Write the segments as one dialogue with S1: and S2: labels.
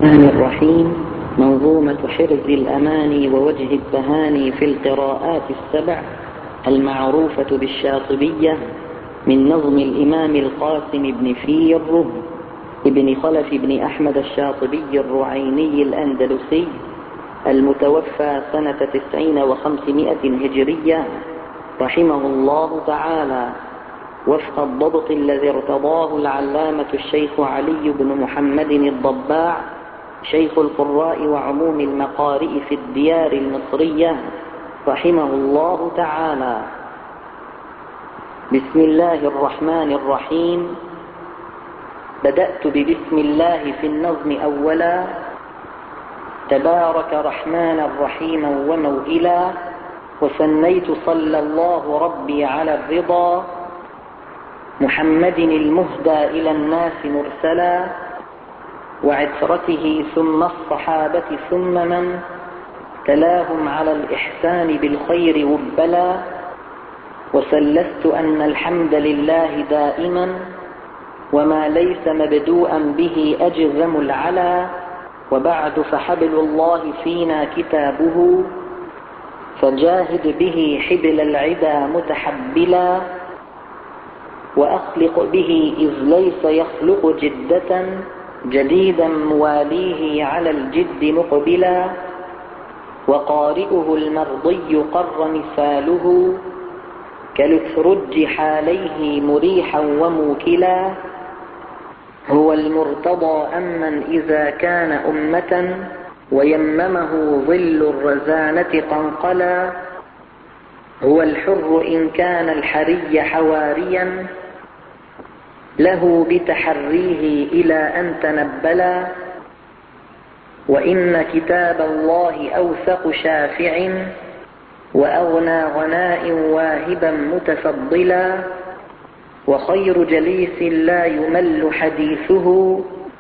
S1: الرحمن الرحيم. منظومة حرز الأماني ووجه التهاني في القراءات السبع المعروفة بالشاطبية من نظم الإمام القاسم بن فير ابن خلف بن أحمد الشاطبي الرعيني الأندلسي المتوفى سنة 900 هجرية رحمه الله تعالى، وفق الضبط الذي ارتضاه العلامة الشيخ علي بن محمد الضباع شيخ القراء وعموم المقارئ في الديار المصرية رحمه الله تعالى. بسم الله الرحمن الرحيم. بدأت ببسم الله في النظم أولا، تبارك رحمانا رحيما وموئلا، وثنيت صلى الله ربي على الرضا، محمد المهدى إلى الناس مرسلا، وعترته ثم الصحابة ثم من تلاهم على الإحسان بالخير وبلا، وسلست أن الحمد لله دائما، وما ليس مبدوءا به أجزم العلا، وبعد فحبل الله فينا كتابه، فجاهد به حبل العدا متحبلا، وأخلق به إذ ليس يخلق جدة، جديدا مواليه على الجد مقبلا، وقارئه المرضي قر مثاله، كالثرج حاليه مريحا وموكلا، هو المرتضى أمن إذا كان أمة، ويممه ظل الرزانة قنقلا، هو الحر إن كان الحري حواريا، له بتحريه إلى أن تنبلا، وإن كتاب الله أوثق شافع، وأغنى غناء واهبا متفضلا، وخير جليس لا يمل حديثه،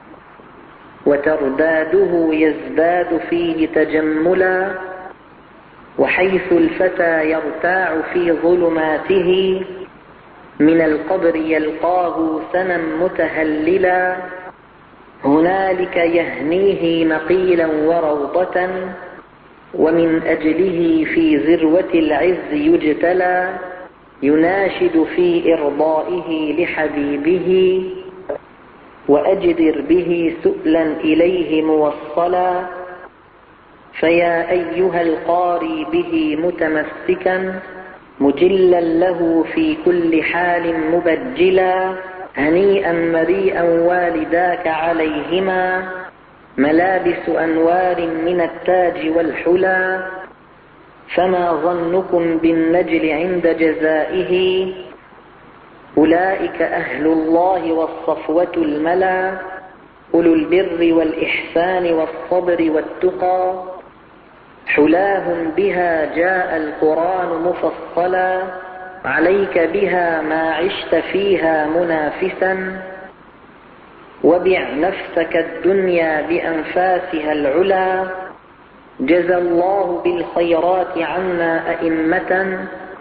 S1: وترداده يزداد فيه تجملا، وحيث الفتى يرتاع في ظلماته، من القبر يلقاه سنا متهللا، هنالك يهنيه مقيلا وروضة، ومن أجله في ذروة العز يجتلى، يناشد في إرضائه لحبيبه، وأجدر به سؤلا إليه موصلا، فيا أيها القاري به متمسكا، مجلا له في كل حال مبجلا، هنيئا مريئا والداك عليهما، ملابس أنوار من التاج والحلا، فما ظنكم بالنجل عند جزائه، أولئك أهل الله والصفوة الملا، أولو البر والإحسان والصبر والتقى، حلاهم بها جاء القرآن مفصلا، عليك بها ما عشت فيها منافسا، وبع نفسك الدنيا بأنفاسها العلا، جزى الله بالخيرات عنا أئمة،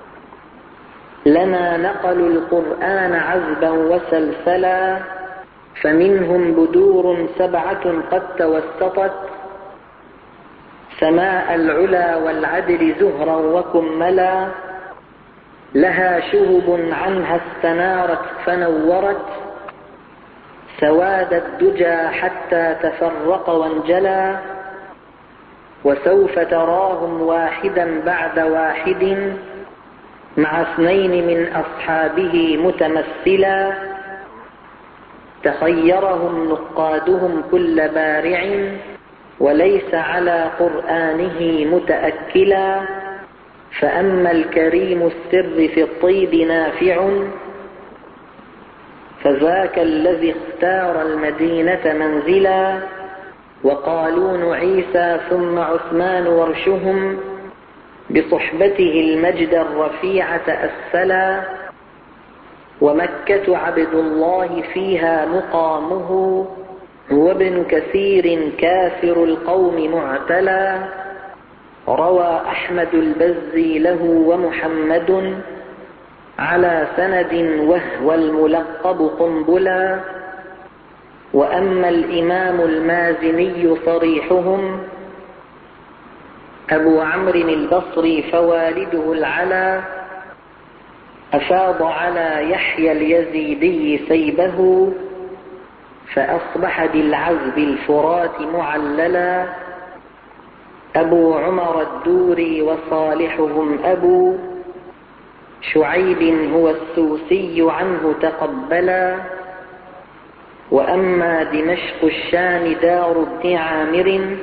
S1: لنا نقلوا القرآن عذبا وسلسلا، فمنهم بدور 7 قد توسطت، سماء العلا والعدل زهرا وكملا، لها شهب عنها استنارت فنورت، سواد الدجى حتى تفرق وانجلى، وسوف تراهم واحدا بعد واحد، مع 2 من أصحابه متمثلا، تخيرهم نقادهم كل بارع، وليس على قرآنه متأكلا، فأما الكريم السر في الطيب نافع، فذاك الذي اختار المدينة منزلا، وقالون عيسى ثم عثمان ورشهم، بصحبته المجد الرفيع تأسلا، ومكة عبد الله فيها مقامه، هو ابن كثير كافر القوم معتلا، روى أحمد البزي له ومحمد على سند، وهو الملقب قنبلا، وأما الإمام المازني صريحهم أبو عمرو البصري فوالده العلا أفاض على يحيى اليزيدي سيبه فأصبح بالعذب الفرات معللا. أبو عمر الدوري وصالحهم أبو شعيب هو السوسي عنه تقبلا. وأما دمشق الشام دار ابن عامر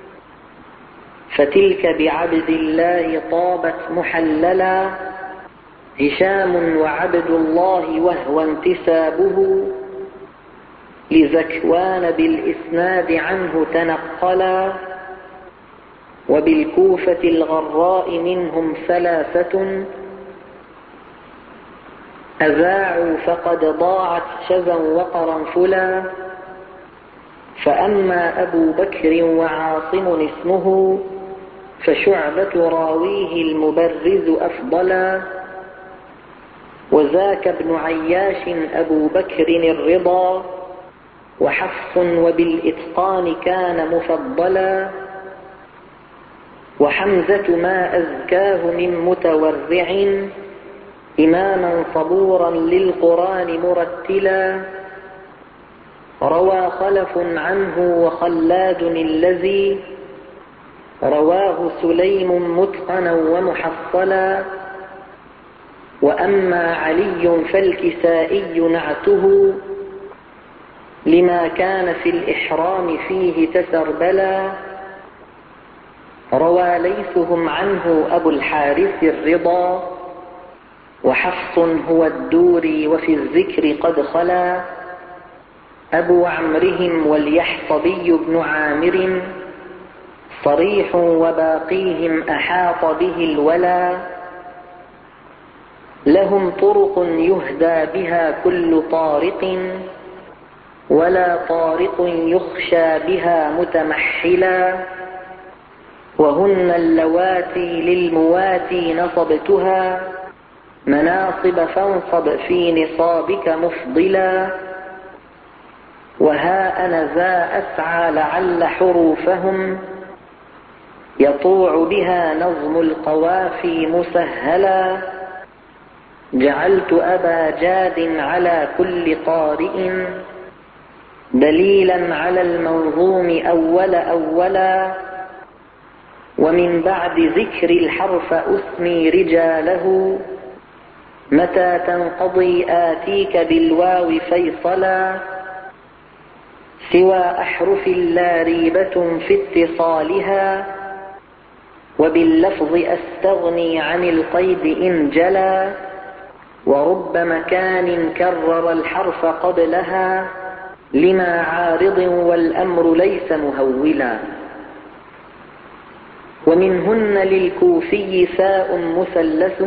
S1: فتلك بعبد الله طابت محللا. هشام وعبد الله وهو انتسابه لذكوان بالإسناد عنه تنقلا. وبالكوفة الغراء منهم ثلاثة أذاعوا فقد ضاعت شذا وقرنفلا. فأما أبو بكر وعاصم اسمه فشعبة راويه المبرز أفضلا. وذاك ابن عياش أبو بكر الرضا وحفص وبالإتقان كان مفضلا. وحمزة ما أزكاه من متورع إماما صبورا للقرآن مرتلا. روى خلف عنه وخلاد الذي رواه سليم متقنا ومحصلا. وأما علي فالكسائي نعته لما كان في الإحرام فيه تسربلا. روى ليثهم عنه أبو الحارث الرضا وحفص هو الدوري وفي الذكر قد خلا. أبو عمرهم واليحصبي بن عامر صريح وباقيهم أحاط به الولا. لهم طرق يهدى بها كل طارق ولا طارق يخشى بها متمحلا. وهن اللواتي للمواتي نصبتها مناصب فانصب في نصابك مفضلا. وها أنا ذا أسعى لعل حروفهم يطوع بها نظم القوافي مسهلا. جعلت أبا جاد على كل قارئ دليلا على المنظوم أولا. ومن بعد ذكر الحرف أسمي رجاله متى تنقضي آتيك بالواو فيصلا. سوى أحرف لا ريبة في اتصالها وباللفظ أستغني عن القيد إن جلا. ورب مكان كرر الحرف قبلها لما عارض والأمر ليس مهولا. ومنهن للكوفي ثاء مثلث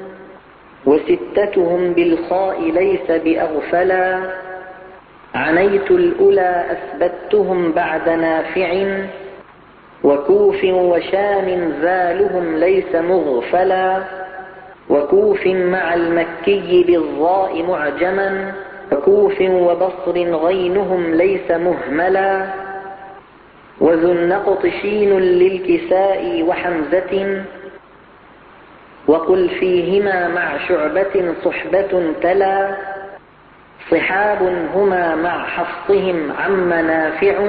S1: وستتهم بالخاء ليس بأغفلا. عنيت الأولى أثبتهم بعد نافع وكوف وشام ذالهم ليس مغفلا. وكوف مع المكي بالضاء معجما وكوف وبصر غينهم ليس مهملا. وذو النقط شين للكساء وحمزة وقل فيهما مع شعبة صحبة تلا. صحاب هما مع حفصهم عم نافع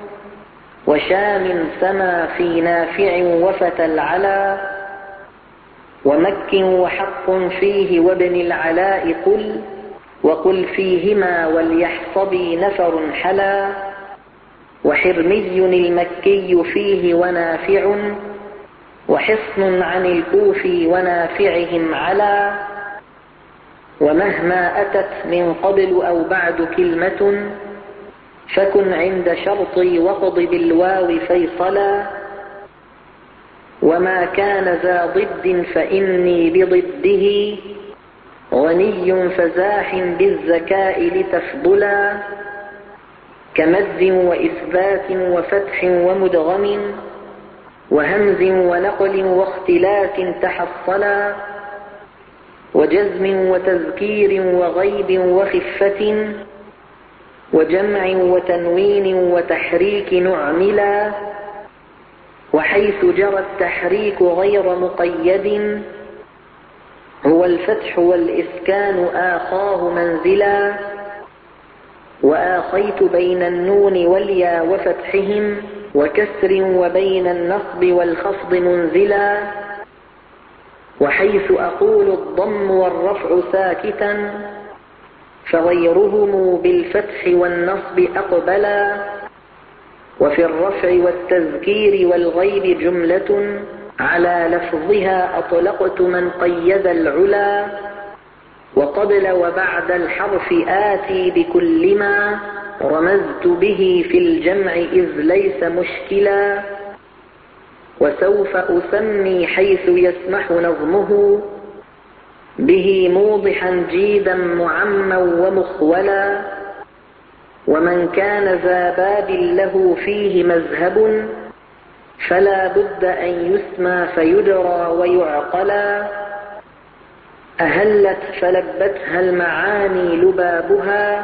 S1: وشام سما في نافع وفتى العلا. ومك وحق فيه وابن العلاء قل وقل فيهما وليحصبي نفر حلا. وحرمي المكي فيه ونافع وحصن عن الكوفي ونافعهم علا. ومهما أتت من قبل أو بعد كلمة فكن عند شرطي وقض بالواو فيصلا. وما كان ذا ضد فإني بضده غني فزاح بالذكاء لتفضلا. كمد وإثبات وفتح ومدغم وهمز ونقل واختلاف تحصلا. وجزم وتذكير وغيب وخفة وجمع وتنوين وتحريك نعملا، وحيث جرى التحريك غير مقيد هو الفتح والإسكان آخاه منزلا. وآخيت بين النون واليا وفتحهم وكسر وبين النصب والخفض منزلا. وحيث أقول الضم والرفع ساكتا فغيرهم بالفتح والنصب أقبلا. وفي الرفع والتذكير والغيب جملة على لفظها أطلقت من قيد العلا. وقبل وبعد الحرف آتي بكل ما رمزت به في الجمع إذ ليس مشكلا. وسوف أسمي حيث يسمح نظمه به موضحا جيدا معما ومخولا. ومن كان ذا باب له فيه مذهب فلا بد أن يسمى فيدرى ويعقلا. أهلت فلبتها المعاني لبابها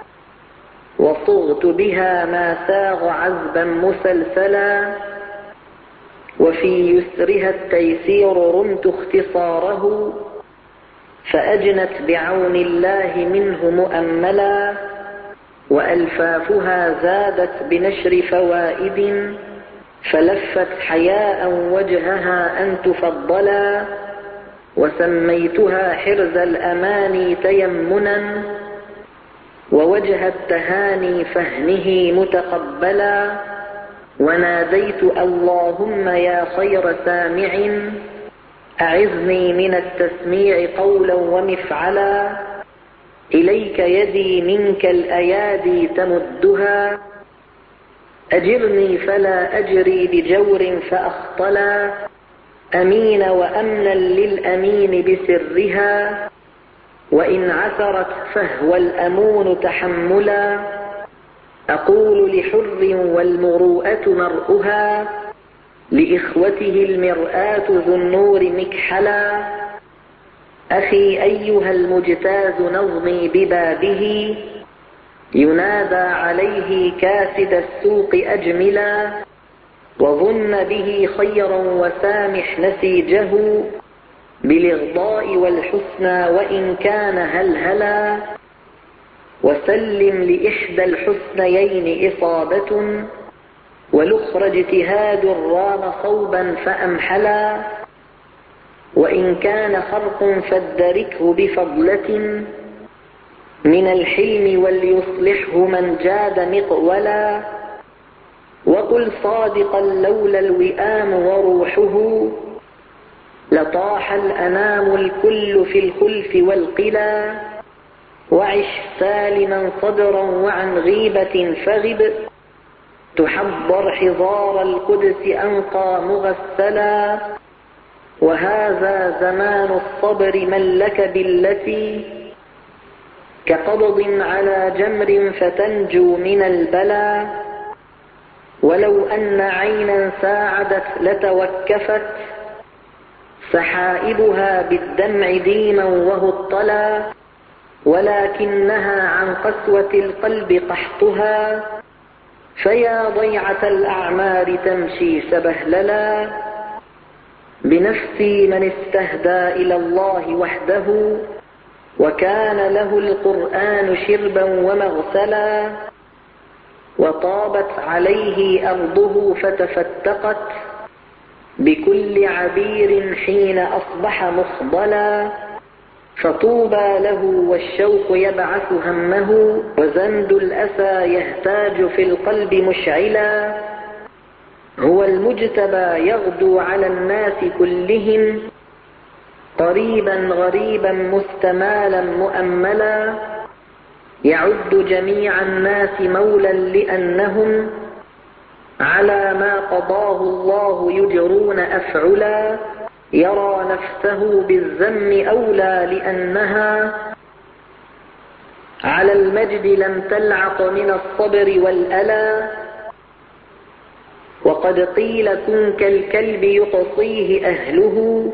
S1: وصغت بها ما ساغ عذبا مسلسلا. وفي يسرها التيسير رمت اختصاره فأجنت بعون الله منه مؤملا. وألفافها زادت بنشر فوائد فلفت حياء وجهها أن تفضلا. وسميتها حرز الأماني تيمنا ووجه التهاني فهمه متقبلا. وناديت اللهم يا خير سامع أعذني من التسميع قولا ومفعلا. إليك يدي منك الأيادي تمدها أجرني فلا أجري بجور فأخطلا. أمين وأمنا للأمين بسرها وإن عثرت فهو الأمون تحملا. أقول لحر والمروءة مرؤها لإخوته المرآة ذو النور مكحلا. أخي أيها المجتاز نظمي ببابه ينادى عليه كاسد السوق أجملا. وظن به خيرا وسامح نسيجه بالإغضاء والحسنى وإن كان هلهلا. وسلم لإحدى الحسنيين إصابة والأخرى اجتهاد رام صوبا فأمحلا. وإن كان خرق فادركه بفضلة من الحلم وليصلحه من جاد مقولا. وقل صادقا لولا الوئام وروحه لطاح الأنام الكل في الخلف والقلا. وعش سالما صدرا وعن غيبة فغب تحضر حضار القدس أنقى مغسلا. وهذا زمان الصبر من لك بالتي كقبض على جمر فتنجو من البلا. ولو أن عينا ساعدت لتوكفت سحائبها بالدمع ديما وهو الطلا. ولكنها عن قسوة القلب قحطها فيا ضيعة الأعمار تمشي سبهللا. بنفسي من استهدى إلى الله وحده وكان له القرآن شربا ومغسلا. وطابت عليه أرضه فتفتقت بكل عبير حين أصبح مخضلا. فطوبى له والشوق يبعث همه وزند الأسى يهتاج في القلب مشعلا. هو المجتبى يغدو على الناس كلهم قريبا غريبا مستمالا مؤملا. يعد جميع الناس مولا لأنهم على ما قضاه الله يجرون أفعلا. يرى نفسه بالذم أولى لأنها على المجد لم تلعق من الصبر والألا. وقد قيل كن كالكلب يقصيه أهله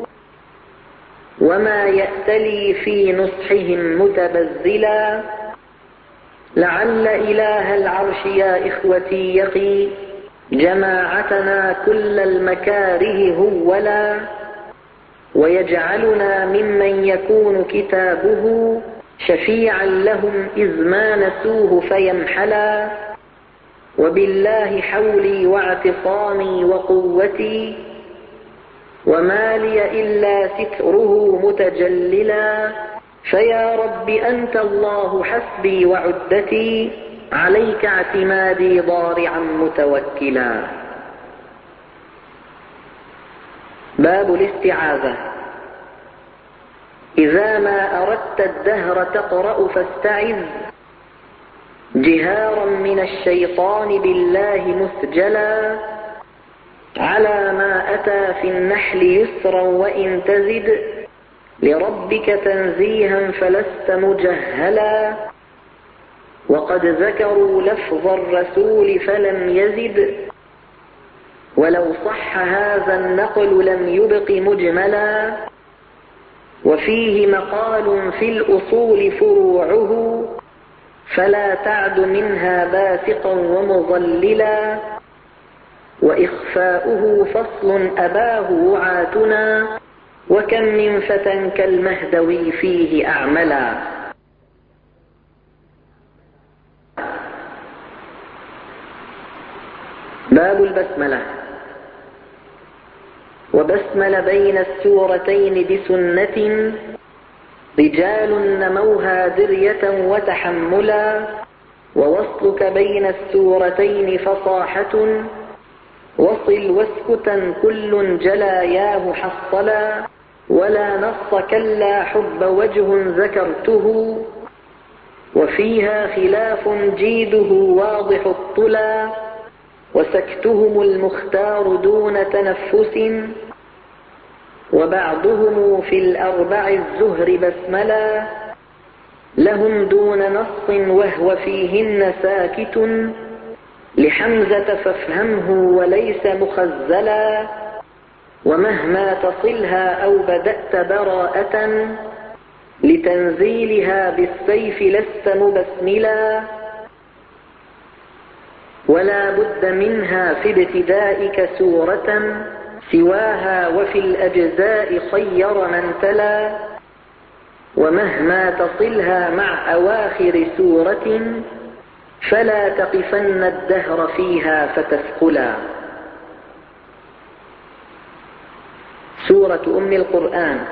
S1: وما يأتلي في نصحهم متبذلا. لعل إله العرش يا إخوتي يقي جماعتنا كل المكاره هولا، ويجعلنا ممن يكون كتابه شفيعا لهم إذ ما نسوه فيمحلا. وبالله حولي واعتصامي وقوتي، وما لي إلا ستره متجللا. فيا رب أنت الله حسبي وعدتي، عليك اعتمادي ضارعا متوكلا. باب الاستعاذة. إذا ما أردت الدهر تقرأ فاستعذ جهارا من الشيطان بالله مسجلا. على ما أتى في النحل يسرا وإن تزد لربك تنزيها فلست مجهلا. وقد ذكروا لفظ الرسول فلم يزد، ولو صح هذا النقل لم يبق مجملا. وفيه مقال في الأصول فروعه، فلا تعد منها باسقا ومضللا. وإخفاؤه فصل أباه وعاتنا، وكم من فتى كالمهدوي فيه أعملا. باب البسملة. وبسمل بين السورتين بسنة، رجال نموها درية وتحملا. ووصلك بين السورتين فصاحة، وصل واسكتا كل جلاياه حصلا. ولا نص كلا حب وجه ذكرته، وفيها خلاف جيده واضح الطلا. وسكتهم المختار دون تنفس، وبعضهم في الأربع الزهر بسملا. لهم دون نص وهو فيهن ساكت، لحمزة فافهمه وليس مخزلا. ومهما تصلها أو بدأت براءة، لتنزيلها بالسيف لست مبسملا. ولا بد منها في ابتدائك سورة سواها، وفي الأجزاء خير من تلا. ومهما تصلها مع أواخر سورة، فلا تقفن الدهر فيها فتثقلا. سورة أم القرآن.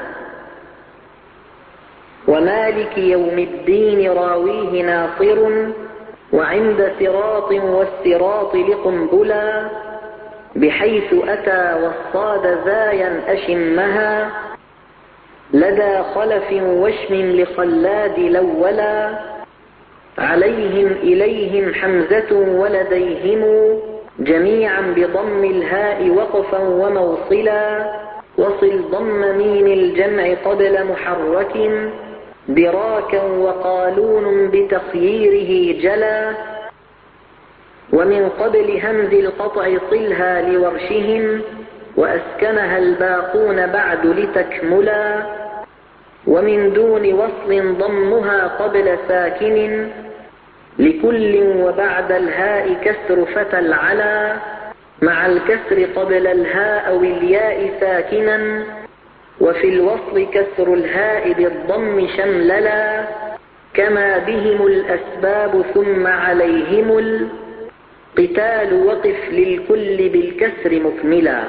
S1: ومالك يوم الدين راويه ناصر، وعند صراط والصراط لقنبلا. بحيث أتى والصاد زايا أشمها، لدى خلف وشم لخلاد لولا. عليهم إليهم حمزة ولديهم جميعا بضم الهاء وقفا وموصلا. وصل ضم ميم الجمع قبل محرك، دراكا وقالون بتخييره جلا. ومن قبل همز القطع صلها لورشهم، وأسكنها الباقون بعد لتكملا. ومن دون وصل ضمها قبل ساكن، لكل وبعد الهاء كسر فتى العلا. مع الكسر قبل الهاء أو الياء ساكنا، وفي الوصل كسر الهاء بالضم شمللا. كما بهم الأسباب ثم عليهم القتال، وقف للكل بالكسر مكملا.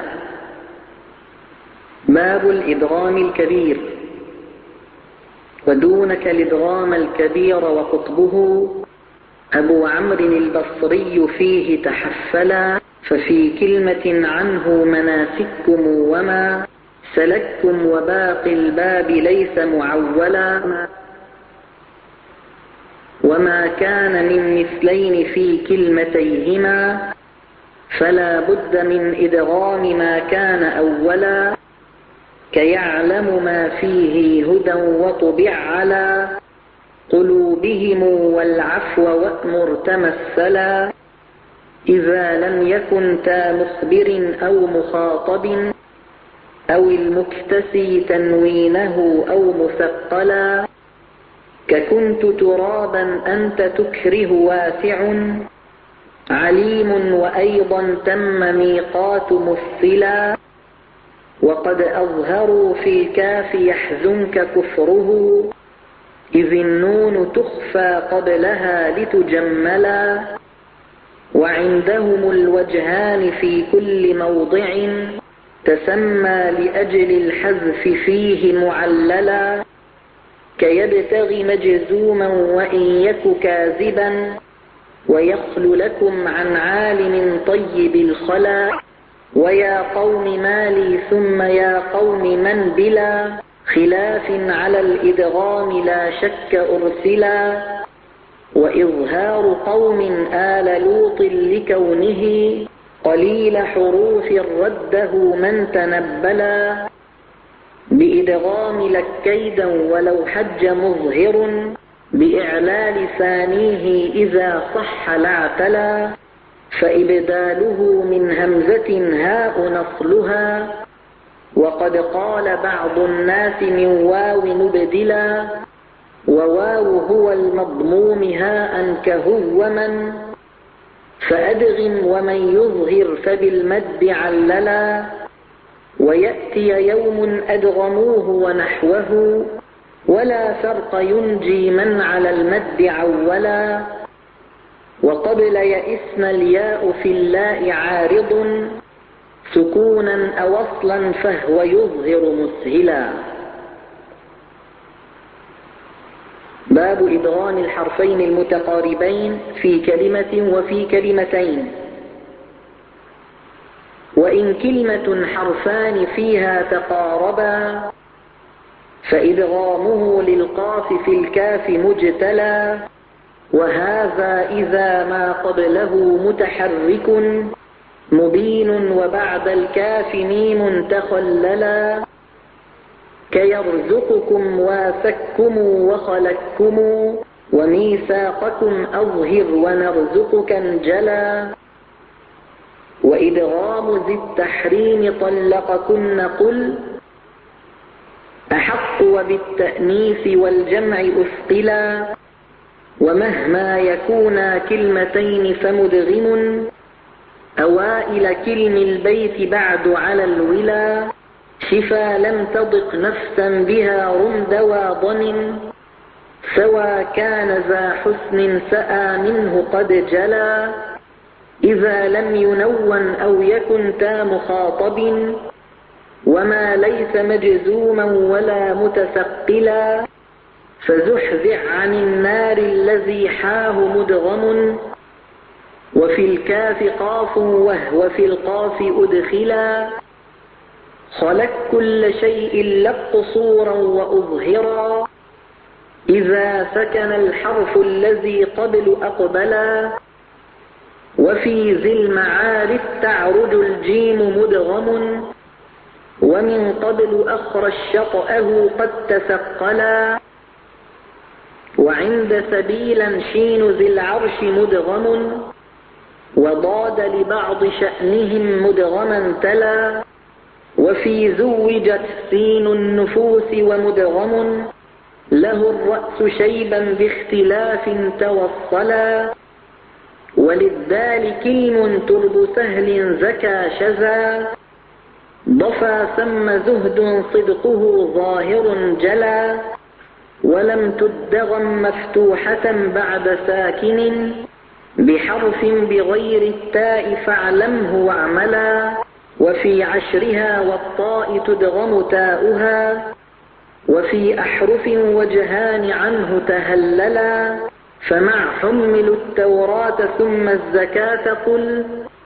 S1: باب الإدغام الكبير. ودونك الإدغام الكبير وقطبه، أبو عمرو البصري فيه تحفلا. ففي كلمة عنه مناسككم وما سلكتم، وباقي الباب ليس معولا. وما كان من مثلين في كلمتيهما، فلا بد من إدغام ما كان أولا. كيعلم ما فيه هدى وطبع على قلوبهم، والعفو وأمر تمثلا. إذا لم يكن تا مخبر أو مخاطب، أو المكتسي تنوينه أو مثقلا. ككنت ترابا أنت تكره واسع عليم وأيضا تم ميقات مثلا وقد أظهروا في الكاف يحزنك كفره إذ النون تخفى قبلها لتجملا وعندهم الوجهان في كل موضع تسمى لأجل الحذف فيه معللا كيبتغي مجزوما وإن يك كاذبا ويخل لكم عن عالم طيب الخلا ويا قوم مالي ثم يا قوم من بلا خلاف على الإدغام لا شك أرسلا وإظهار قوم آل لوط لكونه قليل حروف رده من تنبلا بإدغام لك كيدا ولو حج مظهر بإعلال ثانيه إذا صح لاعتلا فإبداله من همزة هاء نصلها وقد قال بعض الناس من واو نبدلا وواو هو المضموم هاء كهوما فأدغم ومن يظهر فبالمد عللا ويأتي يوم أدغموه ونحوه ولا فرق ينجي من على المد عولا وقبل يئسن الياء في اللاء عارض سكونا أو أصلا فهو يظهر مسهلا باب إدغام الحرفين المتقاربين في كلمة وفي كلمتين وإن كلمة حرفان فيها تقاربا فإدغامه للقاف في الكاف مجتلى وهذا إذا ما قبله متحرك مبين وبعد الكاف ميم تخللا كيرزقكم واسككم وخلككم وميثاقكم أظهر ونرزقك انجلا وإدغام ذي التحريم طلقكن قل أحق وبالتأنيث والجمع أثقلا ومهما يكونا كلمتين فمدغم أوائل كلم البيت بعد على الولا شفا لم تضق نفسا بها رمد وضن سوى كان ذا حسن سأى منه قد جلا إذا لم ينون أو يكن تا مخاطب وما ليس مجزوما ولا متثقلا فزحزح عن النار الذي حاه مدغم وفي الكاف قاف وهو في القاف أدخلا خلق كل شيء لك قصورا وأظهرا إذا سكن الحرف الذي قبل أقبلا وفي ذي المعارف تعرج الجيم مدغم ومن قبل أخرج شطأه قد تثقلا وعند سبيلا شين ذي العرش مدغم وضاد لبعض شأنهم مدغما تلا وفي زوجت سين النفوس ومدغم له الرأس شيبا باختلاف توصلا وللدال كلم ترب سهل زكى شذا ضفى ثم زهد صدقه ظاهر جلا ولم تدغم مفتوحة بعد ساكن بحرف بغير التاء فاعلمه واعملا وفي عشرها والطاء تدغم تاؤها وفي أحرف وجهان عنه تهللا فمع حمل التوراة ثم الزكاة قل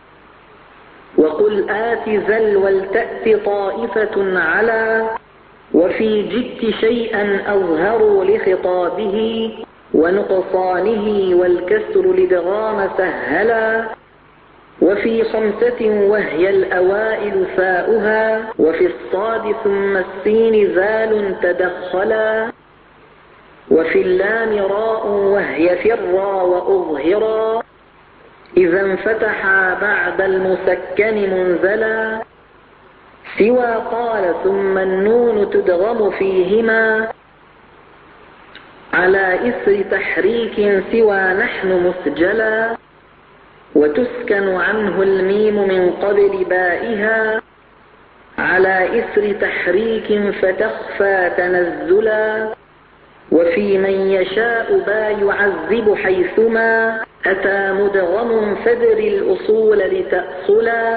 S1: وقل آت ذل ولتأت طائفة على وفي جدت شيئا أظهروا لخطابه ونقصانه والكسر لدغام سهلا وفي خمسة وهي الأوائل فاؤها وفي الصاد ثم السين ذال تدخلا وفي اللام راء وهي فرا وأظهرا إذا انفتحا بعد المسكن منزلا سوى قال ثم النون تدغم فيهما على إثر تحريك سوى نحن مسجلا، وتسكن عنه الميم من قبل بائها على إثر تحريك فتخفى تنزلا. وفي من يشاء با يعذب حيثما أتى مدغم فدر الأصول لتأصلا.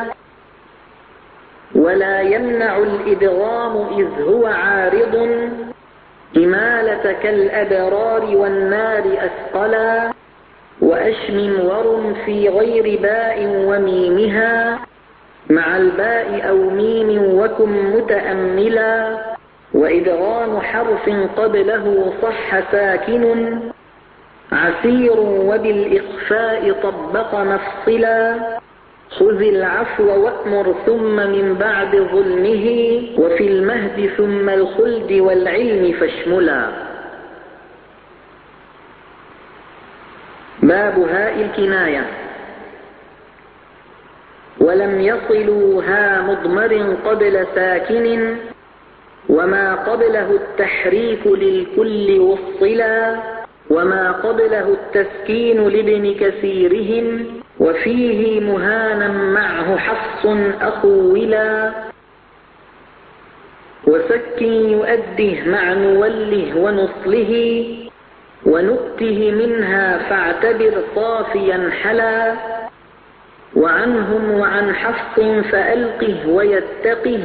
S1: ولا يمنع الإدغام إذ هو عارض إمالة كالأبرار والنار أثقلا. وأشمم ورم في غير باء وميمها مع الباء أو ميم وكن متأملا. وإدغام حرف قبله صح ساكن عسير وبالإخفاء طبق مفصلا. خذ العفو وأمر ثم من بعد ظلمه وفي المهد ثم الخلد والعلم فاشملا. باب هاء الكناية. ولم يصلوا ها مضمر قبل ساكن وما قبله التحريك للكل وصلا. وما قبله التسكين لابن كثيرهم وفيه مهانا معه حفص أخولا. وسكن يؤده مع نوله ونصله ونؤته منها فاعتبر صافيا حلا. وعنهم وعن حفص فألقه ويتقه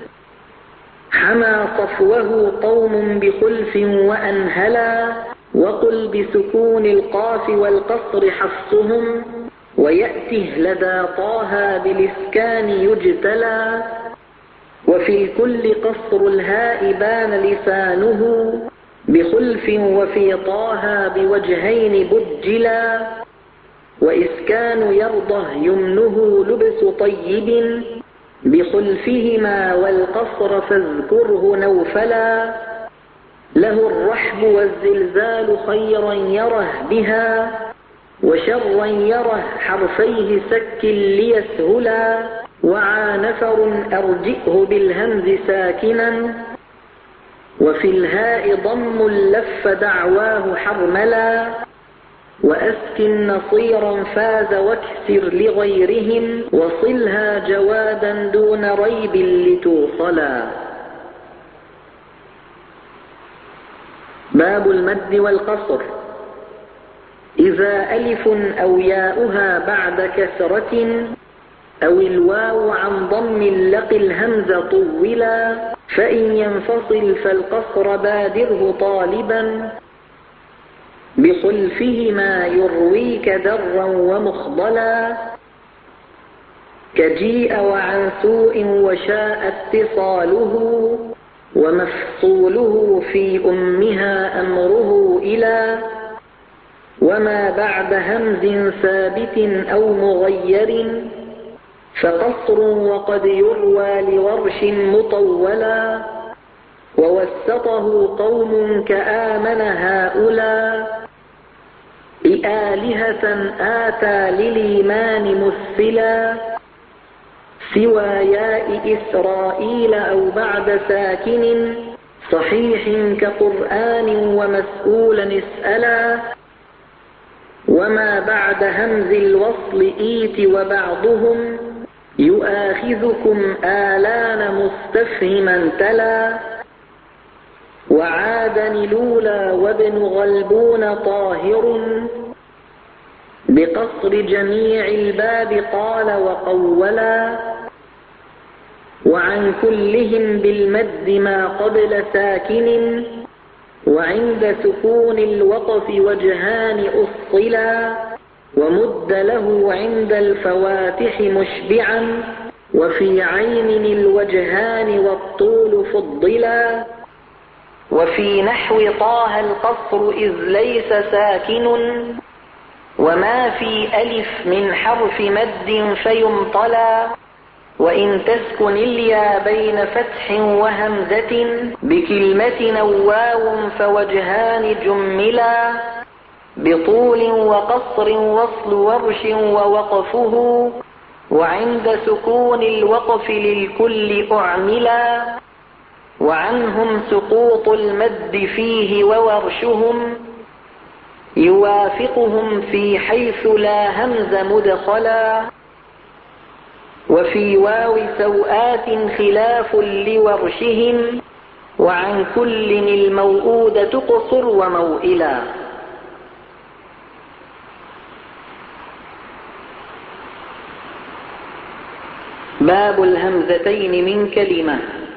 S1: حمى صفوه قوم بخلف وأنهلا. وقل بسكون القاف والقصر حفصهم ويأته لدى طه بالإسكان يجتلى. وفي الكل قصر الهاء بان لسانه بخلف وفي طه بوجهين بجلا. وإسكان يرضه يمنه لبس طيب بخلفهما والقصر فاذكره نوفلا. له الرحب والزلزال خيرا يره بها وشرا يره حرفيه سك ليسهلا. وعى نفر أرجئه بالهمز ساكنا وفي الهاء ضم لف دعواه حرملا. وأسكن نصيرا فاز واكسر لغيرهم وصلها جوادا دون ريب لتوصلا. باب المد والقصر. إذا ألف أو ياؤها بعد كسرة أو الواو عن ضم لق الهمز طولا. فإن ينفصل فالقصر بادره طالبا بخلفهما يرويك درا ومخضلا. كجيء وعن سوء وشاء اتصاله ومفصوله في أمها أمره إلى. وما بعد همز ثابت أو مغير فقصر وقد يروى لورش مطولا. ووسطه قوم كآمن هؤلاء آلهة آتى للإيمان مثلا. سوى ياء إسرائيل أو بعد ساكن صحيح كقرآن ومسؤولا اسألا. وما بعد همز الوصل إيت وبعضهم يؤاخذكم آلان مستفهما تلا. وعاد لولا وابن غلبون طاهر بقصر جميع الباب قال وقولا. وعن كلهم بالمد ما قبل ساكن وعند سكون الوقف وجهان أصلا. ومد له عند الفواتح مشبعا وفي عين الوجهان والطول فضلا. وفي نحو طه القصر إذ ليس ساكن وما في ألف من حرف مد فيمطلا. وإن تسكن اليا بين فتح وهمزة بكلمة أو واو فوجهان جملا. بطول وقصر وصل ورش ووقفه وعند سكون الوقف للكل أعملا. وعنهم سقوط المد فيه وورشهم يوافقهم في حيث لا همز مدخلا. وفي واو سوآت خلاف لورشهم، وعن كل الموؤودة تقصر وموئلا. باب الهمزتين من كلمة.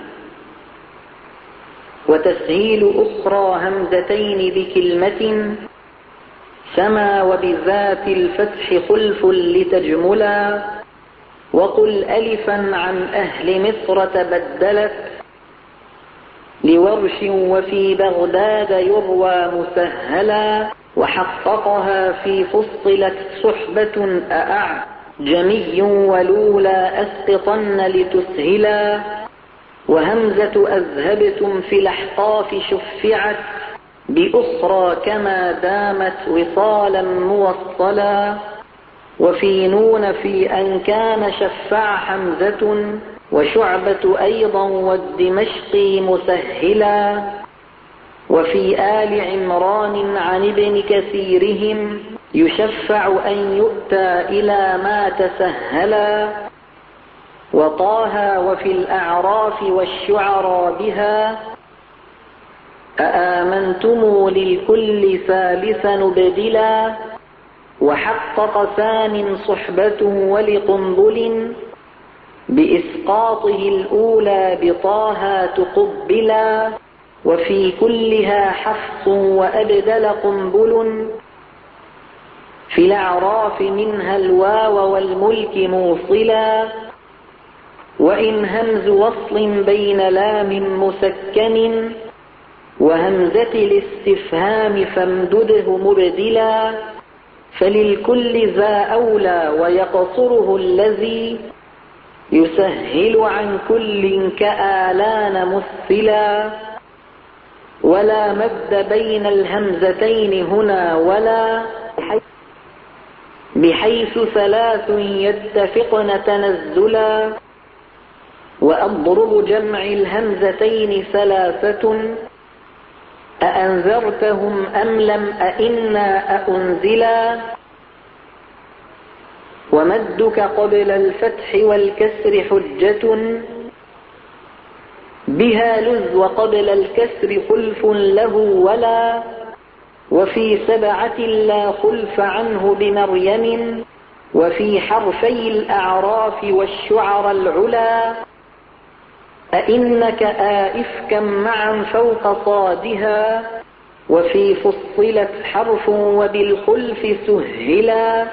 S1: وتسهيل أخرى همزتين بكلمة، سما وبذات الفتح خلف لتجملا. وقل ألفا عن أهل مصر تبدلت، لورش وفي بغداد يروى مسهلا. وحققها في فصلت صحبة أعجمي، ولولا أسقطن لتسهلا. وهمزة أذهبتم في الأحقاف شفعت، بأخرى كما دامت وصالا موصلا. وفي نون في أن كان شفع حمزة، وشعبة أيضا والدمشقي مسهلا. وفي آل عمران عن ابن كثيرهم، يشفع أن يؤتى إلى ما تسهلا. وطه وفي الأعراف والشعرى بها، أآمنتم للكل ثالثا نبدلا. وحقق ثان صحبة ولقنبل، بإسقاطه الأولى بطاها تقبلا. وفي كلها حفص وأبدل قنبل، في الأعراف منها الواو والملك موصلا. وإن همز وصل بين لام مسكن، وهمزة الاستفهام فامدده مبدلا. فللكل ذا أولى ويقصره الذي، يسهل عن كل كآلان مثلا. ولا مد بين الهمزتين هنا ولا، بحيث ثلاث يتفقن تنزلا. وأضرب جمع الهمزتين ثلاثة، أأنذرتهم أم لم أئنا أأنزلا. ومدك قبل الفتح والكسر حجة، بها لز وقبل الكسر خلف له ولا. وفي سبعة لا خلف عنه بمريم، وفي حرفي الأعراف والشعر العلا. أئنك آئفكا معا فوق صادها، وفي فصلت حرف وبالخلف سهلا.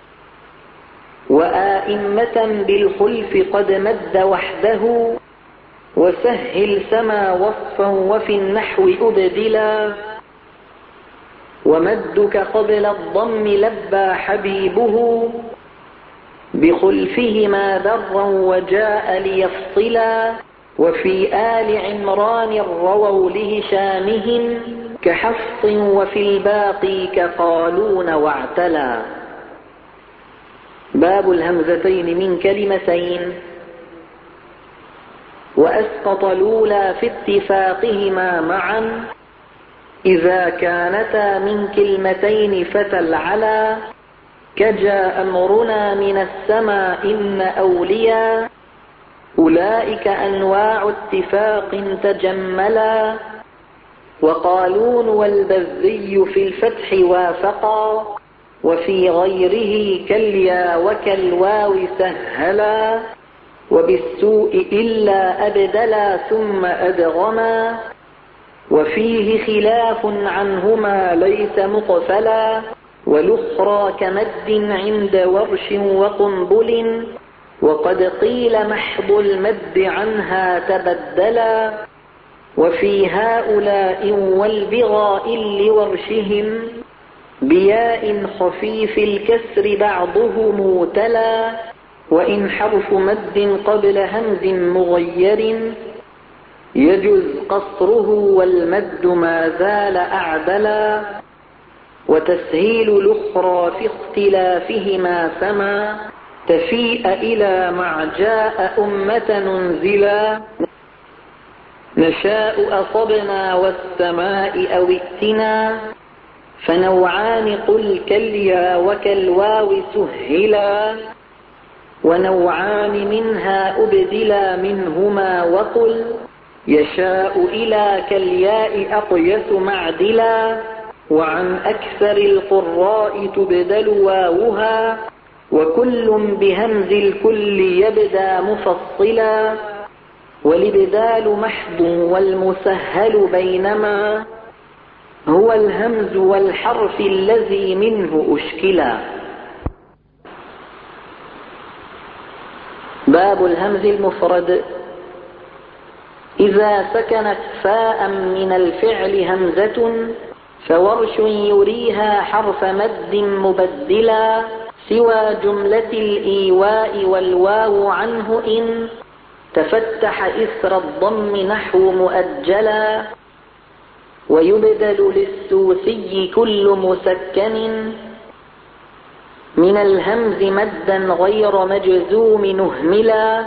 S1: وآئمة بالخلف قد مد وحده، وسهل سما وصفا وفي النحو أبدلا. ومدك قبل الضم لبى حبيبه، بخلفهما برا وجاء ليفصلا. وفي آل عمران رووا لهشامهم، كحفص وفي الباقي كقالون واعتلا. باب الهمزتين من كلمتين. وأسقط الأولى في اتفاقهما معا، إذا كانتا من كلمتين فتلعلا. كجاء أمرنا من السماء إن أولياء، أولئك أنواع اتفاق تجملا. وقالون والبذي في الفتح وافقا، وفي غيره كاليا وكالواو سهلا. وبالسوء إلا أبدلا ثم أدغما، وفيه خلاف عنهما ليس مقفلا. والأخرى كمد عند ورش وقنبل، وقد قيل محض المد عنها تبدلا. وفي هؤلاء والبغاء لورشهم، بياء خفيف الكسر بعضهم تلا. وإن حرف مد قبل همز مغير، يجوز قصره والمد ما زال أعدلا. وتسهيل الأخرى في اختلافهما سما، تفيء إلى مع جاء أمة ننزلا. نشاء أصبنا والسماء أو ائتنا، فنوعان قل كاليا وكالواو سهلا، ونوعان منها أبدلا منهما وقل يشاء إلى كالياء أقيس معدلا، وعن أكثر القراء تبدل واوها، وكل بهمز الكل يبدى مفصلا، والابدال محض والمسهل بينما هو الهمز والحرف الذي منه أشكلا. باب الهمز المفرد. إذا سكنت فاء من الفعل همزة فورش يريها حرف مد مبدلا، سوى جملة الإيواء والواو عنه إن تفتح إثر الضم نحو مؤجلا، ويبدل للسوسي كل مسكن من الهمز مدا غير مجزوم نهملا،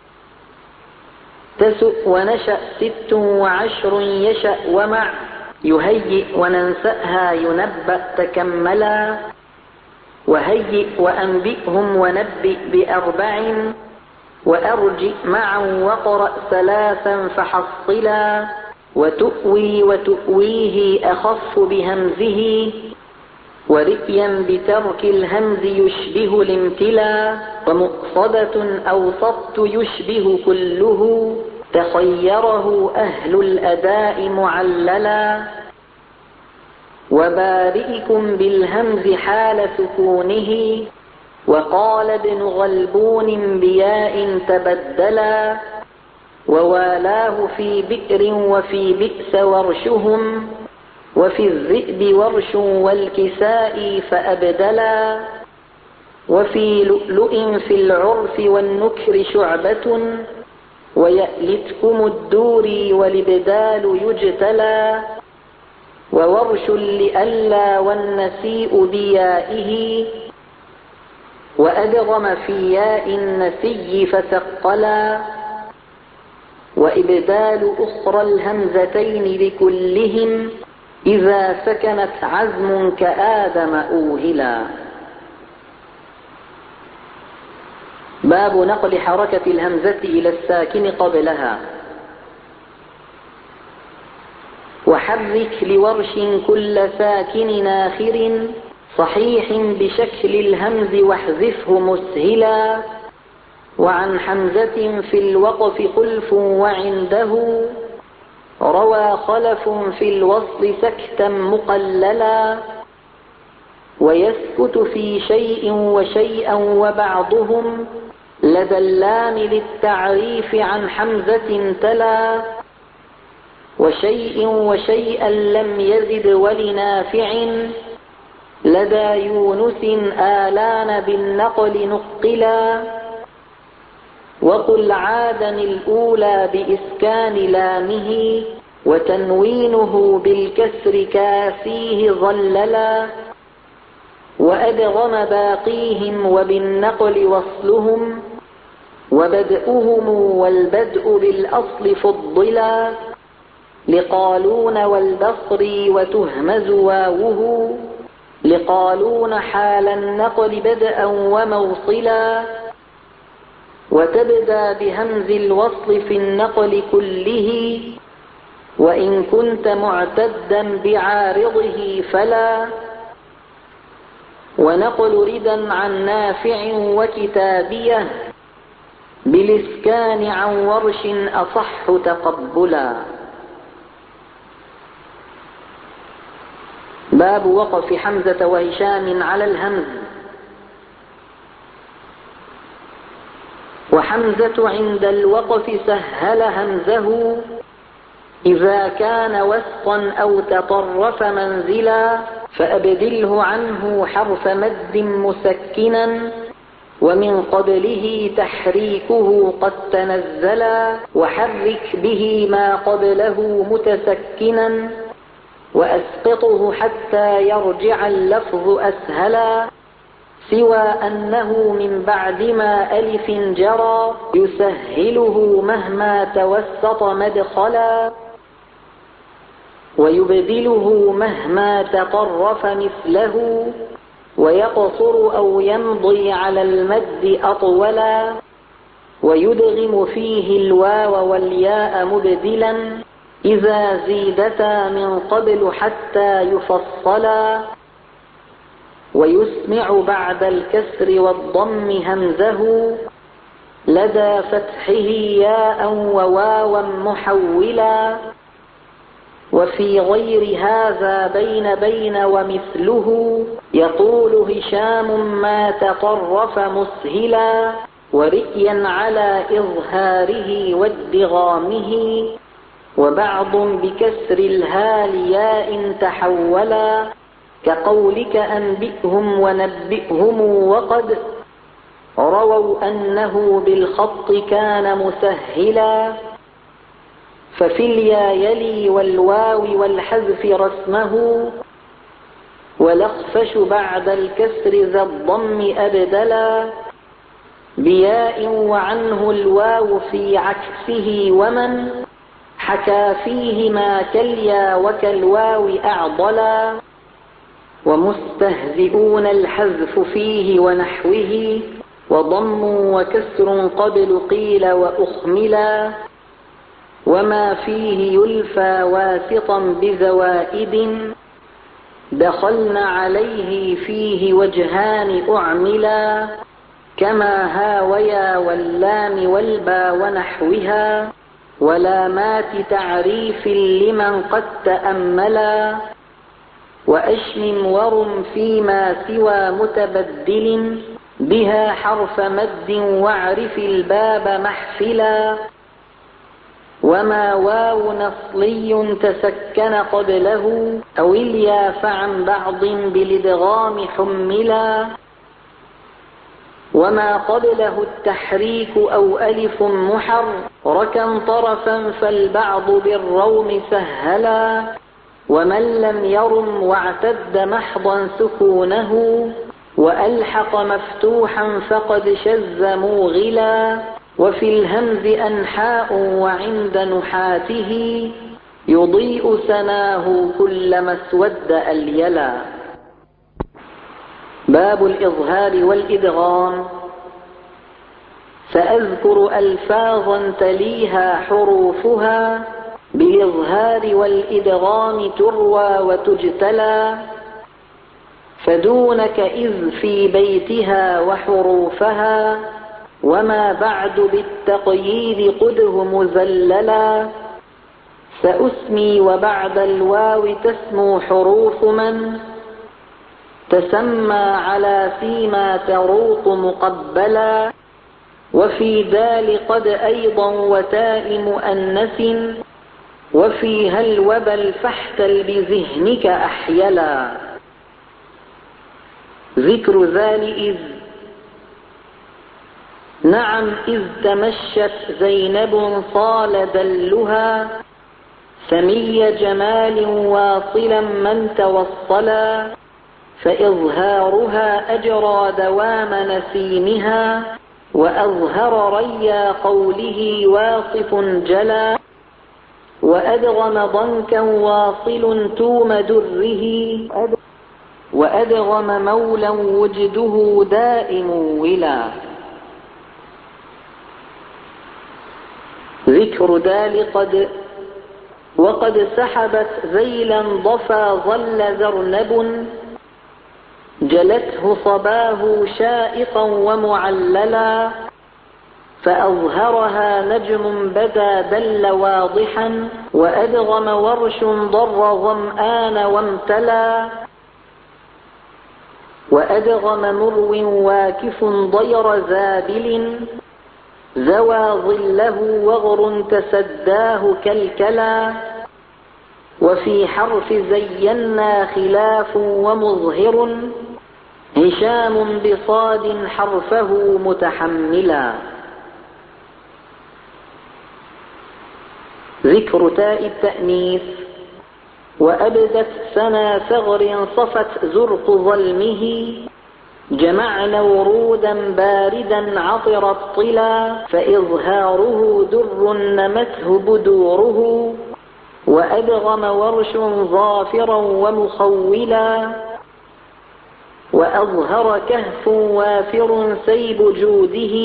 S1: تسؤ ونشأ 26 يشأ ومع يهيئ وننسأها ينبأ تكملا، وهيئ وأنبئهم ونبئ ب4 وأرجئ معا وقرأ 3 فحصلا، وتؤوي وتؤويه أخف بهمزه، ورئيا بترك الهمز يشبه الامتلا، ومقصدة أو صبت يشبه كله تخيره أهل الأداء معللا، وبارئكم بالهمز حال سكونه، وقال ابن غلبون بياء تبدلا، ووالاه في بئر وفي بئس ورشهم، وفي الذئب ورش والكساء فأبدلا، وفي لؤلؤ في العرف والنكر شعبة، ويألتكم الدور والابدال يجتلى، وورش لألا والنسيء بيائه، وأدغم في ياء النسي فثقلا، وإبدال أخرى الهمزتين لكلهم إذا سكنت عزم كآدم أوهلا. باب نقل حركة الهمزة إلى الساكن قبلها. وحرك لورش كل ساكن آخر صحيح بشكل الهمز واحذفه مسهلا، وعن حمزة في الوقف خلف وعنده روى خلف في الوصل سكتا مقللا، ويسكت في شيء وشيئا وبعضهم لدى اللام للتعريف عن حمزة تلا، وشيء وشيئا لم يزد ولنافع لدى يونس آلان بالنقل نقلا، وقل عادا الأولى بإسكان لامه وتنوينه بالكسر كاسيه ظللا، وأدغم باقيهم وبالنقل وصلهم، وبدءهم والبدء بالأصل فضلا، لقالون والبصري وتهمز واوه، لقالون حال النقل بدءا وموصلا، وتبدأ بهمز الوصل في النقل كله، وإن كنت معتدا بعارضه فلا، ونقل ردا عن نافع وكتابية بالإسكان عن ورش أصح تقبلا. باب وقف حمزة وهشام على الهمز. وحمزة عند الوقف سهل همزه إذا كان وسطا أو تطرف منزلا، فأبدله عنه حرف مد مسكنا، ومن قبله تحريكه قد تنزلا، وحرك به ما قبله متسكنا، وأسقطه حتى يرجع اللفظ أسهلا، سوى أنه من بعد ما ألف جرى يسهله مهما توسط مدخلا. ويبدله مهما تطرف مثله، ويقصر أو يمضي على المد أطولا، ويدغم فيه الواو والياء مبدلا إذا زيدتا من قبل حتى يفصلا، ويسمع بعد الكسر والضم همزه لدى فتحه ياء وواوا محولا، وفي غير هذا بين ومثله يقول هشام ما تطرف مسهلا، ورئيا على إظهاره وادغامه، وبعض بكسر الهال ياء تحولا، كقولك أنبئهم ونبئهم، وقد رووا أنه بالخط كان مسهلا، ففي اليا يلي والواو والحذف رسمه، والأخفش بعد الكسر ذا الضم أبدلا، بياء وعنه الواو في عكسه، ومن حكى فيهما كاليا وكالواو أعضلا، ومستهزئون الحذف فيه ونحوه، وضم وكسر قبل قيل وأخملا، وما فيه يلفى واسطا بزوائد دخلن عليه فيه وجهان أعملا، كما هاويا واللام والبا ونحوها، ولامات تعريف لمن قد تأملا، وأشم ورم فيما سوى متبدل بها حرف مد، واعرف الباب محفلا، وما واو نصلي تسكن قبله أو اليا فعن بعض بالادغام حملا، وما قبله التحريك أو ألف محركا طرفا فالبعض بالروم سهلا، ومن لم يرم واعتد محضا سكونه وألحق مفتوحا فقد شذ موغلا، وفي الهمز أنحاء وعند نحاته يضيء سناه كلما اسود أليلا. باب الإظهار والإدغام. سأذكر ألفاظا تليها حروفها بالإظهار والإدغام تروى وتجتلى، فدونك إذ في بيتها وحروفها، وما بعد بالتقييد قده مزللا، سأسمي وبعد الواو تسمو حروف من تسمى على فيما تروق مقبلا، وفي دال قد أيضا وتاء مؤنث، وفي هل وبل فاحتل بذهنك أحيلا. ذكر ذال إذ. نعم إذ تمشت زينب صال دلها، سمي جمال واصلا من توصلا، فإظهارها أجرى دوام نسيمها، وأظهر ريا قوله واصف جلا، وأدغم ضنكا واصل توم دره، وأدغم مولا وجده دائم ولا. ذكر دال قد. وقد سحبت ذيلا ضفا ظل ذرنب، جلته صباه شائقا ومعللا، فأظهرها نجم بدا دل واضحا، وأدغم ورش ضر ظمآن وامتلا، وأدغم مرو واكف ضير زابل، ذوى ظله وغر تسداه كالكلا، وفي حرف زينا خلاف ومظهر، هشام بصاد حرفه متحملا. ذكر تاء التأنيث. وأبدت سنا ثغر صفت زرق ظلمه، جمعنا ورودا باردا عطر الطلا، فإظهاره در نمته بدوره، وأدغم ورش ظافرا ومخولا، وأظهر كهف وافر سيب جوده،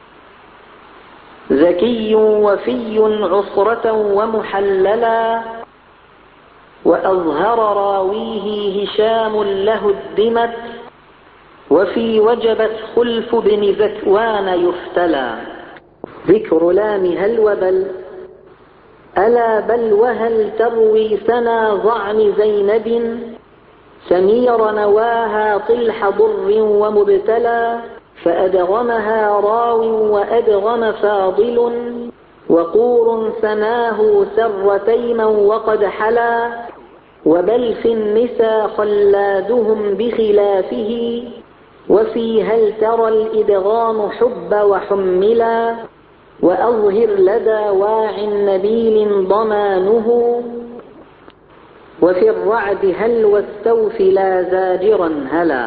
S1: ذكي وفي عصرة ومحللا، وأظهر راويه هشام له الدمت، وفي وجبت خلف بن ذكوان يفتلى. ذكر لام هل وبل. ألا بل وهل تروي سنا ضعن زينب، سمير نواها طلح ضر ومبتلى، فأدغمها راو وأدغم فاضل، وقور سناه سر تيما وقد حلا، وبل في النسا خلادهم بخلافه، وفي هل ترى الإدغام حب وحملا، وأظهر لدى واع نبيل ضمانه، وفي الرعد هل واستوفي لا زاجرا هلا.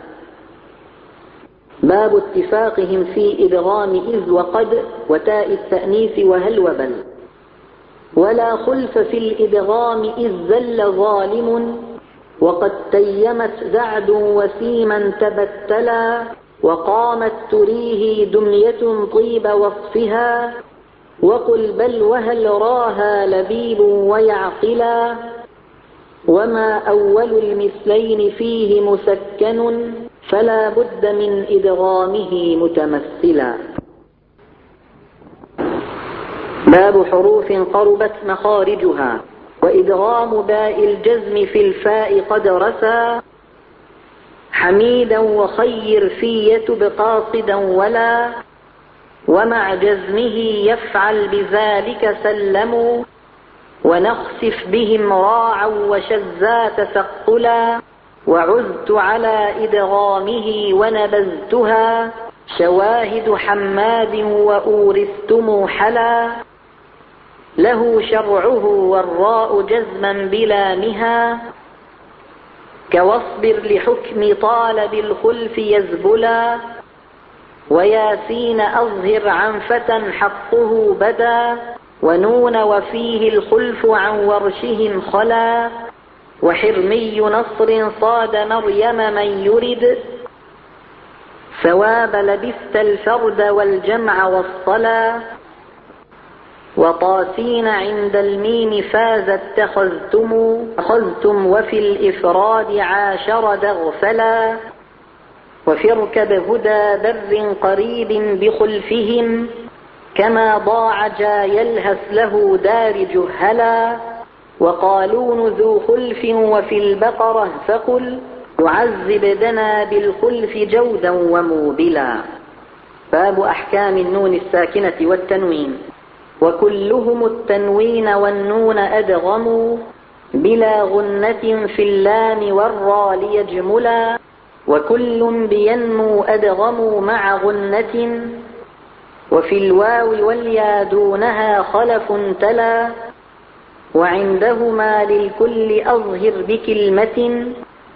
S1: باب اتفاقهم في إدغام إذ وقد وتاء التأنيث وهل وبل. ولا خلف في الإدغام إذ زل ظالم، وقد تيمت زعد وسيما تبتلا، وقامت تريه دمية طيب وصفها، وقل بل وهل راها لبيب ويعقلا، وما أول المثلين فيه مسكن، فلا بد من إدغامه متمثلا. باب حروف قربت مخارجها، وإدغام باء الجزم في الفاء قد رسى، حميدا وخير في يتب قاصدا ولا، ومع جزمه يفعل بذلك سلموا، ونخسف بهم راعا وشذا تثقلا، وعزت على إدغامه ونبذتها، شواهد حماد وأورثتم حلا، له شرعه والراء جزما بلامها، كواصبر لحكم طالب الخلف يزبلا، وياسين أظهر عن فتى حقه بدا، ونون وفيه الخلف عن ورشهم خلا، وحرمي نصر صاد مريم من يرد، ثواب لبثت الفرد والجمع والصلا، وطاسين عند الميم فاز أخذتم، وفي الإفراد عاشر دغفلا، وفي اركب هدى بر قريب بخلفهم، كما ضاع جا يلهث له دار جهلا، وقالون ذو خلف وفي البقرة فقل، يعذب دنا بالخلف جودا وموبلا. باب أحكام النون الساكنة والتنوين. وكلهم التنوين والنون أدغموا، بلا غنة في اللام والراء ليجملا، وكل بينمو أدغموا مع غنة، وفي الواو واليا دونها خلف تلا، وعندهما للكل أظهر بكلمة،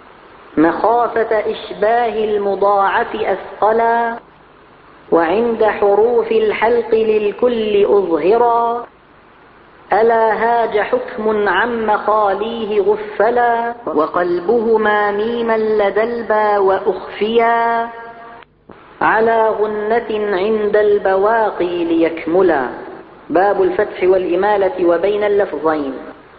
S1: مخافة إشباه المضاعف أثقلا، وعند حروف الحلق للكل أظهرا، ألا هاج حكم عن مخاليه غفلا، وقلبهما ميما لدى البا وأخفيا، على غنة عند البواقي ليكملا. باب الفتح والإمالة وبين اللفظين.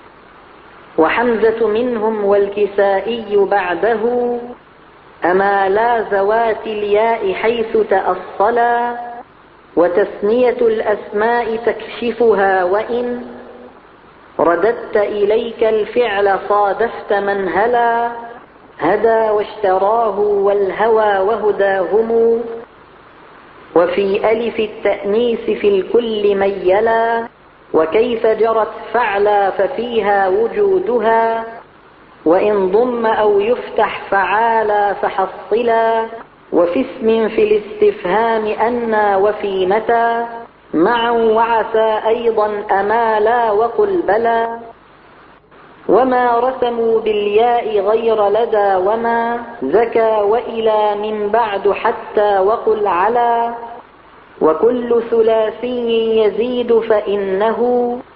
S1: وحمزة منهم والكسائي بعده، أما لا ذوات الياء حيث تأصلا، وتثنية الأسماء تكشفها، وإن رددت إليك الفعل صادفت من هلا، هدى واشتراه والهوى وهداهم، وفي ألف التأنيث في الكل ميلا، وكيف جرت فعلا ففيها وجودها، وإن ضم أو يفتح فعالا فحصلا، وفي اسم في الاستفهام أنا وفي متى، معا وعسى أيضا أمالا وقل بلى، وما رسموا بالياء غير لدى وما زكى وإلى من بعد حتى وقل على، وكل ثلاثي يزيد فإنه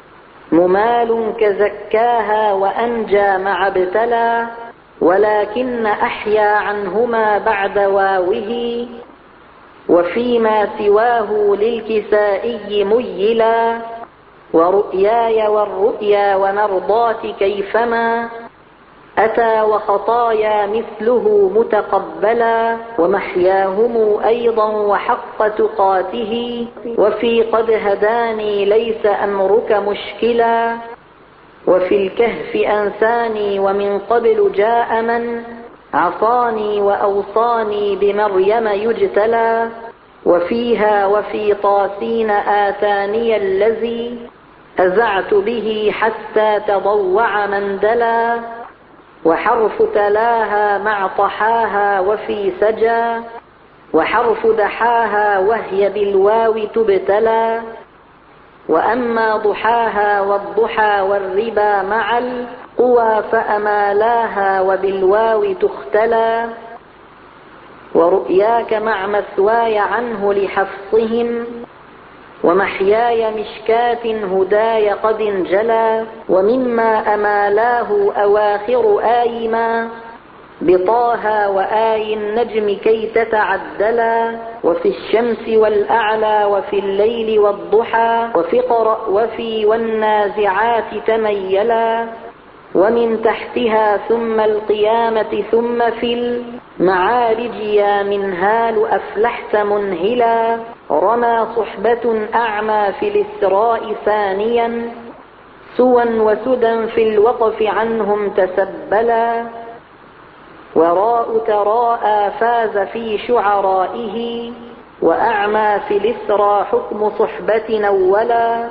S1: ممال كزكاها وأنجى مع ابتلى، ولكن أحيا عنهما بعد واوه، وفيما سواه للكسائي ميلا. ورؤياي والرؤيا ونرضات كيفما أتى وخطايا مثله متقبلا، ومحياهم أيضا وحق تقاته، وفي قد هداني ليس أمرك مشكلا. وفي الكهف أنساني ومن قبل جاء من عصاني وأوصاني بمريم يجتلى. وفيها وفي طاسين آتاني الذي أزعت به حتى تضوع مندلا. وحرف تلاها مع طحاها وفي سجى، وحرف دحاها وهي بالواو تبتلى. وأما ضحاها والضحى والربا مع القوى فأمالاها وبالواو تختلى. ورؤياك مع مثواي عنه لحفصهم، ومحياي مشكاة هداي قد انجلى. ومما أمالاه أواخر آيما بطاها وآي النجم كي تتعدلا. وفي الشمس والأعلى وفي الليل والضحى وفي قرأ وفي والنازعات تميلا. ومن تحتها ثم القيامة ثم في المعارج يا منهال أفلحت منهلا. رمى صحبة أعمى في الإسراء ثانيا، سوى وسدى في الوقف عنهم تسبلا. وراء تراءى فاز في شعرائه، وأعمى في الإسرى حكم صحبة نولا.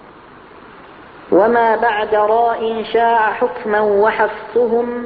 S1: وما بعد راء شاع حكما وحفصهم،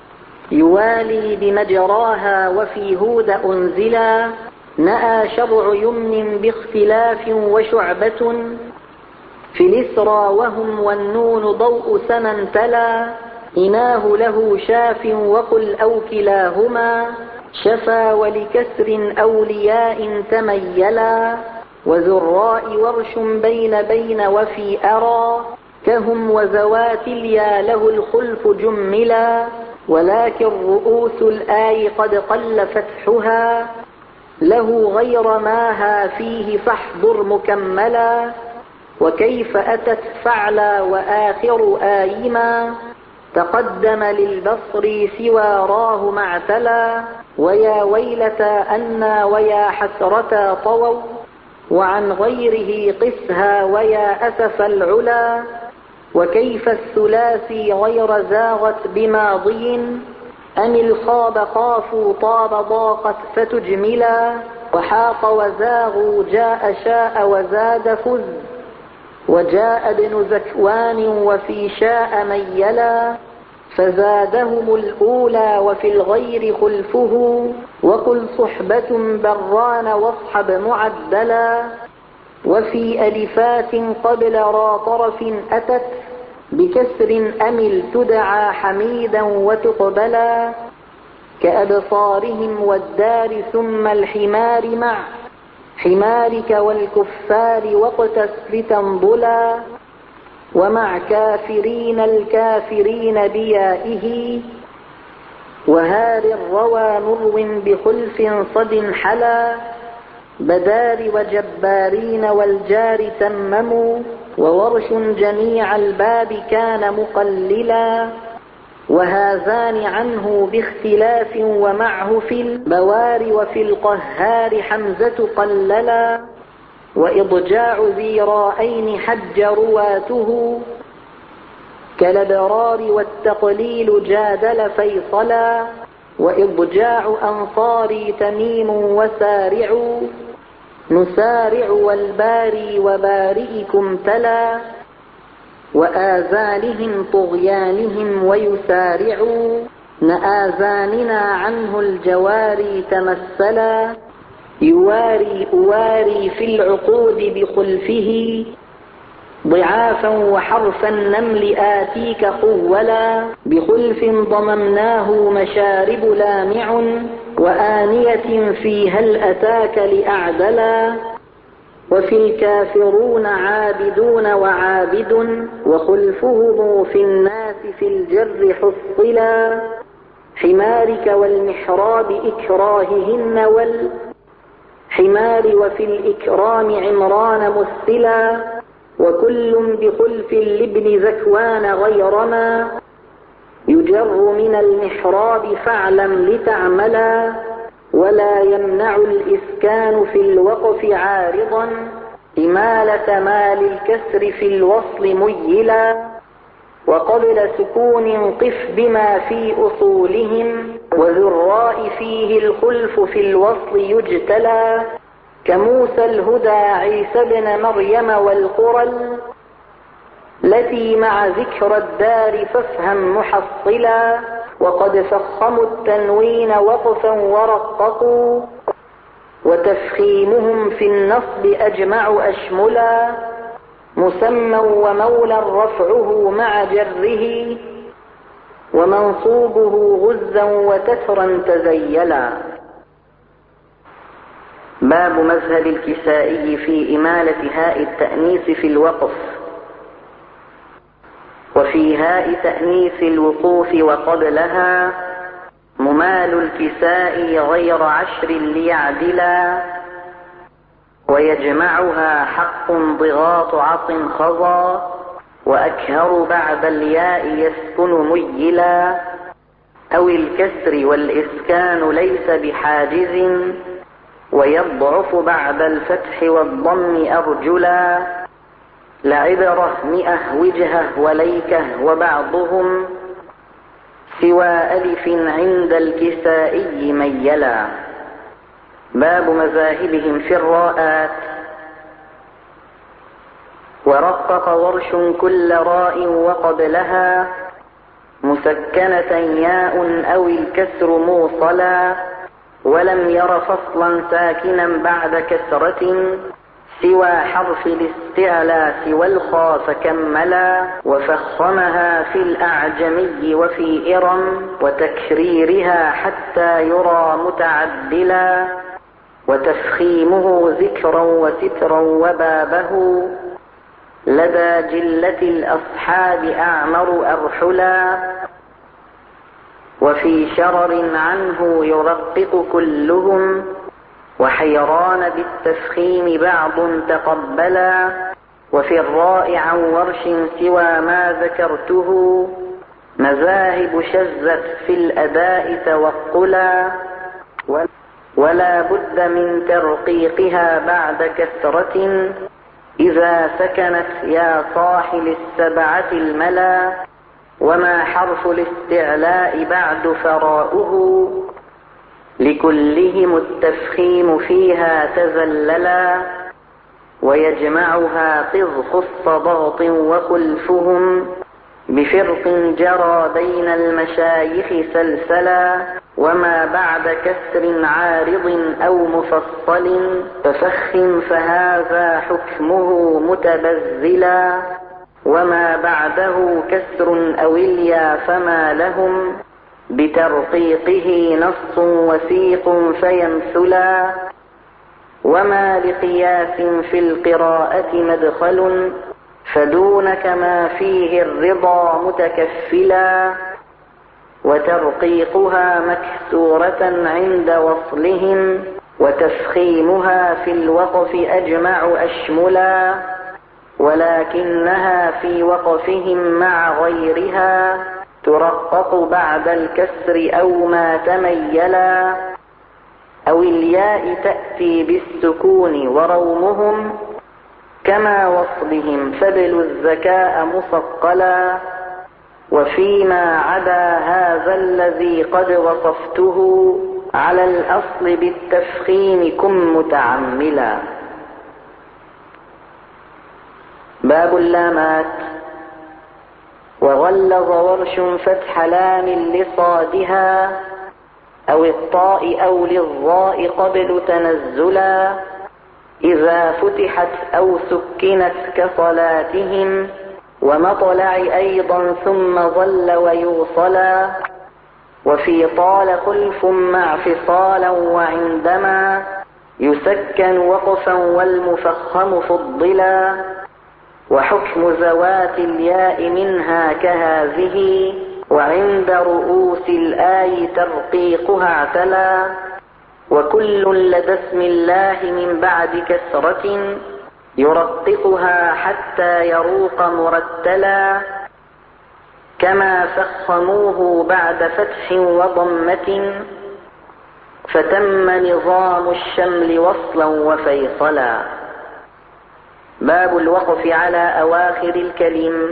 S1: يوالي بمجراها وفي هود أنزلا. نأى شرع يمن باختلاف وشعبة في الإسرى وهم والنون ضوء سما تلا. إناه له شاف وقل أو كلاهما شفا ولكسر أولياء تميلا. وذراء ورش بين وفي أرى كهم وذوات اليا له الخلف جملا. ولكن رؤوس الآي قد قل فتحها له غير ماها فيه فاحضر مكملا. وكيف أتت فعلا وآخر آيما تقدم للبصر سوى راه معتلا. ويا ويلتا أنا ويا حسرتا طووا وعن غيره قسها ويا أسف العلا. وكيف الثلاثي غير زاغت بماضي أم الخاب خافوا طاب ضاقت فتجملا. وحاق وزاغوا جاء شاء وزاد فز وجاء ابن زكوان وفي شاء ميلا. فزادهم الأولى وفي الغير خلفه وقل صحبة بران واصحب معدلا. وفي ألفات قبل را طرف أتت بكسر أمل تدعى حميدا وتقبلا. كأبصارهم والدار ثم الحمار مع حمارك والكفار واقتس لتنضلا. ومع كافرين الكافرين بيائه وهار الروى نرو بخلف صد حلا. بدار وجبارين والجار تمموا وورش جميع الباب كان مقللا. وهذان عنه باختلاف ومعه في البوار وفي القهار حمزة قللا. وإضجاع ذي رائين حج رواته كالابرار والتقليل جادل فيصلا. وإضجاع أنصاري تميم وسارع نسارع والباري وبارئكم تلا. وآذانهم طغيانهم ويسارعوا نآذاننا عنه الجواري تمثلا. يواري أواري في العقود بخلفه ضعافا وحرف النمل آتيك خولا. بخلف ضممناه مشارب لامع وآنية في هل أتاك لأعدلا. وفي الكافرون عابدون وعابد وخلفهم في الناس في الجر حصلا حمارك والمحراب إكراههن والحمار وفي الإكرام عمران مثلا وكل بخلف لابن ذكوان غيرما يجر من المحراب فاعلم لتعملا ولا يمنع الإسكان في الوقف عارضا إمالة ما للكسر في الوصل ميلا وقبل سكون قف بما في أصولهم وذو الراء فيه الخلف في الوصل يجتلى كموسى الهدى عيسى بن مريم والقرى التي مع ذكر الدار فافهم محصلا وقد فخموا التنوين وقفا ورققوا وتفخيمهم في النصب أجمع أشملا مسمى ومولى رفعه مع جره ومنصوبه غزا وتترا تزيلا. باب مذهب الكسائي في إمالة هاء التأنيث في الوقف. وفي هاء تأنيث الوقوف وقبلها ممال الكساء غير 10 ليعدلا ويجمعها حق ضغاط عط خضا وأكهر بعد الياء يسكن ميلا أو الكسر والإسكان ليس بحاجز ويضعف بعد الفتح والضم أرجلا لعبرة 100 وجهه وليكه وبعضهم سوى ألف عند الكسائي ميلا. باب مذاهبهم في الراءات. ورقق ورش كل راء وقبلها مسكنة ياء أو الكسر موصلا ولم ير فصلا ساكنا بعد كسرة سوى حرف الاستعلاء والخاء فكملا وفخمها في الأعجمي وفي إرم وتكريرها حتى يرى متعدلا وتفخيمه ذكرا وسترا وبابه لدى جلة الأصحاب أعمر أرحلا وفي شرر عنه يرقق كلهم وحيران بالتفخيم بعض تقبلا وفي الراء عن ورش سوى ما ذكرته مذاهب شذت في الأداء توقلا ولا بد من ترقيقها بعد كسرة إذا سكنت يا صاحل السبعة الملا وما حرف الاستعلاء بعد فراؤه لكلهم التفخيم فيها تذللا ويجمعها قذ خص ضغط وخلفهم بفرق جرى بين المشايخ سلسلا وما بعد كسر عارض أو مفصل ففخم فهذا حكمه متبذلا وما بعده كسر أو اليا فما لهم بترقيقه نص وثيق فيمثلا وما لقياس في القراءة مدخل فدونك ما فيه الرضا متكفلا وترقيقها مكسورة عند وصلهم وتفخيمها في الوقف أجمع أشملا ولكنها في وقفهم مع غيرها ترقق بعد الكسر أو ما تميلا أو الياء تأتي بالسكون ورومهم كما وصلهم فبلوا الذكاء مصقلا وفيما عدا هذا الذي قد وصفته على الأصل بالتفخيم كن متعملا. باب اللامات. وغلظ ورش فتح لام لصادها أو الطاء أو للظاء قبل تنزلا إذا فتحت أو سكنت كصلاتهم ومطلع أيضا ثم ظل ويوصلا وفي طال خلف مع فصالا وعندما يسكن وقفا والمفخم فضلا، وحكم ذوات الياء منها كهذه، وعند رؤوس الآي ترقيقها اعتلى، وكل لدى اسم الله من بعد كسرة يرققها حتى يروق مرتلا، كما فخموه بعد فتح وضمة، فتم نظام الشمل وصلا وفيصلا. باب الوقف على أواخر الكلم.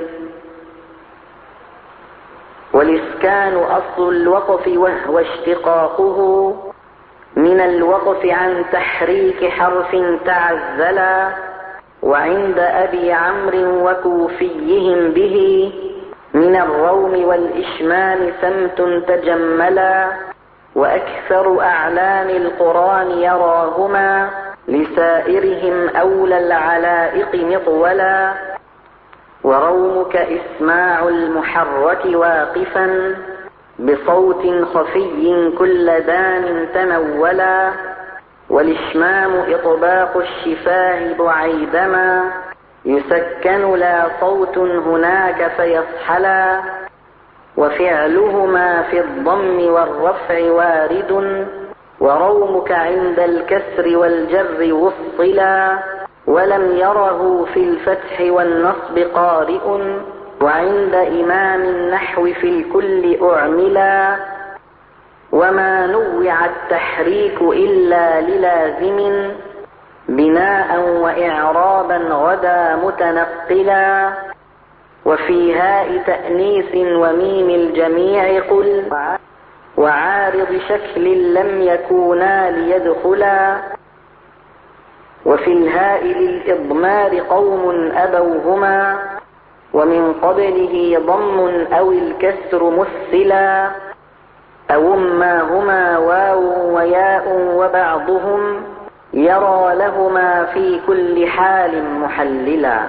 S1: والإسكان أصل الوقف، وهو اشتقاقه من الوقف عن تحريك حرف تعزلا، وعند أبي عمرو وكوفيهم به من الروم والإشمام سمت تجملا، وأكثر أعلام القرآن يراهما لسائرهم أولى العلائق مطولا، ورومك إسماع المحرك واقفا بصوت خفي كل دان تنولا، والإشمام إطباق الشفاه بعيدما يسكن لا صوت هناك فيصحلا، وفعلهما في الضم والرفع وارد، ورومك عند الكسر والجر وصلا، ولم يره في الفتح والنصب قارئ، وعند إمام النحو في الكل أعملا، وما نوع التحريك إلا للازم بناء وإعرابا غدا متنقلا، وفي هاء تأنيث وميم الجميع قل، وعارض شكل لم يكونا ليدخلا، وفي الهاء للإضمار قوم أبوهما، ومن قبله ضم أو الكسر مثلا، أو ما هما واو وياء وبعضهم يرى لهما في كل حال محللا.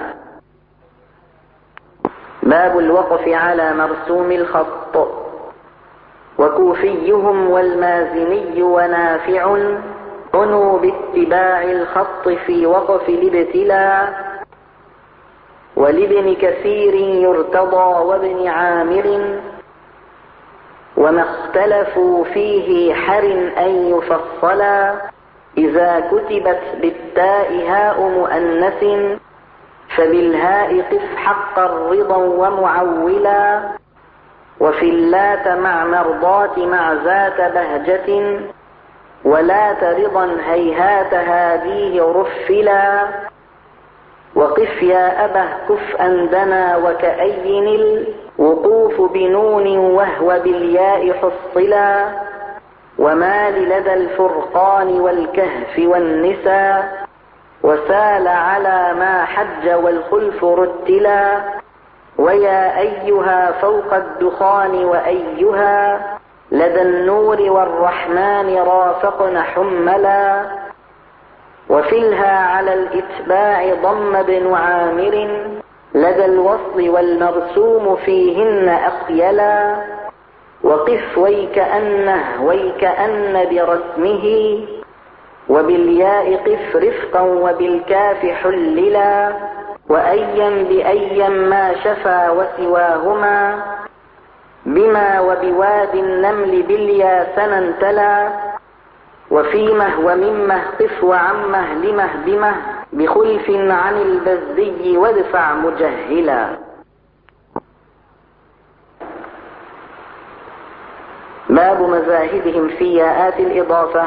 S1: باب الوقف على مرسوم الخط. وكوفيهم والمازني ونافع عنوا باتباع الخط في وقف الابتلاء، ولابن كثير يرتضى وابن عامر، وما اختلفوا فيه حر أن يفصلا، إذا كتبت بالتاء هاء مؤنث فبالهاء قف حقا رضا ومعولا، وفي اللات مع مرضات مع ذات بهجة، ولات رضا هيهات هاديه رفلا، وقف يا أبه كف أندنا وكأين الوقوف بنون وهو بالياء حصلا، ومال لدى الفرقان والكهف والنساء، وسال على ما حج والخلف رتلا، ويا أيها فوق الدخان وأيها لدى النور والرحمن رافقن حملا، وفي الها على الإتباع ضم بن عامر لدى الوصل والمرسوم فيهن أخيلا، وقف ويكأنه ويكأن برسمه، وبالياء قف رفقا وبالكاف حللا، وأيا بأيا ما شفا وسواهما، بما وبواد النمل باليا سنا تلا، وفيمه وممه قف وعمه لمه بمه بخلف عن البزي وادفع مجهلا. باب مذاهبهم في ياءات الإضافة.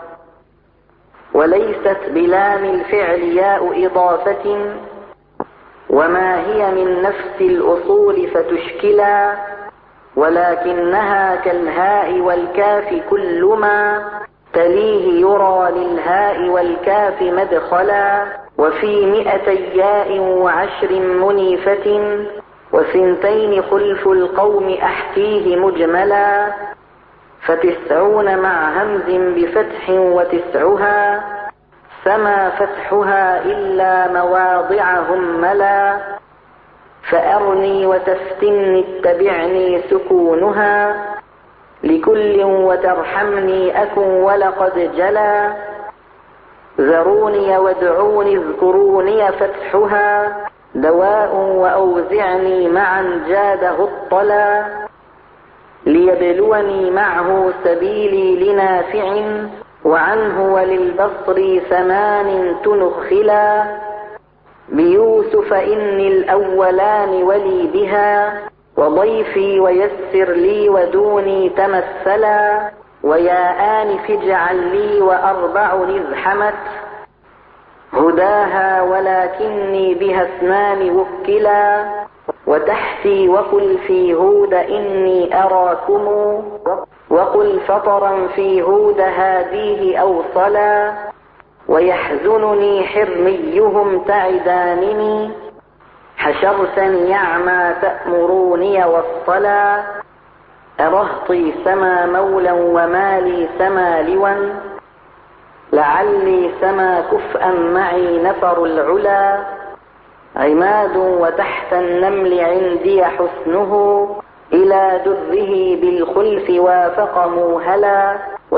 S1: وليست بلام الفعل ياء إضافة، وما هي من نفس الأصول فتشكلا، ولكنها كالهاء والكاف كل ما تليه يرى للهاء والكاف مدخلا، وفي 200 ياء و10 منيفة، و2 خلف القوم أحتيه مجملا، ف90 مع همز بفتح و9 سما فتحها إلا مواضعهم ملا، فأرني وتفتني اتبعني سكونها، لكل وترحمني أكن ولقد جلا، ذروني وادعوني اذكروني فتحها دواء وأوزعني معا جاده الطلا ليبلوني معه سبيلي لنافع وعنه وللبصر 8 تنخلا بيوسف إني الأولان ولي بها وضيفي ويسر لي ودوني تمثلا ويا آنف اجعل لي وأربع إذ حمت هداها ولكني بها 2 وكلا وتحتي وقل في هود إني أراكم وقل فطرا في هود هاديه أوصلا ويحزنني حرميهم تعدانني حشرتني يعمى تأمروني والصلا أرهطي سما مولا ومالي سما لوا لعلي سما كفءا معي نفر العلا عماد وتحت النمل عندي حسنه إلى دره بالخلف وافق موهلا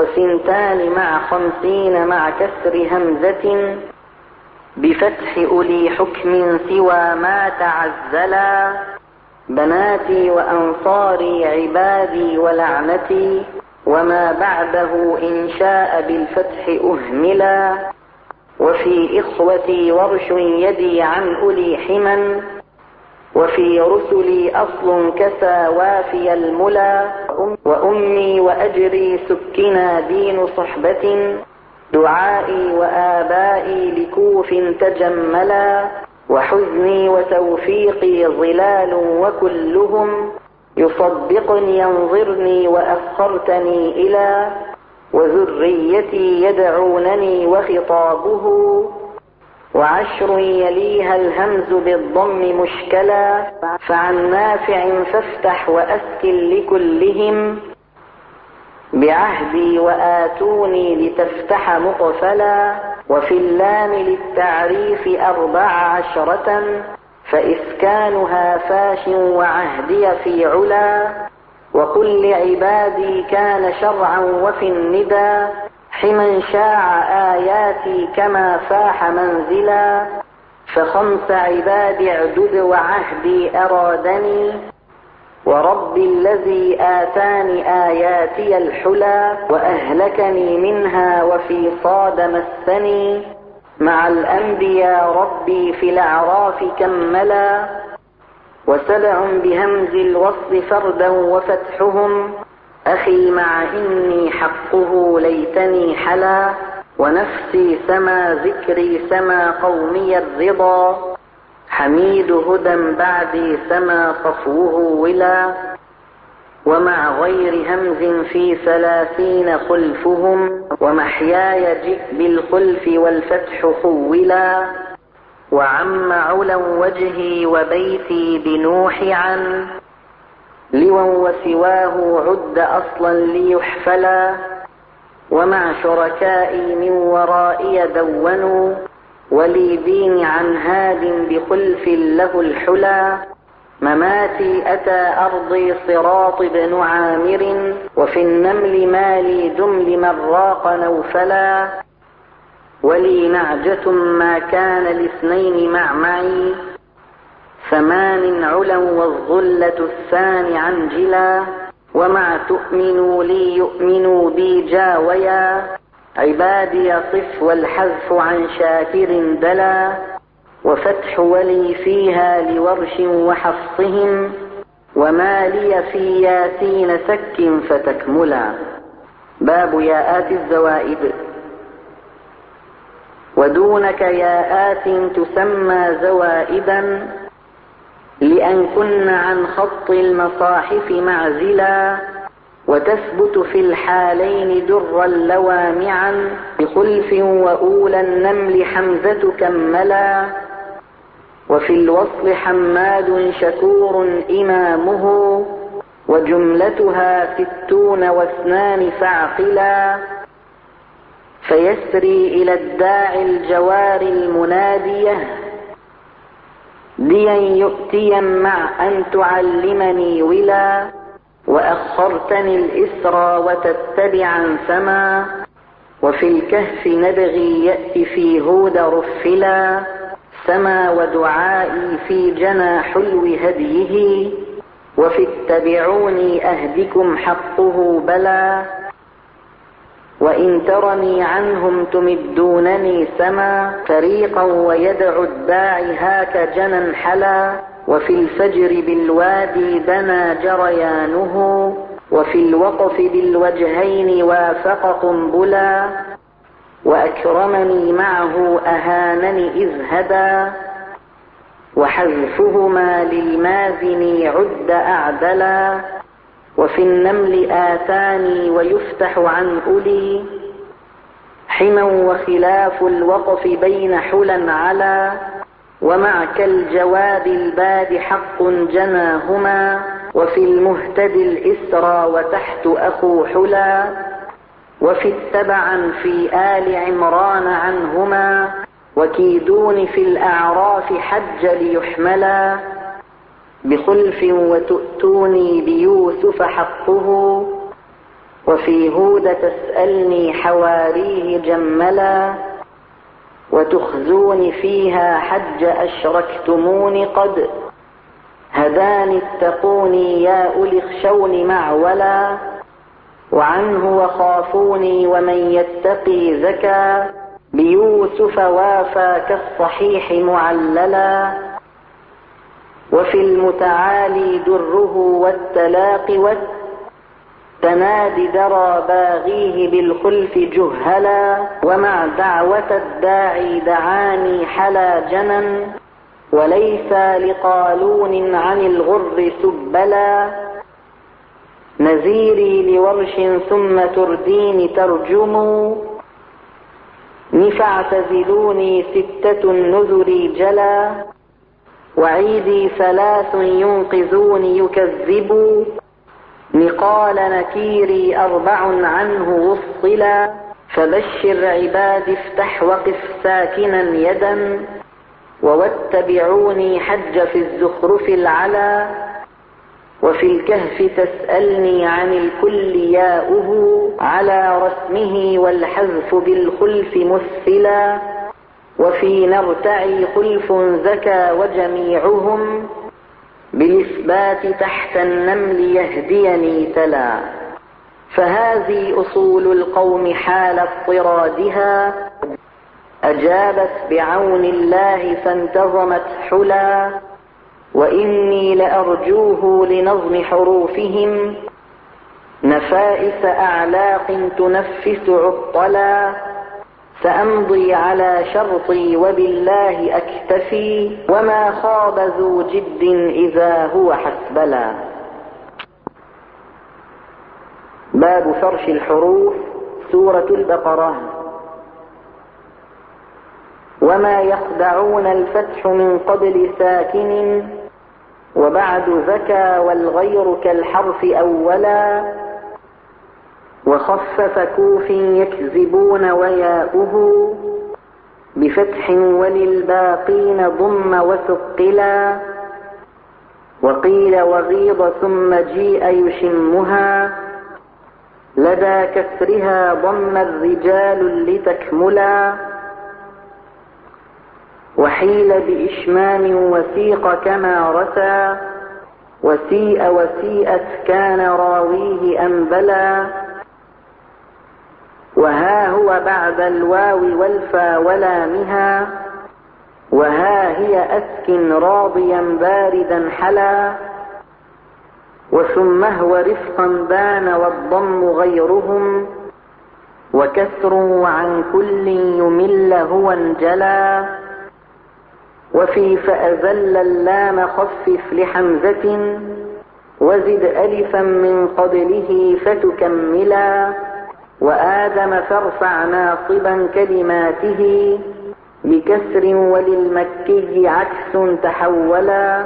S1: 2 مع 50 مع كسر همزة بفتح أولي حكم سوى ما تعزلا بناتي وأنصاري عبادي ولعنتي وما بعده إن شاء بالفتح أهملا وفي إخوتي ورش يدي عن أولي حما وفي رسلي أصل كسى وافي الملا وأمي وأجري سكنا دين صحبة دعائي وآبائي لكوف تجملا وحزني وتوفيقي ظلال وكلهم يصدقني ينظرني وأخرتني إلى وذريتي يدعونني وخطابه وعشر يليها الهمز بالضم مشكلا فعن نافع فافتح وأسكن لكلهم بعهدي وآتوني لتفتح مقفلا وفي اللام للتعريف 14 فإسكانها فاش وعهدي في علا وقل لعبادي كان شرعا وفي الندى حما شاع آياتي كما فاح منزلا ف5 عباد اعدد وعهدي أرادني ورب الذي آتاني آياتي الحلا وأهلكني منها وفي صاد مسني مع الأنبياء ربي في الأعراف كملا و7 بهمز الوصل فردا وفتحهم أخي مع إني حقه ليتني حلا ونفسي سما ذكري سما قومي الرضا حميد هدى بعدي سما صفوه ولا ومع غير همز في 30 خلفهم ومحياي جئ بالخلف والفتح خولا وعم علا وجهي وبيتي بنوح عن لوا وسواه عد أصلا ليحفلا ومع شركائي من ورائي دونوا ولي دين عن هاد بخلف له الحلا مماتي أتى أرضي صراط بن عامر وفي النمل مالي دمل من راق نوفلا ولي نعجة ما كان ل2 معي 8 علا والظلة 2 عنجلا ومع تؤمنوا لي يؤمنوا بي جاويا عبادي صف والحذف عن شاكر دلا وفتح ولي فيها لورش وحفصهم وما لي في ياسين سك فتكملا باب ياءات الزوائد ودونك ياءات تسمى زوائدا لأن كن عن خط المصاحف معزلا وتثبت في الحالين درا لوامعا بخلف وأولى النمل حمزة كملا وفي الوصل حماد شكور إمامه وجملتها 60 و2 فاعقلا فيسري إلى الداعي الجوار المنادية ديا يؤتيا مع أن تعلمني ولا وأخرتني الإسرى وتتبعا سما وفي الكهف نبغي يأتي في هود رفلا سما ودعائي في جنى حلو هديه وفي اتبعوني أهدكم حقه بلى وإن ترني عنهم تمدونني سما فريقا ويدعو الداعي هاك جنى حلا وفي الفجر بالوادي دنا جريانه وفي الوقف بالوجهين وافق قنبلا وأكرمني معه أهانني إذ هدى وحذفهما للمازن عد أعدلا وفي النمل آتاني ويفتح عن أولي حما وخلاف الوقف بين حلا علا ومع كالجواد الباد حق جناهما وفي المهتدي الإسرى وتحت أخو حلا وفي اتبعا في آل عمران عنهما وكيدون في الأعراف حج ليحملا بخلف وتؤتوني بيوسف حقه وفي هود تسألني حواريه جملا وتخزون فيها حج أشركتمون قد هداني اتقوني يا أولي اخشون معولا وعنه وخافوني ومن يتقي زكى بيوسف وافى كالصحيح معللا وفي المتعالي دره والتلاق والتنادي درى باغيه بالخلف جهلا ومع دعوة الداعي دعاني حلا جنا وليس لقالون عن الغر سبلا نذيري لورش ثم تردين ترجموا فاعتزلوني 6 النذر جلا وعيدي 3 ينقذوني يكذبوا نقال نكيري 4 عنه وصلا فبشر عباد افتح وقف ساكنا يدا واتبعوني حج في الزخرف العلا وفي الكهف تسألني عن الكل ياؤه على رسمه والحذف بالخلف مثلا وفي نرتعي خلف زكى وجميعهم بالإثبات تحت النمل يهديني تلا فهذه أصول القوم حال اضطرادها أجابت بعون الله فانتظمت حلا وإني لأرجوه لنظم حروفهم نفائس أعلاق تنفس عطلا سأمضي على شرطي وبالله أكتفي وما خاب ذو جد إذا هو حسبلا. باب فرش الحروف سورة البقرة. وما يخدعون الفتح من قبل ساكن وبعد ذكى والغير كالحرف أولا وخفف كوف يكذبون وياؤه بفتح وللباقين ضم وثقلا وقيل وغيض ثم جيء يشمها لدى كسرها ضم الرجال لتكملا وحيل بإشمام وسيق كما رسى وسيء وسيئت كان راويه أنبلا وها هو بعد الواو والفا ولامها وها هي أسكن راضيا باردا حلا وثم هو رفقا بان والضم غيرهم وكسر وعن كل يمل هو انجلا وفي فأذل اللام خفف لحمزة وزد ألفا من قبله فتكملا وآدم فارفع ناصبا كلماته بكسر وللمكي عكس تحولا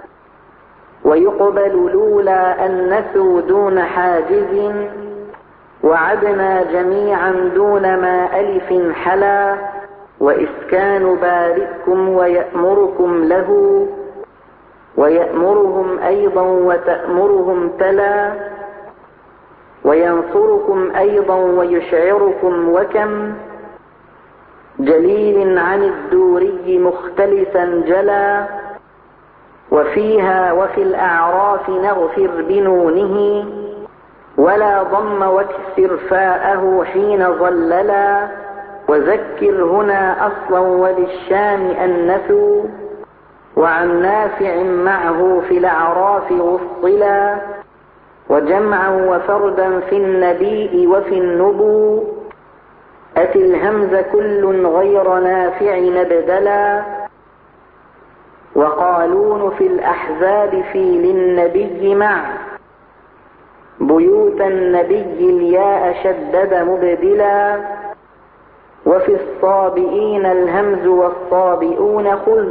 S1: ويقبل لولا أنثوا دون حاجز وعدنا جميعا دون ما ألف حلا وإسكان بارئكم ويأمركم له ويأمرهم أيضا وتأمرهم تلا وينصركم أيضا ويشعركم وكم جليل عن الدوري مختلسا جلا وفيها وفي الأعراف نغفر بنونه ولا ضم واكسر فاءه حين ظللا وذكر هنا أصلا وللشام أنثوا وعن نافع معه في الأعراف وصلا وجمعا وفردا في النبيء وفي النبو أتي الهمز كل غير نافع نبدلا وقالون في الأحزاب في للنبي مع بيوت النبي الياء شدد مبدلا وفي الصابئين الهمز والصابئون خذ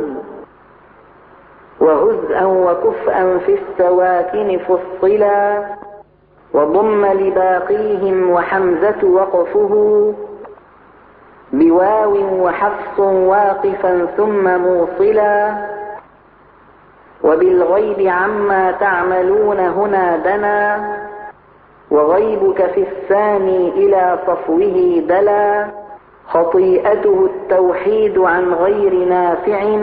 S1: وهزءا وكفءا في السواكن فصلا وضم لباقيهم وحمزة وقفه بواو وحفص واقفا ثم موصلا وبالغيب عما تعملون هنا دنا وغيبك في الثاني إلى صفوه دلا خطيئته التوحيد عن غير نافع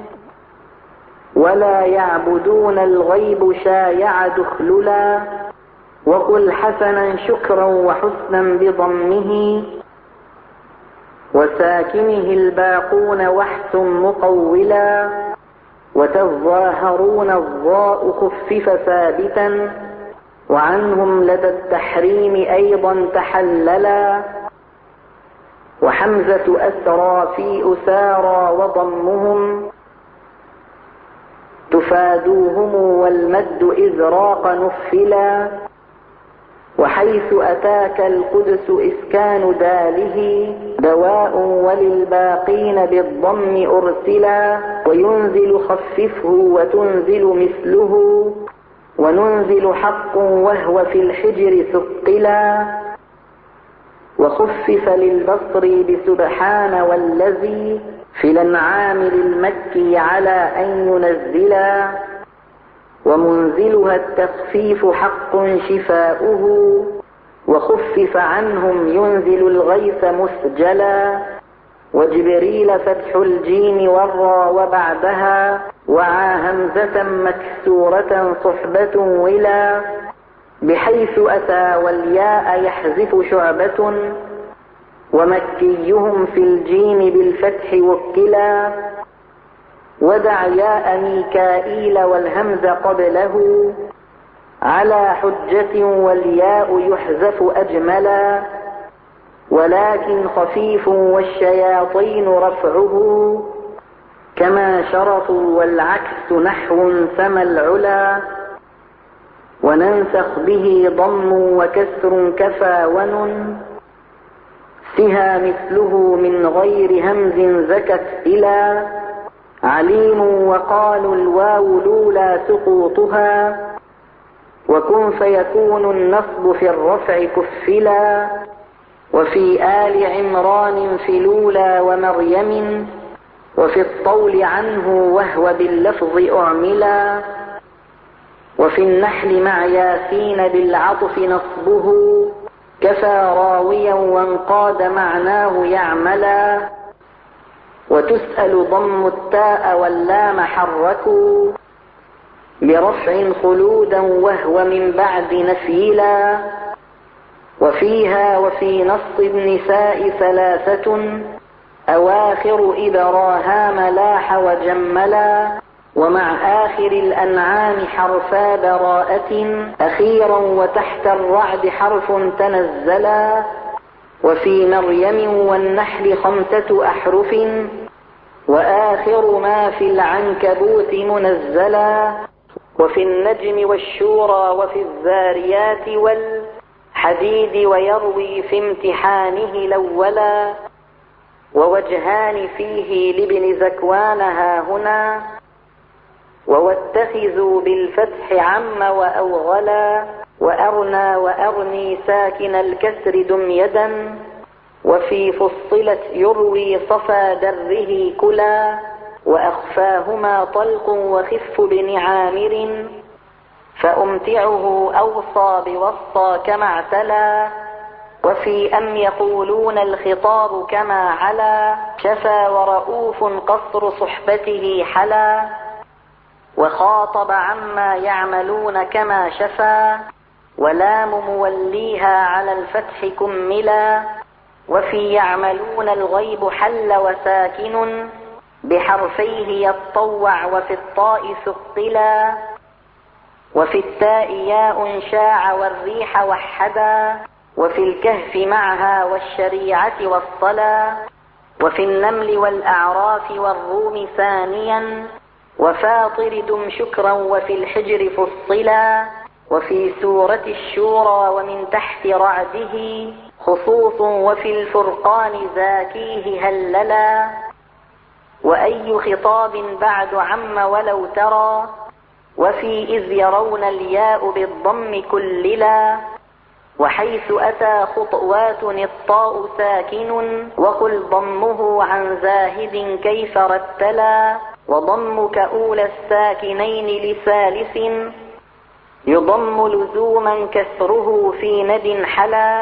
S1: ولا يعبدون الغيب شايع دخللا وقل حسنا شكرا وحسنا بضمه وساكنه الباقون وحس مقولا وتظاهرون الضاء خفف ثابتا وعنهم لدى التحريم أيضا تحللا وحمزة أسرى في أسارى وضمهم تفادوهم والمد إذ راق نفلا وحيث أتاك القدس إسكان داله دواء وللباقين بالضم أرسلا وينزل خففه وتنزل مثله وننزل حق وهو في الحجر ثقلا وخفف للبصر بسبحان والذي في الأنعام للمكي على أن ينزلا ومنزلها التخفيف حق شفاؤه وخفف عنهم ينزل الغيث مسجلا وجبريل فتح الجيم والرا وبعدها وعا همزة مكسورة صحبة ولا بحيث أتى والياء يحذف شعبة ومكيهم في الجيم بالفتح وكلا ودع ياء ميكائيل والهمز قبله على حجة والياء يحذف أجملا ولكن خفيف والشياطين رفعه كما شرطوا والعكس نحو سما العلا وننسخ به ضم وكسر كفى ونن سها مثله من غير همز زكت إلى عليم وقالوا الواو لولا سقوطها وكن فيكون النصب في الرفع كفلا وفي آل عمران في لولا ومريم وفي الطول عنه وهو باللفظ أعملا وفي النحل مع ياسين بالعطف نصبه كفى راويا وانقاد معناه يعملا وتسأل ضم التاء واللام حركوا برفع خلودا وهو من بعد نفيلا وفيها وفي نص النساء ثلاثة أواخر إبراهام لاح وجملا ومع آخر الأنعام حرفا براءة أخيرا وتحت الرعد حرف تنزلا وفي مريم والنحل 5 أحرف وآخر ما في العنكبوت منزلا وفي النجم والشورى وفي الذاريات والحديد ويروي في امتحانه الأولا ووجهان فيه لابن زكوان هاهنا وواتخذوا بالفتح عم وأوغلا وأرنى وأرني ساكن الكسر دميدا وفي فصلت يروي صفا دره كلا وأخفاهما طلق وخف بن عامر فأمتعه أوصى بوصى كما اعتلى. وفي أم يقولون الخطاب كما علا، شفى ورؤوف قصر صحبته حلا. وخاطب عما يعملون كما شفى، ولام موليها على الفتح كملا. وفي يعملون الغيب حل وساكن، بحرفيه يطوع وفي الطاء ثقلا. وفي التاء ياء شاع والريح وحدا، وفي الكهف معها والشريعة والصلا. وفي النمل والأعراف والروم ثانيا، وفاطر دم شكرا وفي الحجر فصلا. وفي سورة الشورى ومن تحت رعده خصوص، وفي الفرقان زاكيه هللا. وأي خطاب بعد عم ولو ترى، وفي إذ يرون الياء بالضم كللا. وحيث أتى خطوات الطاء ساكن، وقل ضمه عن زاهد كيف رتلا. وضمك أولى الساكنين لثالث، يضم لزوما كسره في ند حلا.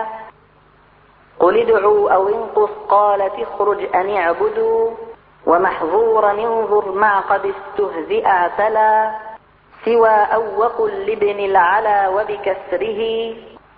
S1: قل ادعوا أو انقص قالت اخرج أن اعبدوا، ومحظورا انظر مع قد استهزئ اعتلا. سوى أو وقل لابن العلا وبكسره،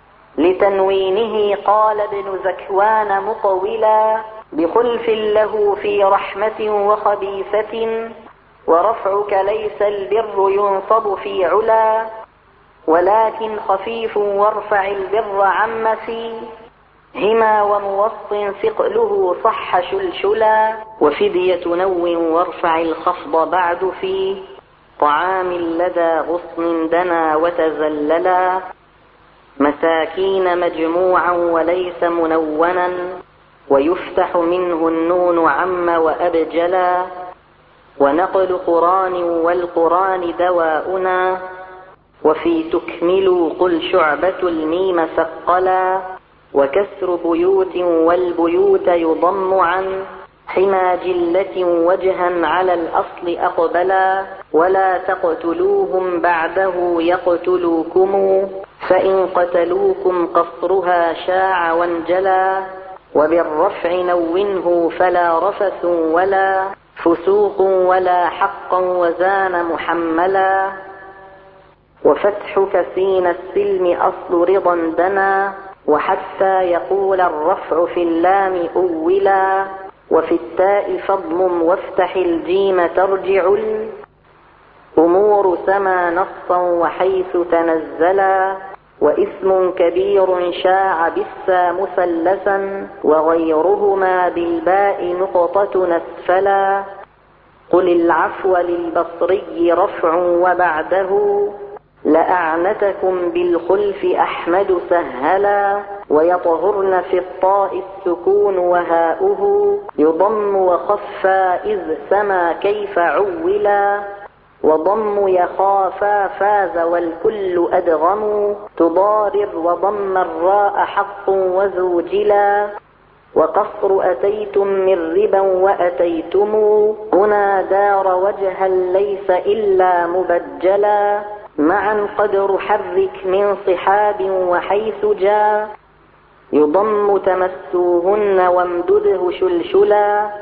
S1: لتنوينه قال ابن زكوان مطولا. بخلف له في رحمة وخبيثة، ورفعك ليس البر ينصب في علا. ولكن خفيف وارفع البر عم في هما، وموص ثقله صح شلشلا. وفدية نو وارفع الخفض بعد في طعام لدى غصن دنا وتزللا. مساكين مجموعا وليس منونا، ويفتح منه النون عم وأبجلا. ونقل قران والقران دواؤنا، وفي تكملوا قل شعبة الميم ثقلا. وكسر بيوت والبيوت يضم عن حما جلة وجها على الأصل أقبلا. ولا تقتلوهم بعده يقتلوكم، فإن قتلوكم قصرها شاع وانجلا. وبالرفع نونه فلا رفث ولا فسوق ولا حقا وزان محملا. وفتحك سين السلم أصل رضا دنا، وحتى يقول الرفع في اللام أولا. وفي التاء فضم وافتح الجيم ترجع الأمور سما نصا وحيث تنزلا. واسم كبير شاع بالسا مثلثا، وغيرهما بالباء نقطة نسفلا. قل العفو للبصري رفع وبعده لأعنتكم بالخلف أحمد سهلا. ويطهرن في الطاء السكون وهاؤه يضم وخفى إذ سما كيف عولا. وضم يخافا فاز والكل أدغم تضارر، وضم الراء حق وزوجلا. وقصر أتيتم من ربا وأتيتم هنا دار وجها ليس إلا مبجلا. معا قدر حرك من صحاب وحيث جاء يضم تمسوهن وامدده شلشلا.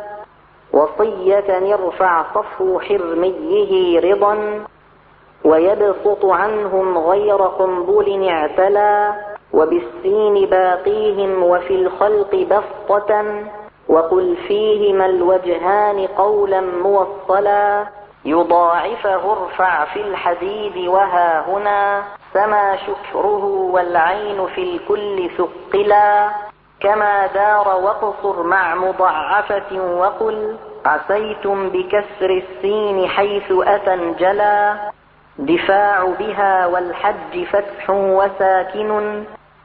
S1: وصية يرفع صفو حرميه رضا، ويبسط عنهم غير قنبل اعتلى. وبالسين باقيهم وفي الخلق بسطة، وقل فيهما الوجهان قولا موصلا. يضاعفه ارفع في الحديد وها هنا سما شكره، والعين في الكل ثقلا. كما دار وقصر مع مضعفة، وقل عسيتم بكسر السين حيث أتى انجلا. دفاع بها والحج فتح وساكن،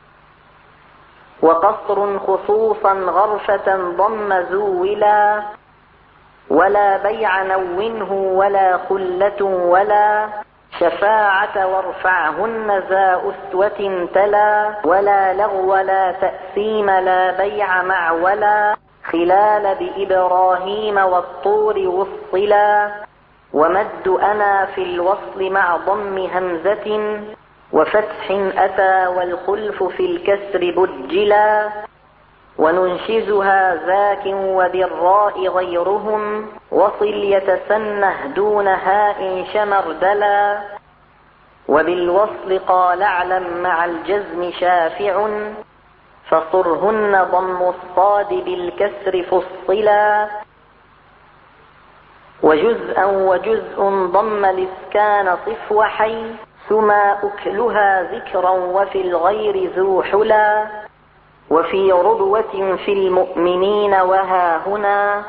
S1: وقصر خصوصا غرفة ضم زولا. ولا بيع نونه ولا خلة ولا شفاعة وارفعهن ذا أسوة تلا. ولا لغو ولا تأثيم لا بيع مع ولا خلال بإبراهيم والطور وصلا. ومد أنا في الوصل مع ضم همزة وفتح أتى والخلف في الكسر بجلا وننشزها ذاك وبالراء غيرهم وصل يتسنه دون هاء شمردلا وبالوصل قال اعلم مع الجزم شافع فصرهن ضم الصاد بالكسر فصلا وجزءا وجزء ضم الإسكان صف وحي ثما أكلها ذكرا وفي الغير ذو حلا وفي ربوة في المؤمنين وها هنا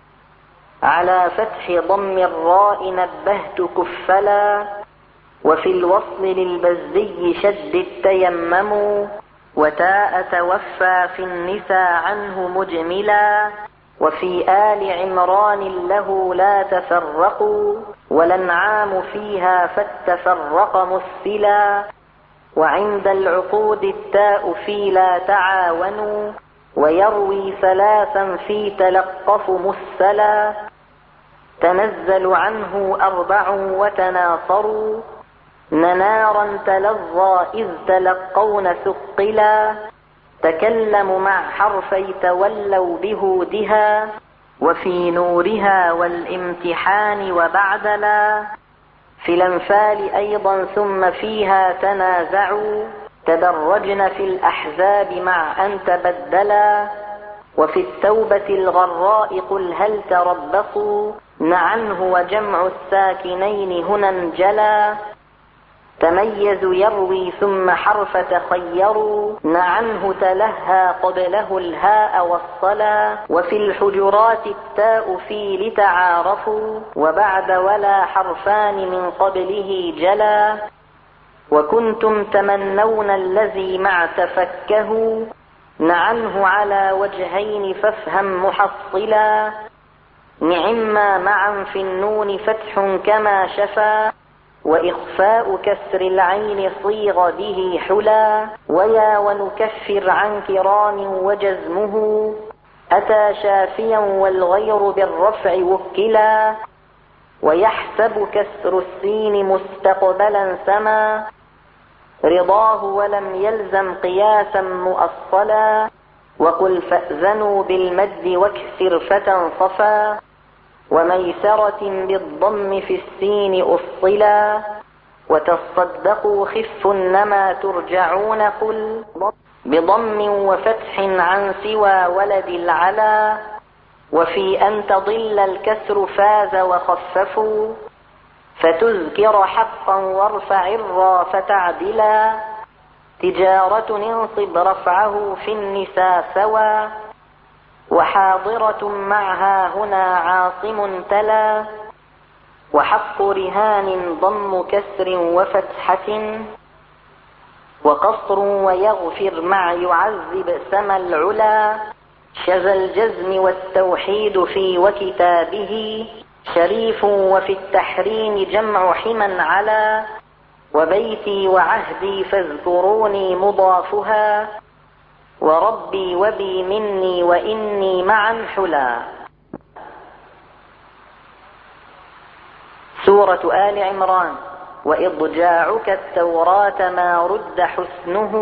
S1: على فتح ضم الراء نبهت كفلا وفي الوصل للبزي شد التيمم وتاء توفى في النساء عنه مجملا وفي آل عمران له لا تفرقوا والأنعام فيها فالتفرق مثلا وعند العقود التاء في لا تعاونوا ويروي ثلاثا في تلقف مثلا تنزل عنه أربع وتناصروا نارا تلظى إذ تلقون ثقلا تكلم مع حرفي تولوا بهودها وفي نورها والامتحان وبعدلا في الأنفال أيضا ثم فيها تنازعوا تدرجن في الأحزاب مع أن تبدلا وفي التوبة الغراء قل هل تربصوا نعنه وجمع الساكنين هنا انجلا تميز يروي ثم حرف تخيروا نعنه تلهى قبله الهاء والصلا وفي الحجرات التاء في لتعارفوا وبعد ولا حرفان من قبله جلا وكنتم تمنون الذي مع تفكه نعنه على وجهين فافهم محصلا نعما معا في النون فتح كما شفا وإخفاء كسر العين صيغ به حلا ويا ونكفر عن كرام وجزمه أتى شافيا والغير بالرفع وكلا ويحسب كسر السين مستقبلا سما رضاه ولم يلزم قياسا مؤصلا وقل فأذنوا بالمد واكسر فتنصفا وميسرة بالضم في السين أصلا وتصدقوا خف نما ترجعون قل بضم وفتح عن سوى ولد العلا وفي أن تضل الكسر فاز وخففوا فتذكر حقا وارفع الرا فتعدلا تجارة انصب رفعه في النساء سوى وحاضرة معها هنا عاصم تلا وحق رهان ضم كسر وفتحة وقصر ويغفر مع يعذب سما العلا شذا الجزم والتوحيد في وكتابه شريف وفي التحريم جمع حما على وبيتي وعهدي فاذكروني مضافها وربي وبي مني وإني معا حلا. سورة آل عمران. وإضجاعك التوراة ما رد حسنه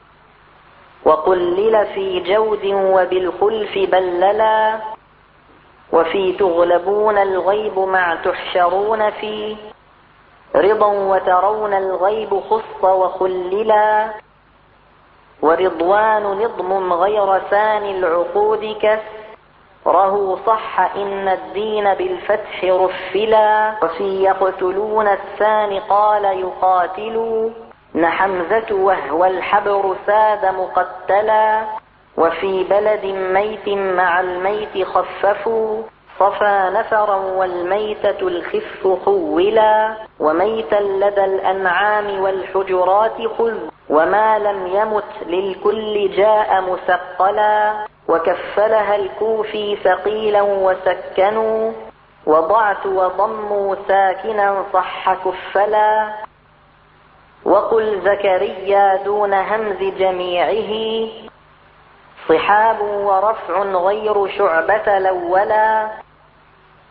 S1: وقلل في جود وبالخلف بللا وفي تغلبون الغيب مع تحشرون فيه رضا وترون الغيب خص وخللا ورضوان نظم غير ثاني العقود كسره صح إن الدين بالفتح رفلا وفي يقتلون الثاني قال يقاتلوا نحمزة وهو الحبر ساد مقتلا وفي بلد ميت مع الميت خففوا صفى نفرا والميتة الخف خولا وميتا لدى الأنعام والحجرات خذ وما لم يمت للكل جاء مثقلا وكفلها الكوفي ثقيلا وسكنوا وضعت وضموا ساكنا صح كفلا وقل زكريا دون همز جميعه صحاب ورفع غير شعبة الأولا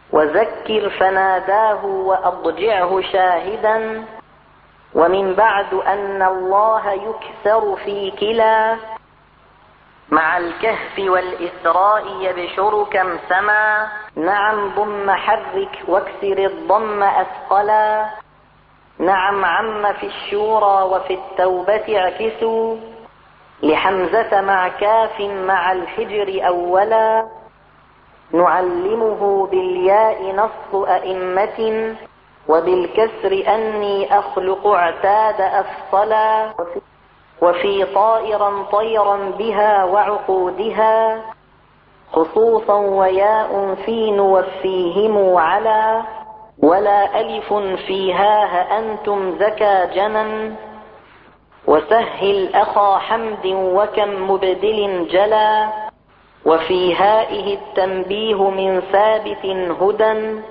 S1: وذكر فناداه وأضجعه شاهدا. ومن بعد أن الله يكثر في كلا مع الكهف والإسراء يبشر كم سما. نعم ضم حرك واكسر الضم أثقلا. نعم عم في الشورى وفي التوبة اعكسوا لحمزة مع كاف مع الحجر أولا. نعلمه بالياء نص أئمة وبالكسر أني أخلق اعتاد أفصلا. وفي طائرا طيرا بها وعقودها خصوصا وياء في نوفيهم على. ولا ألف فيها هأنتم زكى جنا. وسهل أخا حمد وكم مبدل جلا. وفي هائه التنبيه من ثابت هدى.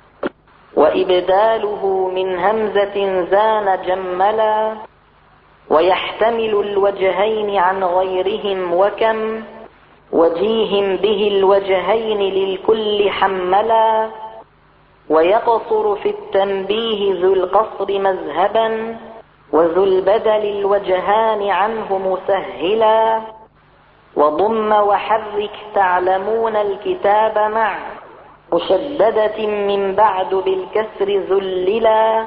S1: وإبداله من همزة زان جملا. ويحتمل الوجهين عن غيرهم وكم وجيه به الوجهين للكل حملا. ويقصر في التنبيه ذو القصر مذهبا وذو البدل الوجهان عنه مسهلا. وضم وحرك تعلمون الكتاب مع مشددة من بعد بالكسر ذللا.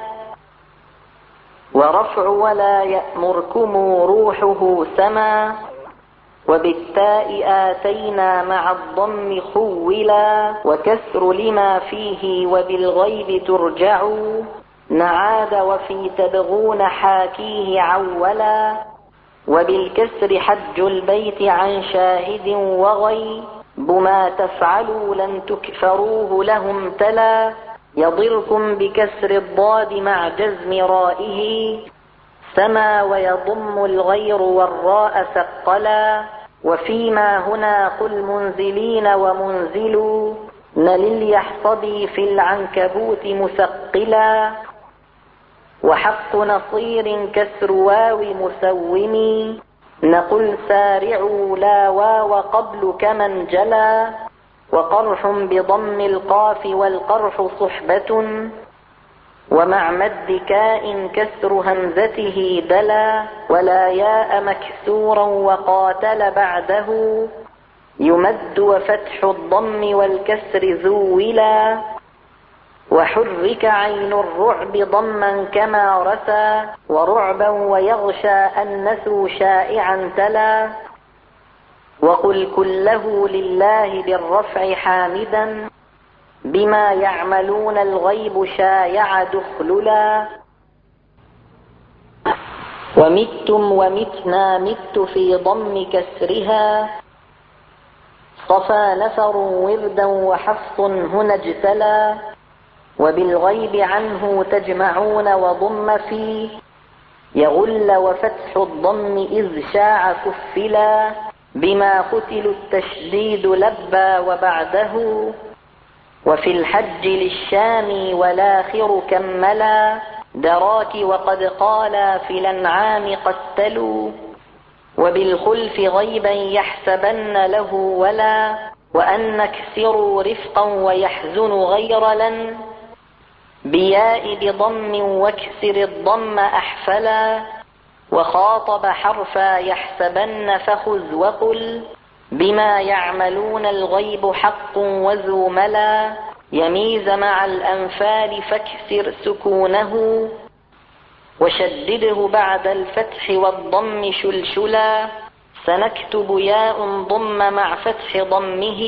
S1: ورفع ولا يأمركم روحه سما. وبالتاء آتينا مع الضم خولا. وكسر لما فيه وبالغيب ترجعوا نعاد وفي تبغون حاكيه عولا. وبالكسر حج البيت عن شاهد وغي بما تفعلوا لن تكفروه لهم تلا. يضركم بكسر الضاد مع جزم رائه سما. ويضم الغير والراء ثقلا. وفيما هنا قل منزلين ومنزلوا نل اليحصبي في العنكبوت مثقلا. وحق نصير كسر واو مسومي نقل سارعوا لا واو قبل كمن جلا. وقرح بضم القاف والقرح صحبة ومع مد كاء كسر همزته دلا. ولا ياء مكسورا وقاتل بعده يمد وفتح الضم والكسر ذولا. وحرك عين الرعب ضما كما رسى ورعبا ويغشى أنسوا شائعا تلا. وقل كله لله بالرفع حامدا بما يعملون الغيب شايع دخللا. ومتم ومتنا مت في ضم كسرها صفى نفر وردا وحفص هنا اجتلى. وبالغيب عنه تجمعون وضم في يغل وفتح الضم إذ شاع كفلا. بما قتلوا التشديد لبى وبعده وفي الحج للشام والآخر كملا. دراك وقد قالا في الأنعام قتلوا وبالخلف غيبا يحسبن له ولا. وأن نكسروا رفقا ويحزن غير لن بياء بضم واكسر الضم أحفلا. وخاطب حرفا يحسبن فخذ وقل بما يعملون الغيب حق وذو ملا. يميز مع الأنفال فاكسر سكونه وشدده بعد الفتح والضم شلشلا. سنكتب ياء ضم مع فتح ضمه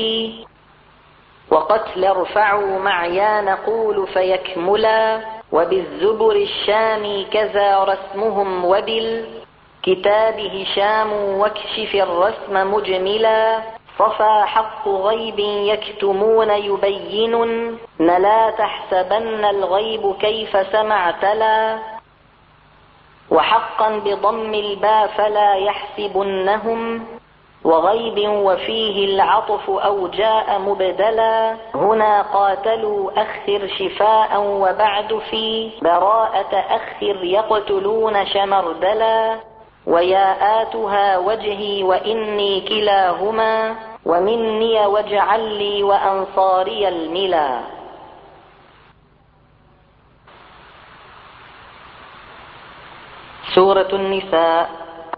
S1: وقتل ارفعوا مع يا نقول فيكملا. وبالزبر الشام كذا رسمهم وبالكتاب هشام واكشف الرسم مجملا. صفى حق غيب يكتمون يبين لا تحسبن الغيب كيف سمعتلا. وحقا بضم الباء فلا يحسبنهم وغيب وفيه العطف أو جاء مبدلا. هنا قاتلوا أخر شفاء وبعد في براءة أخر يقتلون شمردلا. وياءاتها وجهي وإني كلاهما ومني واجعل لي وأنصاري الملا. سورة النساء.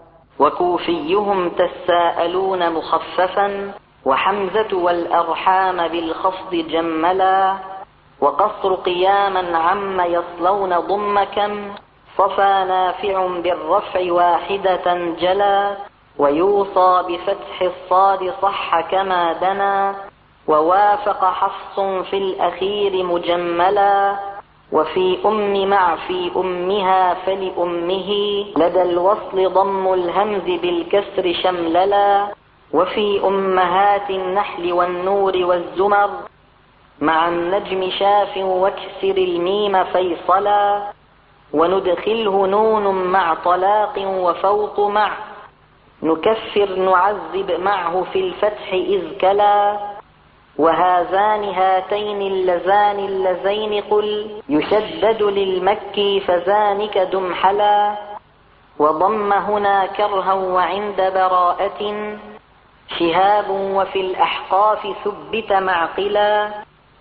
S1: وكوفيهم تساءلون مخففا، وحمزة والأرحام بالخفض جملا، وقصر قياما عم يصلون ضمكا، صفى نافع بالرفع واحدة جلا، ويوصى بفتح الصاد صح كما دنا، ووافق حفص في الأخير مجملا، وفي مع في أمها فلأمه، لدى الوصل ضم الهمز بالكسر شمللا، وفي أمهات النحل والنور والزمر، مع النجم شاف واكسر الميم فيصلا، وندخله نون مع طلاق وفوق مع، نكفر نعذب معه في الفتح إذ كلا، وهذان هاتين اللذان اللذين قل، يشدد للمكي فذانك دمحلا، وضم هنا كرها وعند براءة شهاب، وفي الأحقاف ثبت معقلا،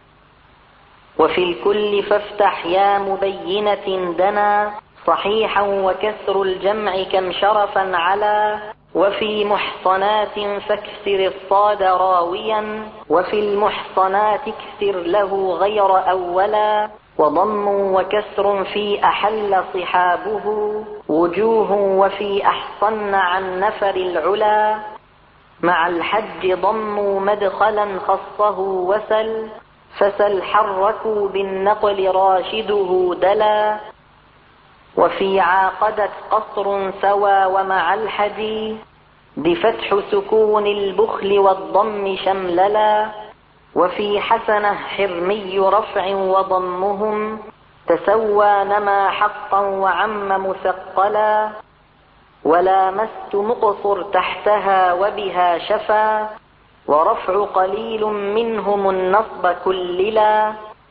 S1: وفي الكل فافتح يا مبينة دنا، صحيحا وكسر الجمع كم شرفا على، وفي محصنات فاكسر الصاد راويا، وفي المحصنات اكسر له غير أولا، وضم وكسر في أحل صحابه وجوه، وفي أحصن عن نفر العلا، مع الحج ضموا مدخلا خصه وسل، فسل حركوا بالنقل راشده دلا، وفي عاقدت قصر سوى ومع الحدي بفتح سكون البخل والضم شمللا، وفي حسنة حرمي رفع وضمهم تسوى نما حقا وعم مثقلا، ولامست مقصر تحتها وبها شفا، ورفع قليل منهم النصب كللا،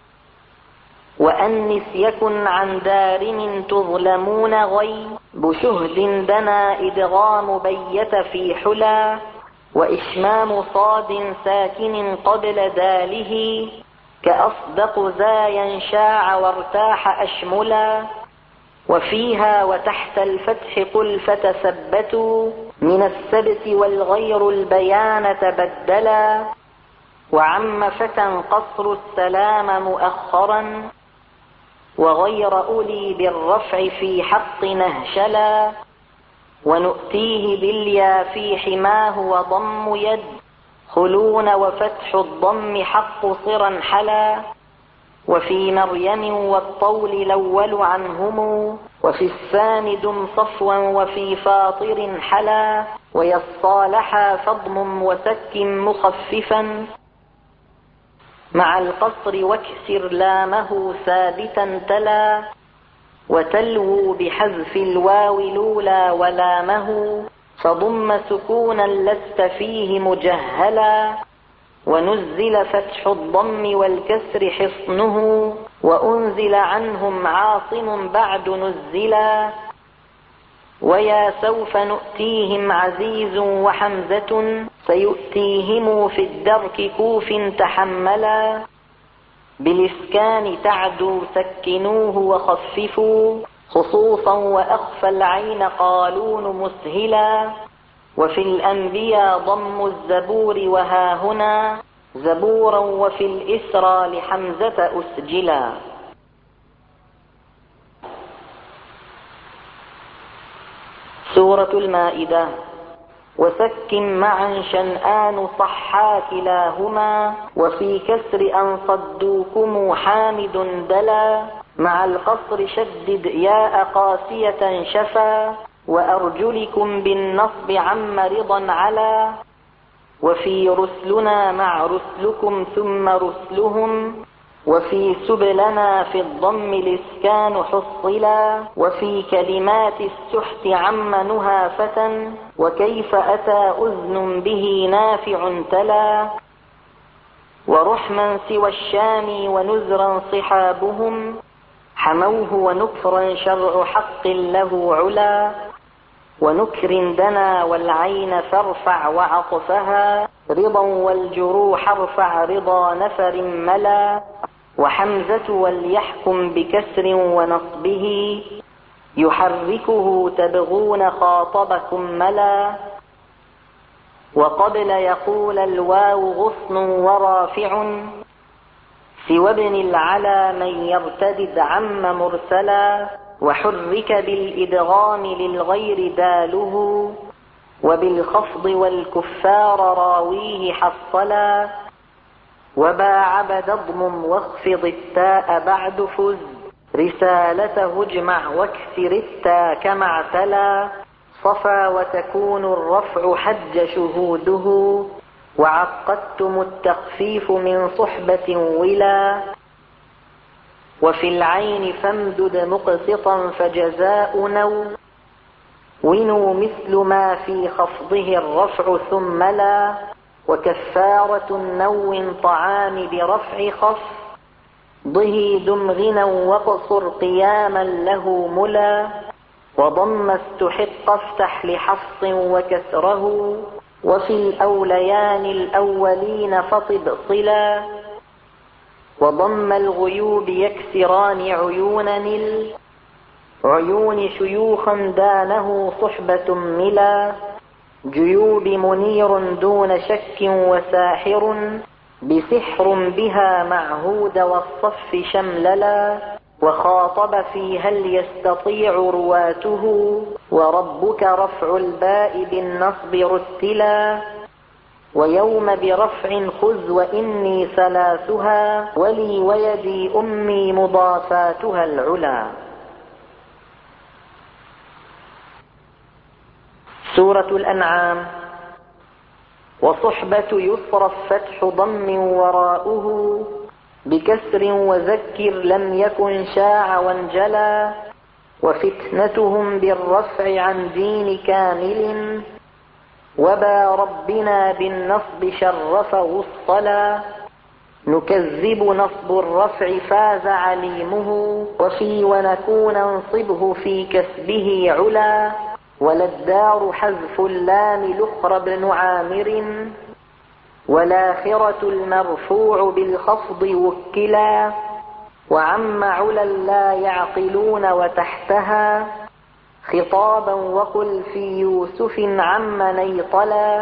S1: وأنس يكن عن دارم تظلمون غي، بشهد دنا إدغام بيت في حلا، وإشمام صاد ساكن قبل داله كأصدق ذا ينشاع وارتاح أشملا، وفيها وتحت الفتح قل فتثبتوا من السبت والغير البيان تبدلا، وعم فتى قصر السلام مؤخرا، وغير أولي بالرفع في حق نهشلا، ونؤتيه باليا في حماه وضم يد خلون، وفتح الضم حق صرا حلا، وفي مريم والطول الأول عنهم، وفي الثاني دم صفوا، وفي فاطر حلا، ويصالحا فضم وسك مخففا، مع القصر واكسر لامه ثابتا تلا، وتلووا بحذف الواو لولا ولامه، فضم سكونا لست فيه مجهلا، ونزل فتح الضم والكسر حصنه، وأنزل عنهم عاصم بعد نزلا، ويا سوف نؤتيهم عزيز وحمزة سيؤتيهم في الدرك كوف تحملا، بالإسكان تعدوا سكنوه وخففوا خصوصا، وأخفى العين قالون مسهلا، وفي الأنبياء ضم الزبور وها هنا زبورا، وفي الإسرى لحمزة أسجلا. سورة المائدة. وسك معا شنآن صحا كلاهما، وفي كسر أن صدوكم حامد دلا، مع القصر شدد ياء قاسية شفا، وأرجلكم بالنصب عم رضا على، وفي رسلنا مع رسلكم ثم رسلهم، وفي سبلنا في الضم الإسكان حصلا، وفي كلمات السحت عم نهافة، وكيف أتى أذن به نافع تلا، ورحما سوى الشام ونزرا صحابهم حموه، ونكرا شرع حق له علا، ونكر دنا والعين فارفع وعطفها رضا، والجروح ارفع رضا نفر ملا، وحمزة وليحكم بكسر ونصبه يحركه تبغون خاطبكم ملا. وقبل يقول الواو غصن ورافع، سوى ابن العلا من يرتدد عم مرسلا. وحرك بالإدغام للغير داله، وبالخفض والكفار راويه حصلا. وباع بد اضمم واخفض التاء بعد فز، رسالته اجمع واكسر التاء كما اعتلى. صفا وتكون الرفع حج شهوده، وعقدتم التخفيف من صحبة ولا. وفي العين فامدد مقسطا فجزاء نو، ونوا مثل ما في خفضه الرفع ثم لا. وكفارة النو طعام برفع خفضه دمغنا واقصر قياما له ملا. وضم استحق افتح لحفص وكسره، وفي الأوليان الأولين فطب صلا. وضم الغيوب يكسران عيونا العيون شيوخا دانه صحبة ملا. جيوب منير دون شك وساحر، بسحر بها معهود والصف شمللا. وخاطب في هل يستطيع رواته، وربك رفع الباء بالنصب رتلا. ويوم برفع خذ وإني ثلاثها، ولي ويدي أمي مضافاتها العلا. سورة الأنعام. وصحبة يصرف فتح ضم وراؤه، بكسر وذكر لم يكن شاع وانجلى. وفتنتهم بالرفع عن دين كامل، وبا ربنا بالنصب شرفه الصلا. نكذب نصب الرفع فاز عليمه، وفي ونكون انصبه في كسبه علا. وللدار حذف اللام لخر بن عامر، والآخرة المرفوع بالخفض وكلا. وعم علا لا يعقلون وتحتها، خطابا وقل في يوسف عم نيطلا.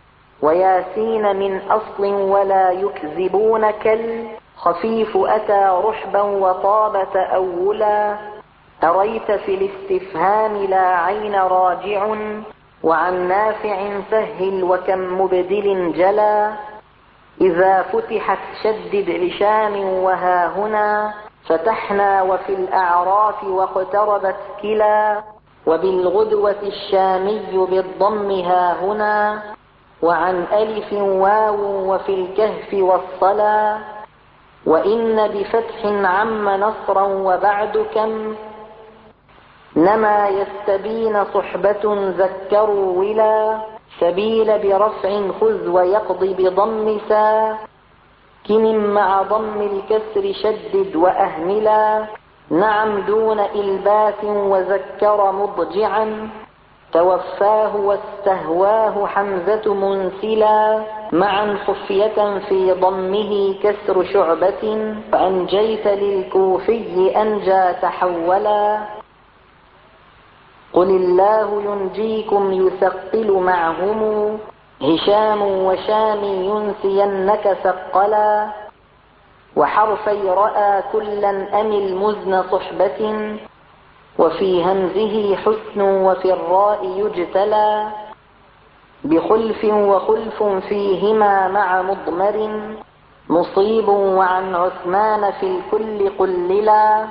S1: وياسين من أصل ولا يكذبون كالخفيف أتى رحبا وطاب تأولا. أريت في الاستفهام لا عين راجع، وعن نافع سهل وكم مبدل جلا. إذا فتحت شدد لشام وها هنا، فتحنا وفي الأعراف واقتربت كلا. وبالغدوة الشامي بالضم ها هنا، وعن ألف واو وفي الكهف والصلا. وإن بفتح عم نصرا وبعد كم، نما يستبين صحبة ذكروا ولا. سبيل برفع خذ ويقضي بضم ساكن مع ضم الكسر شدد وأهملا. نعم دون إلباس وذكر مضجعا، توفاه واستهواه حمزة منسلا. معا خفية في ضمه كسر شعبة، فأنجيت للكوفي أنجى تحولا. قل الله ينجيكم يثقل معهم، هشام وشام ينسينك ثقلا. وحرفي رأى كلا أمل مزن صحبة، وفي همزه حسن وفي الراء يجتلى. بخلف وخلف فيهما مع مضمر، مصيب وعن عثمان في الكل قللا.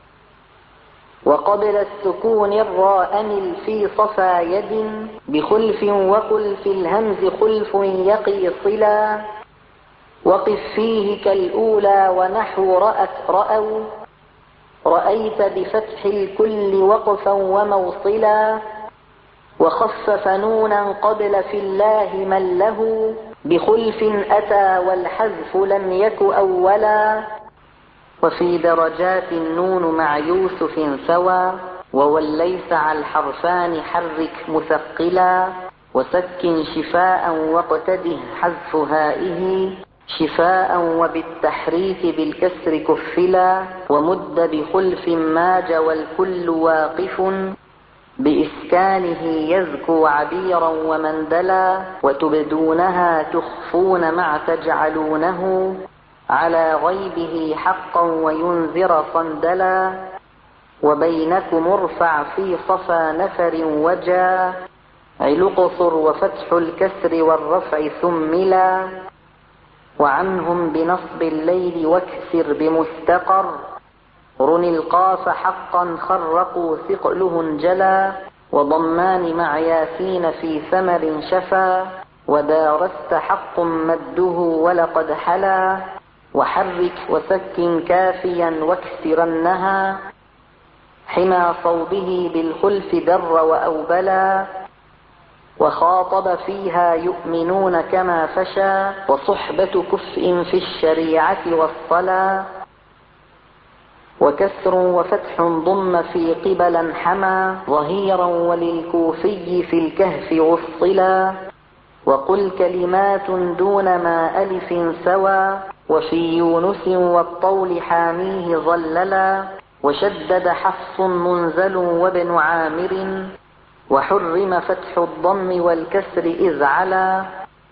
S1: وقبل السكون الراء مل في صفا يد، بخلف وقل في الهمز خلف يقي صلا. وقف فيه كالأولى ونحو رأت رأوا، رأيت بفتح الكل وقفا وموصلا. وخفف نونا قبل في الله من له، بخلف أتى والحذف لم يك أولا. وفي درجات النون مع يوسف سوى، ووليس على الحرفان حرك مثقلا. وسكن شفاء واقتده حذف هائه، شفاء وبالتحريف بالكسر كفلا ومد بخلف ماج والكل واقف بإسكانه يزكو عبيرا ومندلا وتبدونها تخفون مع تجعلونه على غيبه حقا وينذر صندلا وبينكم ارفع في صفا نفر وجا علقصر وفتح الكسر والرفع ثملا وعنهم بنصب الليل واكسر بمستقر رن القاف حقا خرقوا ثقله انجلا وضمان مع ياسين في ثمر شفا ودارست حق مده ولقد حلا وحرك وسك كافيا واكسرنها حمى صوبه بالخلف در وأوبلا وخاطب فيها يؤمنون كما فشى وصحبة كفء في الشريعة والصلاة وكسر وفتح ضم في قبلا حمى ظهيرا وللكوفي في الكهف وصلا وقل كلمات دون ما ألف سوى وفي يونس والطول حاميه ظللا وشدد حفص منزل وابن عامر وحرم فتح الضم والكسر إذ علا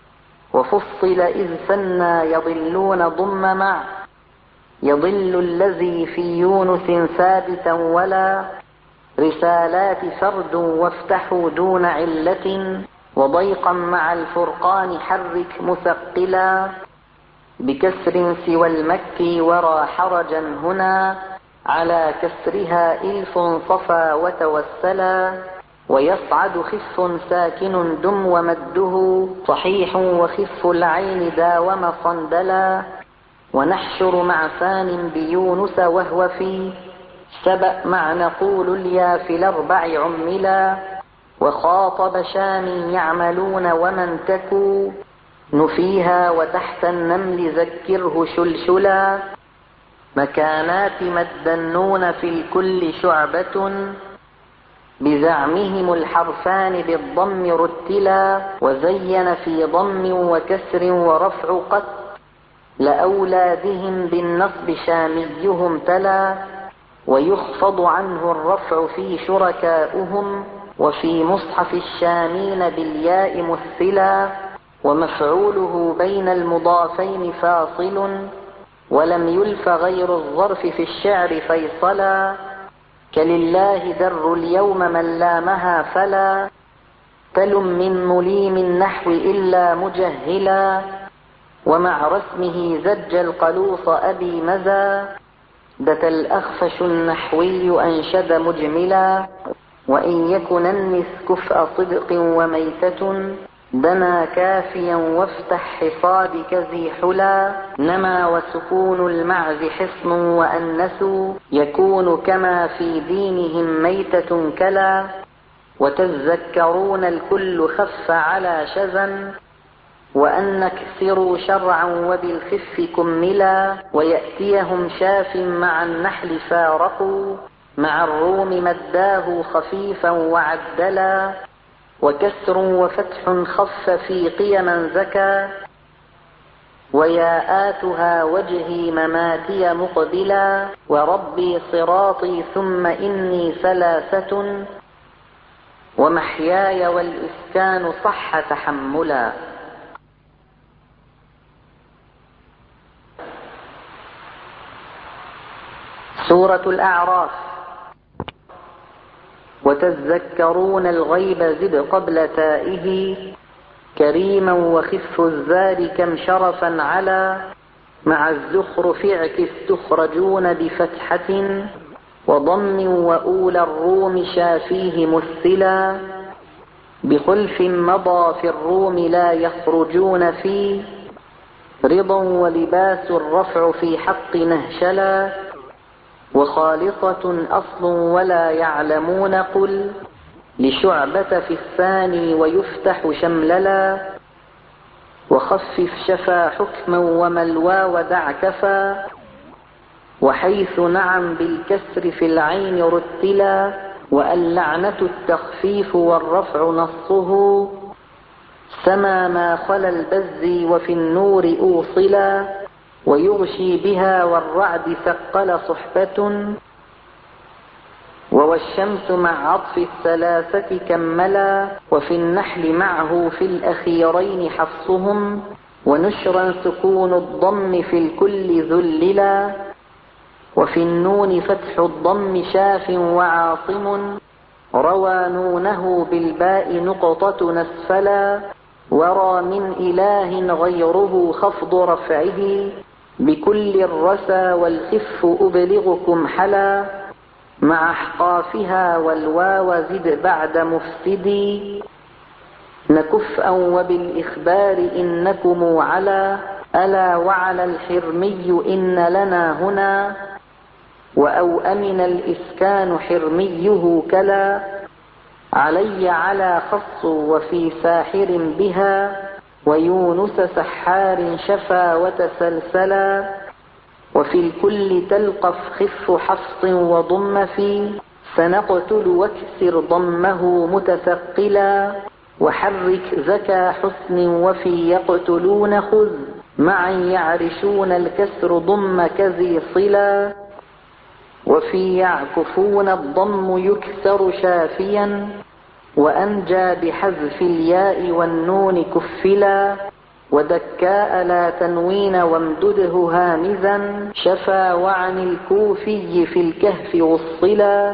S1: وفصل إذ ثنى يضلون ضم مع يضل الذي في يونس ثابتا ولا رسالات فرد وافتحوا دون علة وضيقا مع الفرقان حرك مثقلا بكسر سوى المكي ورى حرجا هنا على كسرها إلف صفا وتوسلا ويصعد خف ساكن دم ومده صحيح وخف العين داوم صندلا ونحشر مع ثان بيونس وهو في سبأ مع نقول اليا في الأربع عملا وخاطب شام يعملون ومن تكو نفيها وتحت النمل ذكره شلشلا مكانات مد النون في الكل شعبة بزعمهم الحرفان بالضم رتلا وزين في ضم وكسر ورفع قد لأولادهم بالنصب شاميهم تلا ويخفض عنه الرفع في شركاؤهم وفي مصحف الشامين بالياء مثلا ومفعوله بين المضافين فاصل ولم يلف غير الظرف في الشعر فيصلا كلله در اليوم من لامها فلا تلم من مليم النحو إلا مجهلا ومع رسمه زج القلوص أبي مزى دت الأخفش النحوي أنشد مجملا وإن يكن النس كفء صدق وميتة دنا كافيا وافتح حصادك ذي حلا نما وسكون المعز حصن وأنس يكون كما في دينهم ميتة كلا وتذكرون الكل خف على شذا وأن نكسروا شرعا وبالخف كملا ويأتيهم شاف مع النحل فارقوا مع الروم مداه خفيفا وعدلا وكسر وفتح خف في قيما زكا وياءاتها وجهي مماتي مقبلا وربي صراطي ثم إني ثلاثة ومحياي والإسكان صح تحملا. سورة الأعراف. وتذكرون الغيب زد قبل تائه كريما وخف الزار كم شرفا على مع الزخرف اعكس تخرجون بفتحة وضم وأولى الروم شافيه مثلا بخلف مضى في الروم لا يخرجون فيه رضا ولباس الرفع في حق نهشلا وخالصة أصل ولا يعلمون قل لشعبة في الثاني ويفتح شمللا وخفف شفا حكما وملوى ودع كفا وحيث نعم بالكسر في العين رتلا واللعنة التخفيف والرفع نصه سما ما خلا البز وفي النور أوصلا ويغشي بها والرعد ثقل صحبة والشمس مع عطف الثلاثة كملا وفي النحل معه في الأخيرين حفصهم ونشرا سكون الضم في الكل ذللا وفي النون فتح الضم شاف وعاصم روى نونه بالباء نقطة نسفلا ورى من إله غيره خفض رفعه بكل الرسى والخف أبلغكم حلا مع احقافها والواو زد بعد مفسدي نكفءا وبالإخبار إنكم على ألا وعلى الحرمي إن لنا هنا وأو أمن الإسكان حرميه كلا علي على خص وفي ساحر بها ويونس سحار شفا وتسلسلا وفي الكل تلقف خف حفص وضم في سنقتل واكسر ضمه متثقلا وحرك زكى حسن وفي يقتلون خذ معا يعرشون الكسر ضم كذي صلا وفي يعكفون الضم يكسر شافيا وأنجى بحذف الياء والنون كفلا ودكاء لا تنوين وامدده هامزا شفا وعن الكوفي في الكهف وصلا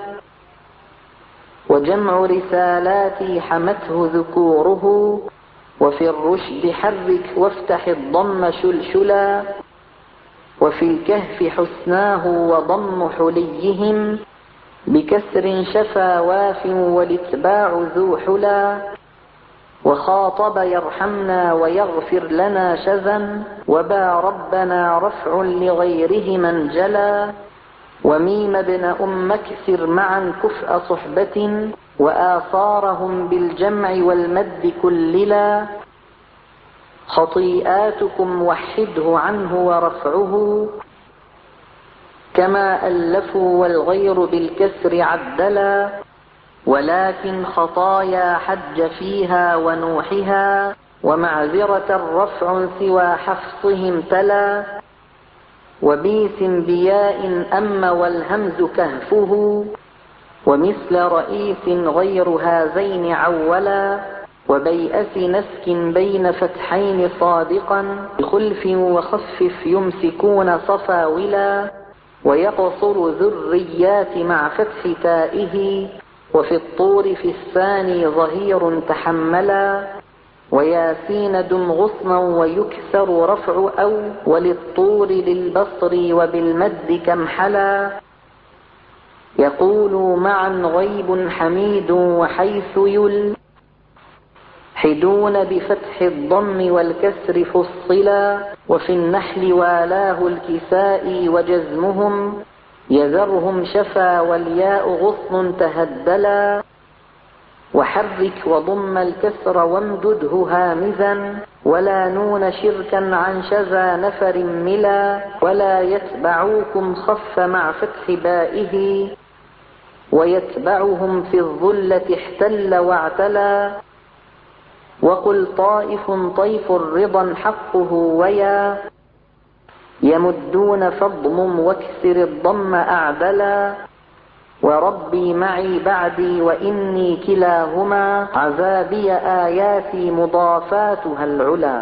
S1: وجمع رسالاتي حمته ذكوره وفي الرشد حرك وافتح الضم شلشلا وفي الكهف حسناه وضم حليهم بكسر شفا واف والاتباع ذو حلا وخاطب يرحمنا ويغفر لنا شذا وبا ربنا رفع لغيره من جلا وميم ابن اكسر معا كفء صحبة وآثارهم بالجمع والمد كللا خطيئاتكم وحده عنه ورفعه كما ألفوا والغير بالكسر عدلا ولكن خطايا حج فيها ونوحها ومعذرة رفع سوى حفصهم تلا وبيس بياء أم والهمز كهفه ومثل رئيس غير هذين عولا وبيئة نسك بين فتحين صادقا بخلف وخفف يمسكون صفاولا ويقصر ذريات مع فتح تائه وفي الطور في الثاني ظهير تحملا وياسين دم غصنا ويكسر رفع أو وللطور للبصر وبالمد كمحلا يقول معا غيب حميد وحيث يلحدون بفتح الضم والكسر فصلا وفي النحل والاه الكساء وجزمهم يذرهم شفا والياء غصن تهدلا وحرك وضم الكسر وامدده هامزا ولا نون شركا عن شذا نفر ملا ولا يتبعوكم خف مع فتح بائه ويتبعهم في الظلة احتل واعتلا وقل طائف طيف الرضا حقه ويا يمدون فاضمم واكسر الضم أعدلا وربي معي بعدي وإني كلاهما عذابي آياتي مضافاتها العلا.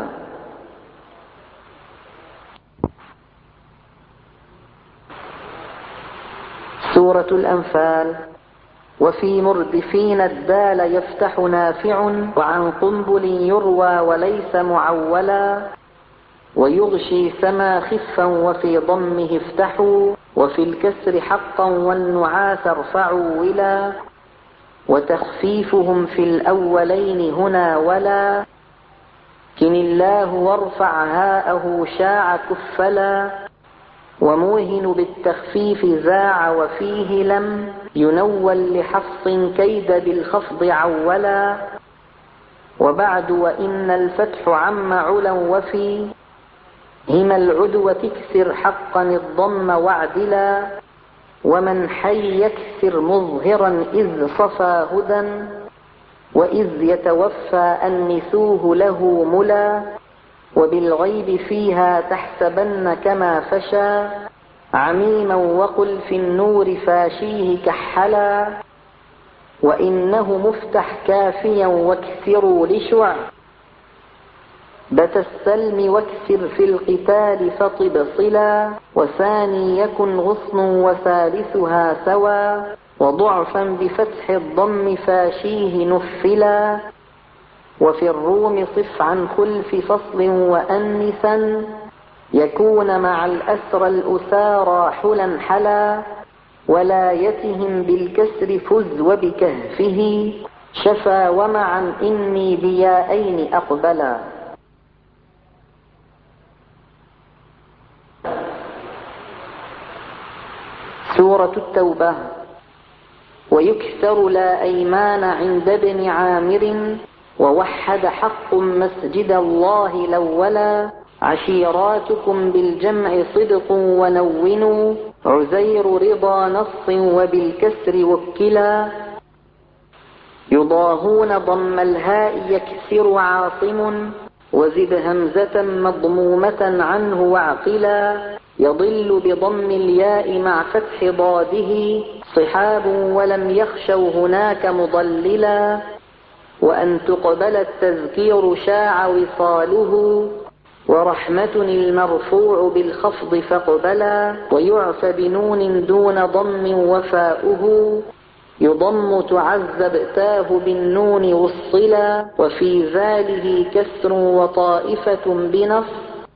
S1: سورة الأنفال. وفي مردفين الدال يفتح نافع وعن قنبل يروى وليس معولا ويغشي سما خفا وفي ضمه افتحوا وفي الكسر حقا والنعاس ارفعوا ولا وتخفيفهم في الأولين هنا ولا كن الله وارفع هاءه شاع كفلا وموهن بالتخفيف زاع وفيه لم ينول لحفص كيد بالخفض عولا وبعد وإن الفتح عم علا وفي هما العدو تكسر حقا الضم واعدلا ومن حي يكسر مظهرا إذ صفى هدى وإذ يتوفى أنسوه له ملا، وبالغيب فيها تحسبن كما فشى، عميما وقل في النور فاشيه كحلا، وإنه مفتح كافيا واكسروا لشع، بت السلم واكسر في القتال فطب صلا، وثاني يكن غصن وثالثها سوى، وضعفا بفتح الضم فاشيه نفلا، وفي الروم صف عن خلف فصل وأنسا، يكون مع الأسرى الأسارى حلا حلا، ولايتهم بالكسر فز وبكهفه، شفا ومعا إني بيائين أقبلا. سورة التوبة. ويكثر لا أيمان عند ابن عامر، ووحد حق مسجد الله الأولا، عشيراتكم بالجمع صدق ونونوا، عزير رضا نص وبالكسر وكلا، يضاهون ضم الهاء يكسر عاصم، وزد همزة مضمومة عنه واعقلا، يضل بضم الياء مع فتح ضاده، صحاب ولم يخشوا هناك مضللا، وأن تقبل التذكير شاع وصاله، ورحمة المرفوع بالخفض فاقبلا، ويعفى بنون دون ضم وفاؤه، يضم تعذب تاه بالنون والصلا، وفي ذاله كسر وطائفة بنص،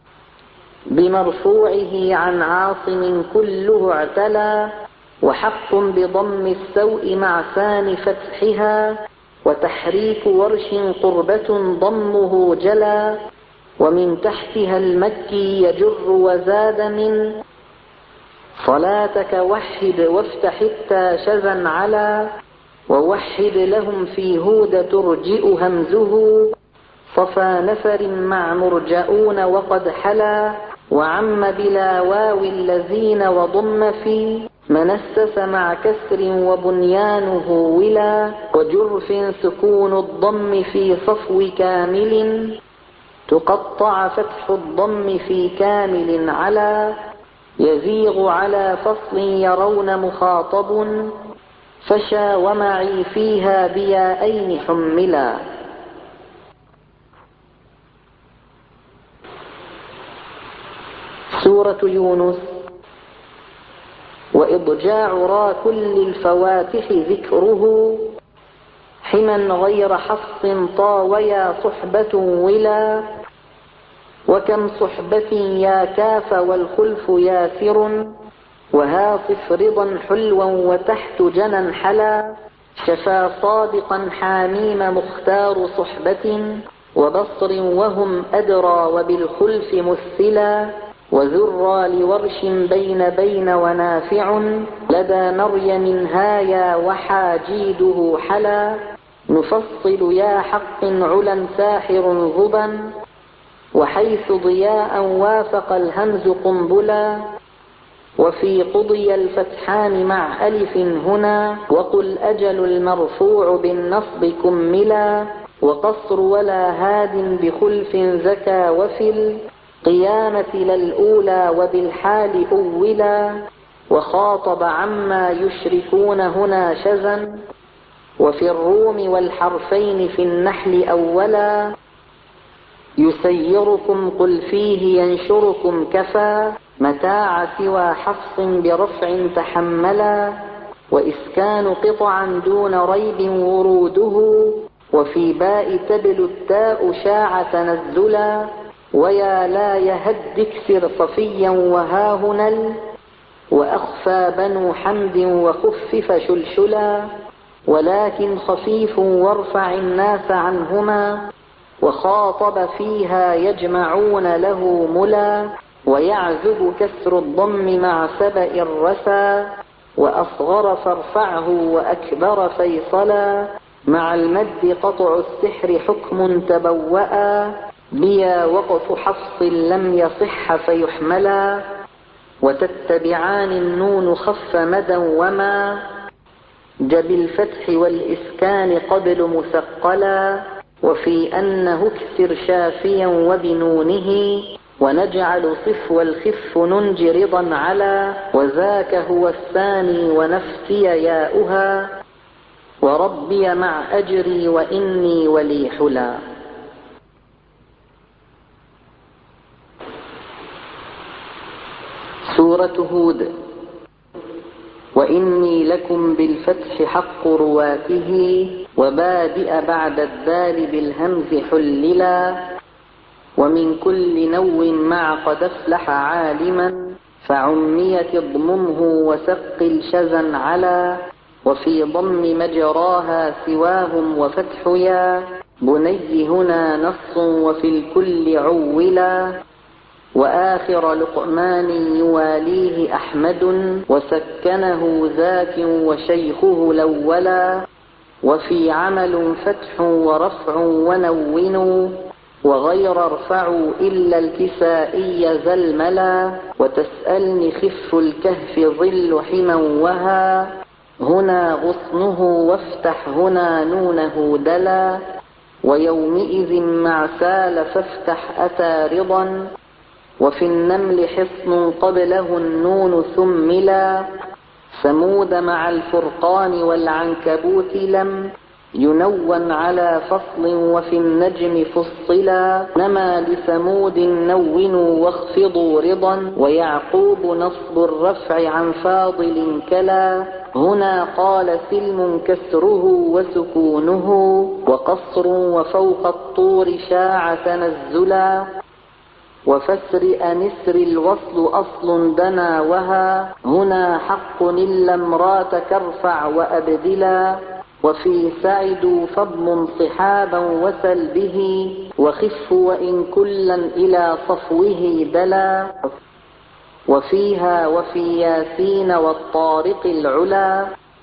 S1: بمرفوعه عن عاصم كله اعتلى، وحق بضم السوء مع ثاني فتحها، وتحريك ورش قربة ضمه جلا، ومن تحتها المكي يجر وزاد من، صلاتك وحد وافتح التاشزا على، ووحد لهم في هود ترجئ همزه، صفى نفر مع مرجؤون وقد حلا، وعم بلا واو الذين وضم في، منسس مع كسر وبنيانه ولا، وجرف سكون الضم في صفو كامل، تقطع فتح الضم في كامل على، يزيغ على فصل يرون مخاطب، فشى ومعي فيها بيائين حملا. سورة يونس. وإضجاع را كل الفواتح ذكره، حما غير حفص طاويا صحبة ولا، وكم صحبة يا كاف والخلف ياسر، وهاطف رضا حلوا وتحت جنى حلا، شفا صادقا حاميم مختار صحبة، وبصر وهم أدرى وبالخلف مثلا، وذرى لورش بين ونافع، لدى مريم هايا وحاجيده حلا، نفصل يا حق علا ساحر ظبا، وحيث ضياء وافق الهمز قنبلا، وفي قضي الفتحان مع ألف هنا، وقل أجل المرفوع بالنصب كملا، وقصر ولا هاد بخلف زكا، وفي القيامة للأولى وبالحال أولا، وخاطب عما يشركون هنا شزا، وفي الروم والحرفين في النحل أولا، يسيركم قل فيه ينشركم كفى، متاع سوى حفص برفع تحملا، وإسكان قطعا دون ريب وروده، وفي باء تبل التاء شاع تنزلا، ويا لا يهد اكسر صفيا وهاهنا، وأخفى بنو حمد وخفف شلشلا، ولكن خفيف وارفع الناس عنهما، وخاطب فيها يجمعون له ملا، ويعزب كسر الضم مع سبأ الرسى، وأصغر فارفعه وأكبر فيصلا، مع المد قطع السحر حكم تبوأ، بيا وقف حفص لم يصح فيحملا، وتتبعان النون خف مدى وما، جب الفتح والإسكان قبل مثقلا، وفي أنه اكسر شافيا وبنونه، ونجعل صف والخف ننج رضا على، وذاك هو الثاني ونفتي ياؤها، وربي مع أجري وإني ولي حلا. سورة هود. وإني لكم بالفتح حق رواته، وبادئ بعد الدال بالهمز حللا، ومن كل نو مع قد افلح عالما، فعميت اضممه وثقل شذا على، وفي ضم مجراها سواهم وفتح يا بني هنا نص وفي الكل عولا، وآخر لقمان يواليه أحمد، وسكنه ذاك وشيخه الأولا، وفي عمل فتح ورفع ونون، وغير ارفعوا إلا الكسائي ذا الملا، وتسألني خف الكهف ظل حما وها، هنا غصنه وافتح هنا نونه دلا، ويومئذ مع سال فافتح أتى رضا، وفي النمل حصن قبله النون ثملا، ثمود مع الفرقان والعنكبوت لم ينون على فصل، وفي النجم فصلا، نما لثمود نونوا واخفضوا رضا، ويعقوب نصب الرفع عن فاضل كلا، هنا قال سلم كسره وسكونه، وقصر وفوق الطور شاع تنزلا، وفسر أنسر الوصل أصل دنا وها، هنا حق إلا امراتك ارفع وأبدلا، وفي سعد فضم صحابا وسل به، وخف وإن كلا إلى صفوه دلا، وفيها وفي ياسين والطارق العلا،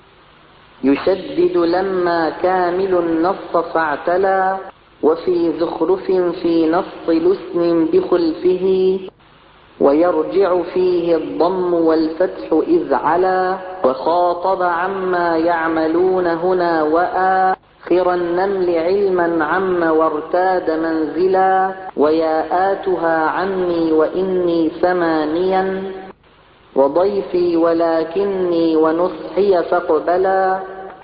S1: يشدد لما كامل النص فاعتلا، وفي زخرف في نص لسن بخلفه، ويرجع فيه الضم والفتح إذ علا، وخاطب عما يعملون هنا وآخر النمل علما عم وارتاد منزلا، وياءاتها عني وإني ثمانيا، وضيفي ولكني ونصحي فاقبلا،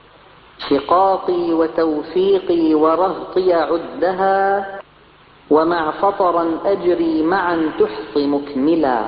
S1: شقاقي وتوفيقي ورهطي عدها، ومع فطرا أجري معا تحصي مكملا.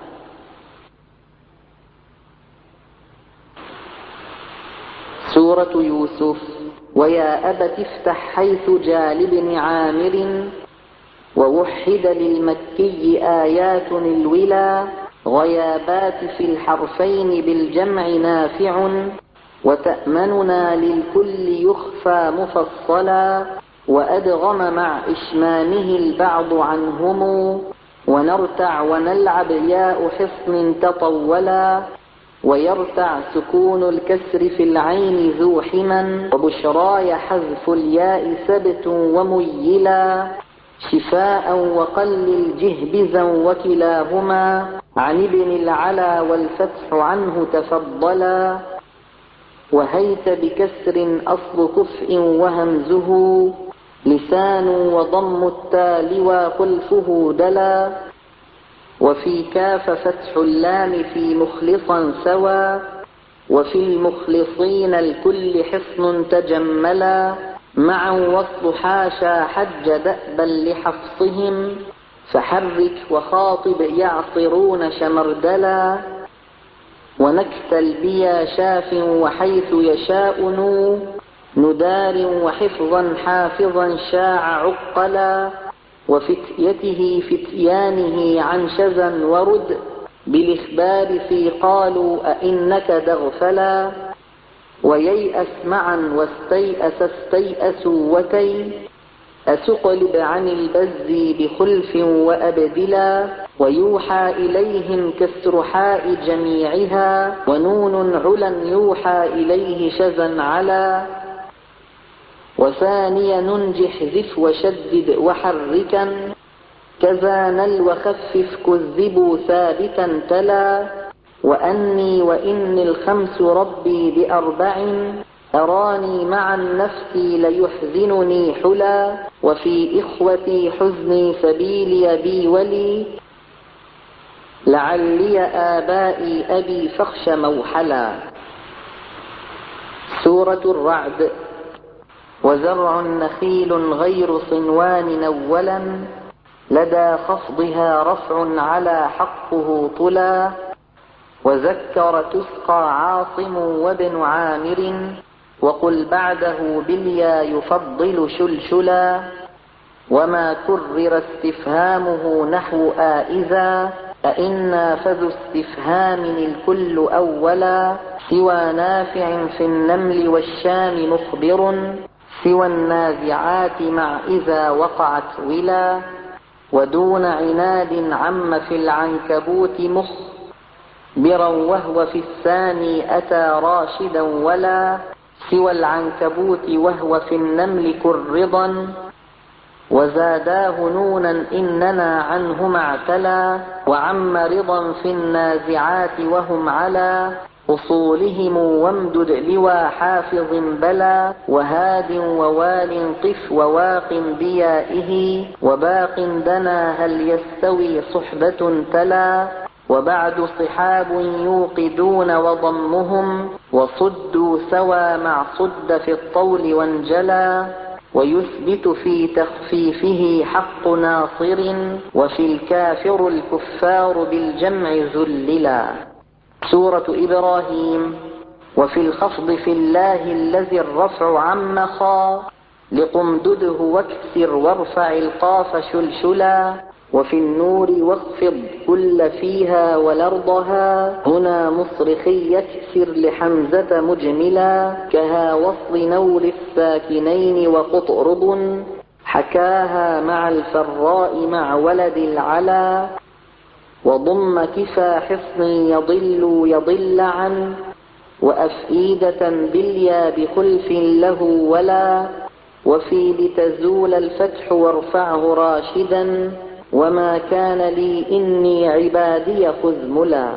S1: سورة يوسف. ويا أبت افتح حيث جال بن عامر، ووحد للمكي آيات الولا، غيابات في الحرفين بالجمع نافع، وتأمننا للكل يخفى مفصلا، وأدغم مع إشمامه البعض عنهم، ونرتع ونلعب ياء حصن تطولا، ويرتع سكون الكسر في العين ذو حما، وبشراي حذف الياء ثبت وميلا، شفاء وقلل جهبذا وكلاهما عن ابن العلا، والفتح عنه تفضلا، وهيت بكسر أصل كفء وهمزه لسان، وضم التال وخلفه دلا، وفي كاف فتح اللام في مخلصا سوى، وفي المخلصين الكل حصن تجملا، معا وصل حاشا حج دأبا لحفصهم، فحرك وخاطب يعصرون شمردلا، ونكتل بيا شاف وحيث يشاء ندار، وحفظا حافظا شاع عقلا، وفتيته فتيانه عن شذا ورد، بالإخبار في قالوا أئنك دغفلا، وييأس معا واستيأس استيأسوا وكي أسقلب عن البز بخلف وأبدلا، ويوحى إليهم كسر حاء جميعها، ونون علا يوحى إليه شذا علا، وثاني ننجح ذف وشدد وحركا، كذا نل وخفف كذبوا ثابتا تلا، وأني وإني الخمس ربي بأربع أراني مع النفس ليحزنني حلا وفي إخوتي حزني سبيلي بي ولي لعلي آبائي أبي فخش موحلا. سورة الرعد. وزرع نخيل غير صنوان أولا لدى خفضها رفع على حقه طلا وذكر تسقى عاصم وابن عامر وقل بعده باليا يفضل شلشلا وما كرر استفهامه نحو آئذا أئنا فذو استفهام الكل أولا سوى نافع في النمل والشام مخبر سوى النازعات مع إذا وقعت ولا ودون عناد عم في العنكبوت مخبرا وهو في الثاني أتى راشدا ولا سوى العنكبوت وهو في النمل كرضا وزاداه نونا إننا عنهما اعتلى وعم رضا في النازعات وهم على أصولهم وامدد لوى حافظ بلا وهاد ووال قف وواق بيائه وباق دنا هل يستوي صحبة تلا وبعد صحاب يوقدون وضمهم وصدوا سوى مع صد في الطول وانجلا ويثبت في تخفيفه حق ناصر وفي الكافر الكفار بالجمع ذللا. سورة إبراهيم. وفي الخفض في الله الذي الرفع عم خا لقمدده واكسر وارفع القاف شلشلا وفي النور واخفض كل فيها ولرضها هنا مصرخي يكسر لحمزة مجملا كها وصل نور الساكنين وقطرب حكاها مع الفراء مع ولد العلا وضم كفى حصن يضل عن وأفئدة باليا بخلف له ولا وفي لتزول الفتح وارفعه راشدا وما كان لي إني عبادي خذملا.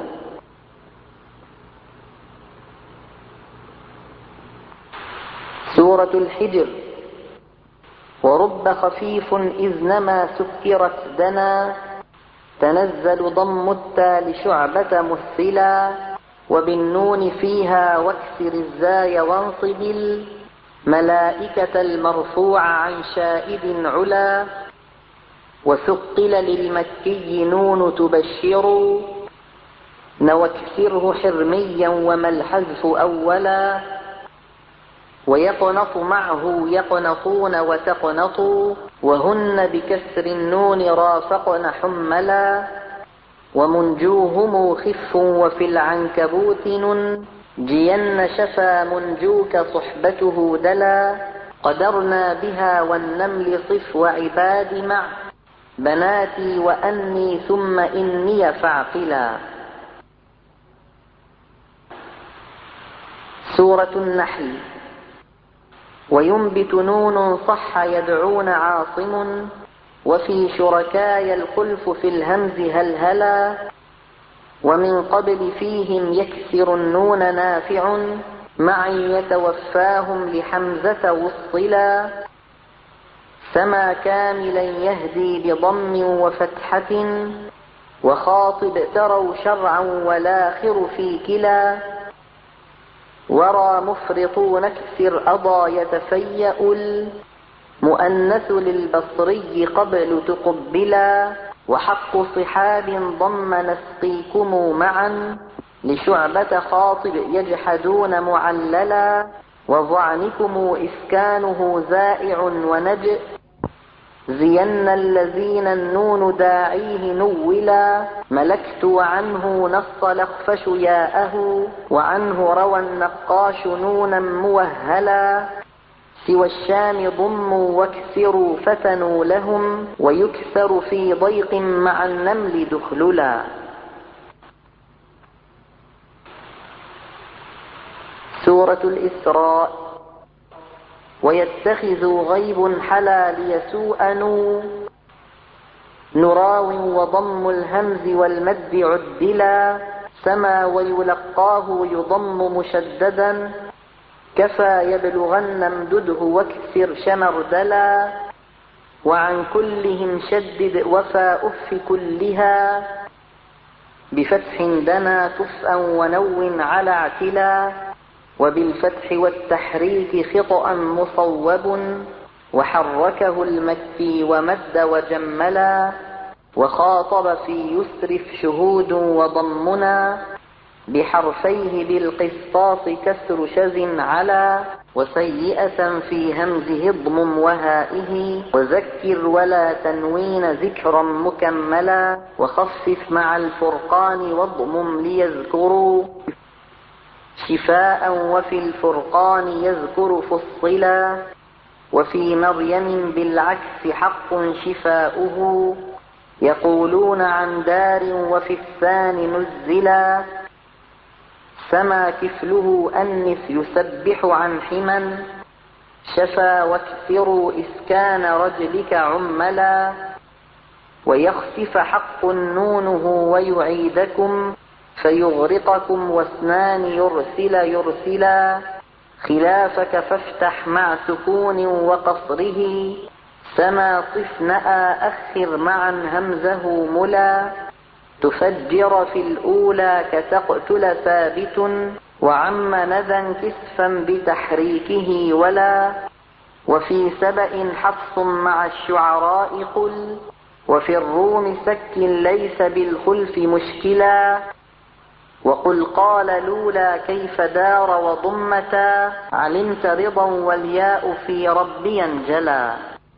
S1: سورة الحجر. ورب خفيف إذ نما سكرت دنا تنزل ضم التا لشعبة مثلا وبالنون فيها واكسر الزاي وانصب الملائكة المرفوع عن شائد علا وثقل للمكي نون تبشر نوكسره حرميا وما الحذف أولا ويقنط معه يقنطون وتقنطوا وهن بكسر النون رافقن حملا ومنجوهم خف وفي العنكبوت ننجين شفا منجوك صحبته دلا قدرنا بها والنمل صف وعباد مع بناتي وأني ثم إني فاعقلا. سورة النحل. وينبت نون صح يدعون عاصم وفي شركاي الخلف في الهمز هلهلا ومن قبل فيهم يكسر النون نافع معي يتوفاهم لحمزة وصلا سما كاملا يهدي بضم وفتحة وخاطب تروا شرعا والآخر في كلا ورى مفرطون اكسر أضى يتفيأ المؤنث للبصري قبل تقبلا وحق صحاب ضم نسقيكم معا لشعبة خاطب يجحدون معللا وضعنكم إسكانه زائع ونجئ زين الذين النون داعيه نولا ملكت وعنه نص لخفش ياءه وعنه روى النقاش نونا موهلا سوى الشام ضموا واكسروا فتنوا لهم ويكسر في ضيق مع النمل دخللا. سورة الإسراء. ويتخذوا غيب حلا ليسوءنوا نراو وضم الهمز والمد عدلا سما ويلقاه يضم مشددا كفى يبلغن امدده واكسر شمردلا وعن كلهم شدد وفى أف كلها بفتح دنا كفءا ونو على اعتلا وبالفتح والتحريك خطأ مصوب وحركه المكي ومد وجملا وخاطب في يسرف شهود وضمنا بحرفيه بالقسطاس كسر شذ على وسيئة في همزه اضمم وهائه وذكر ولا تنوين ذكرا مكملا وخفف مع الفرقان واضمم ليذكروا شفاء وفي الفرقان يذكر فصلا وفي مريم بالعكس حق شفاؤه يقولون عن دار وفي الثاني نزلا سما كفله أنس يسبح عن حما شفا واكثروا إسكان رجلك عملا ويخسف حق نونه ويعيدكم فيغرقكم واثنان يرسلا خلافك فافتح مع سكون وقصره سما صفناء أخر معا همزه ملا تفجر في الأولى كتقتل ثابت وعم نذا كسفا بتحريكه ولا وفي سبأ حفص مع الشعراء قل وفي الروم سك ليس بالخلف مشكلا وقل قال لولا كيف دار وضمتا علمت رضا والياء في ربي انجلا.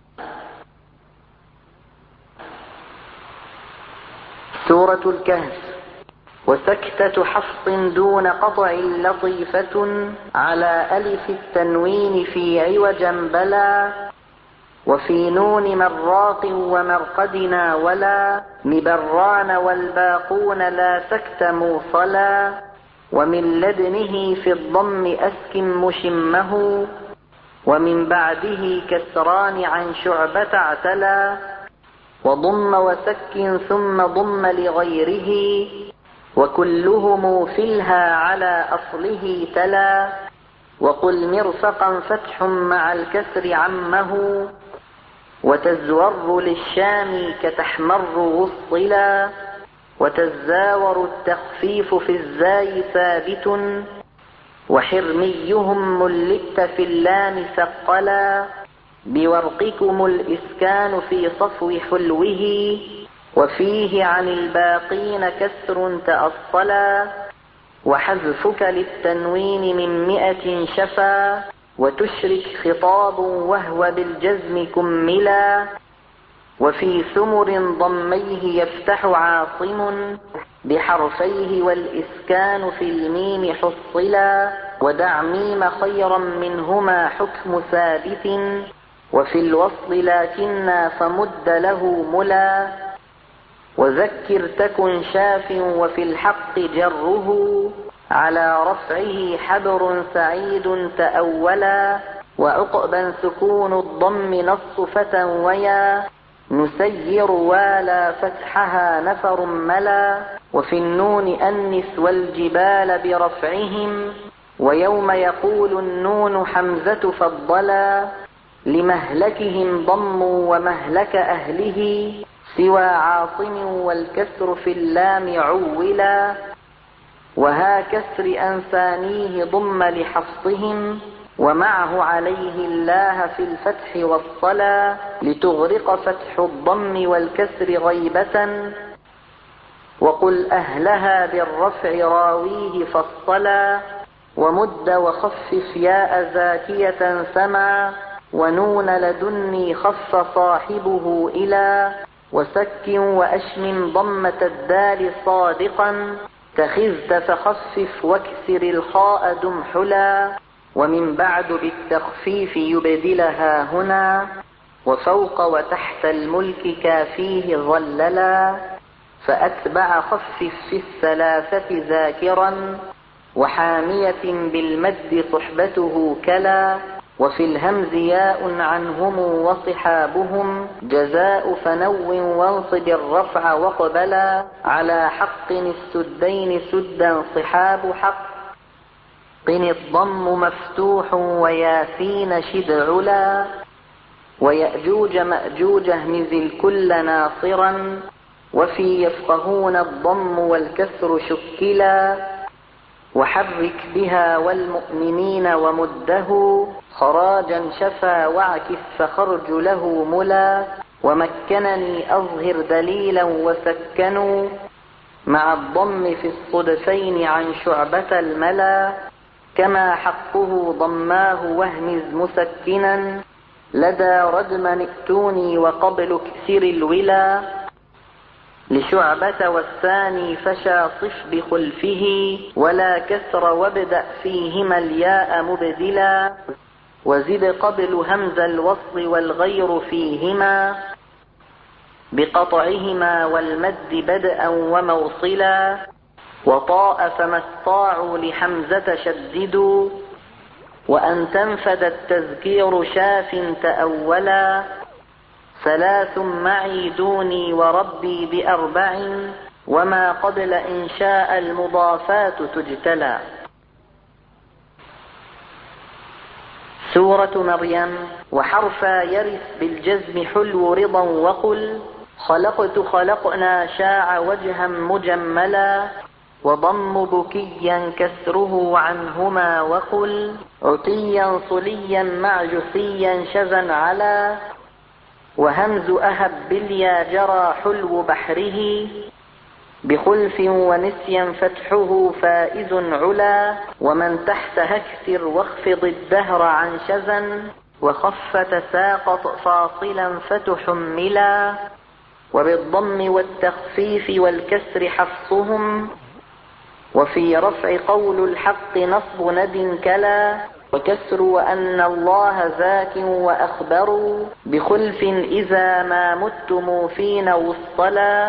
S1: سورة الكهف. وسكتة حفص دون قطع لطيفة على ألف التنوين في عوجا بلا وفي نون مراق ومرقدنا ولا مبران والباقون لا سكت موصلا ومن لدنه في الضم أسك مشمه ومن بعده كسران عن شعبة اعتلا وضم وسك ثم ضم لغيره وكلهم فيها على أصله تلا وقل مرفقا فتح مع الكسر عمه وتزور للشام كتحمر وصلا وتزاور التخفيف في الزاي ثابت وحرميهم ملت في اللام ثقلا بورقكم الإسكان في صفو حلوه وفيه عن الباقين كسر تأصلا وحذفك للتنوين من 100 شفا وتشرك خطاب وهو بالجزم كملا وفي ثمر ضميه يفتح عاصم بحرفيه والإسكان في الميم حصلا ودع ميم خيرا منهما حكم ثابت وفي الوصل لكنا فمد له ملا وذكر تكن شاف وفي الحق جره على رفعه حبر سعيد تأولا وعقبا سكون الضم نص فتى ويا نسير والا فتحها نفر ملا وفي النون أنس والجبال برفعهم ويوم يقول النون حمزة فضلا لمهلكهم ضموا ومهلك أهله سوى عاصم والكسر في اللام عولا وها كسر أنسانيه ضم لحفصهم ومعه عليه الله في الفتح والصلا لتغرق فتح الضم والكسر غيبة وقل أهلها بالرفع راويه فالصلا ومد وخفف ياء زاكية سما ونون لدني خف صاحبه إلى وسك وأشم ضمة الدال صادقا تخذت فخفف واكسر الخاء دمحلا ومن بعد بالتخفيف يبدلها هنا وفوق وتحت الملك كافيه ظللا فأتبع خفف في الثلاثة ذاكرا وحامية بالمد صحبته كلا وفي الهمز ياء عنهم وصحابهم جزاء فنو وانصب الرفع وقبلا على حق السدين سدا صحاب حق قن الضم مفتوح وياسين شد علا ويأجوج مأجوج اهمز الكل ناصرا وفي يفقهون الضم والكسر شكلا وحرك بها والمؤمنين ومده خراجا شفا واعكس فخرج له ملا ومكنني أظهر دليلا وسكنوا مع الضم في الصدفين عن شعبة الملا كما حقه ضماه واهمز مسكنا لدى ردم ائتوني وقبل كسر الولا لشعبة والثاني فشا صف بخلفه ولا كسر وابدأ فيهما الياء مبدلا وزد قبل همز الوصل والغير فيهما بقطعهما والمد بدءا وموصلا وطاء فما استطاعوا لحمزة شددوا وأن تنفد التذكير شاف تأولا ثلاث معي دوني وربي بأربع وما قبل إنشاء المضافات تجتلى. سورة مريم. وحرفا يرث بالجزم حلو رضا وقل خلقت خلقنا شاع وجها مجملا وضم بكيا كسره عنهما وقل عتيا صليا مع جثيا شذا على وهمز أهب باليا جرى حلو بحره بخلف ونسيا فتحه فائز علا ومن تحت هكسر واخفض الدهر عن شذا وخفت ساقط فاصلا فتحملا وبالضم والتخفيف والكسر حفصهم وفي رفع قول الحق نصب ند كلا وكسر وأن الله ذاك وأخبروا بخلف إذا ما متم فينا والصلا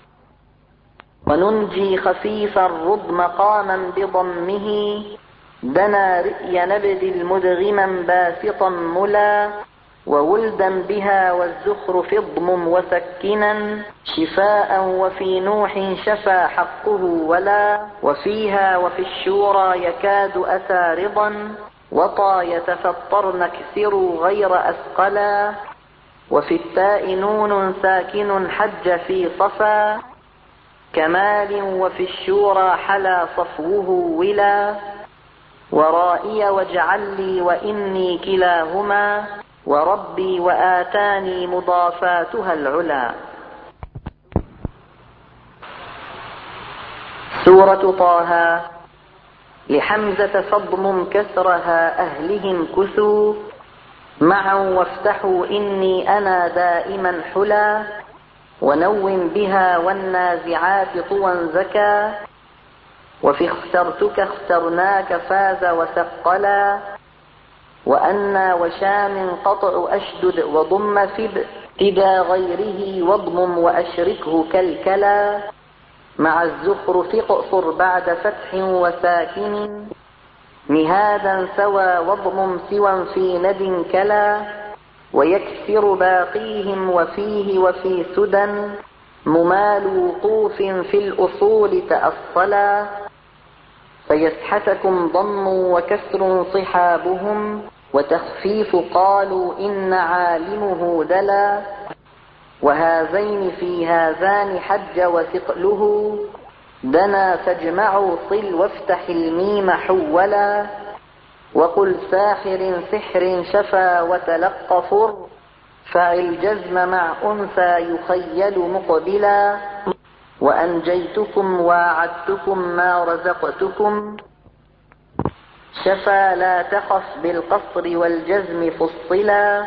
S1: وننجي خفيفا رض مقاما بضمه دنا رئي نبذ مدغما باسطا ملا وولدا بها والزخرف اضمم وسكنا شفاء وفي نوح شفى حقه ولا وفيها وفي الشورى يكاد أتى رضا وطا يتفطرن كسروا غير أثقلا وفي التاء نون ساكن حج في صفا كمال وفي الشورى حلا صفوه ولا ورائي واجعل لي وإني كلاهما وربي وآتاني مضافاتها العلا. سورة طه. لحمزة فضم كسرها أهلهم كثوا معا وافتحوا إني أنا دائما حلا ونوم بها والنازعات طوى زكا وفي اخترتك اخترناك فاز وثقلا وأنا وشام قطع أشدد وضم في ابتدى غيره واضمم وأشركه كالكلا مع الزخرف اقصر بعد فتح وساكن مهادا سوى واضمم سوى في ند كلا ويكسر باقيهم وفيه وفي سدى ممال وقوف في الأصول تأصلا فيسحتكم ضم وكسر صحابهم وتخفيف قالوا إن عالمه دلا وهذين في هذان حج وثقله دنا فاجمعوا صل وافتح الميم حولا وقل ساحر سحر شفا وتلق فر فعل جزم مع أنثى يخيل مقبلا وأنجيتكم واعدتكم ما رزقتكم شفا لا تخف بالقصر والجزم فصلا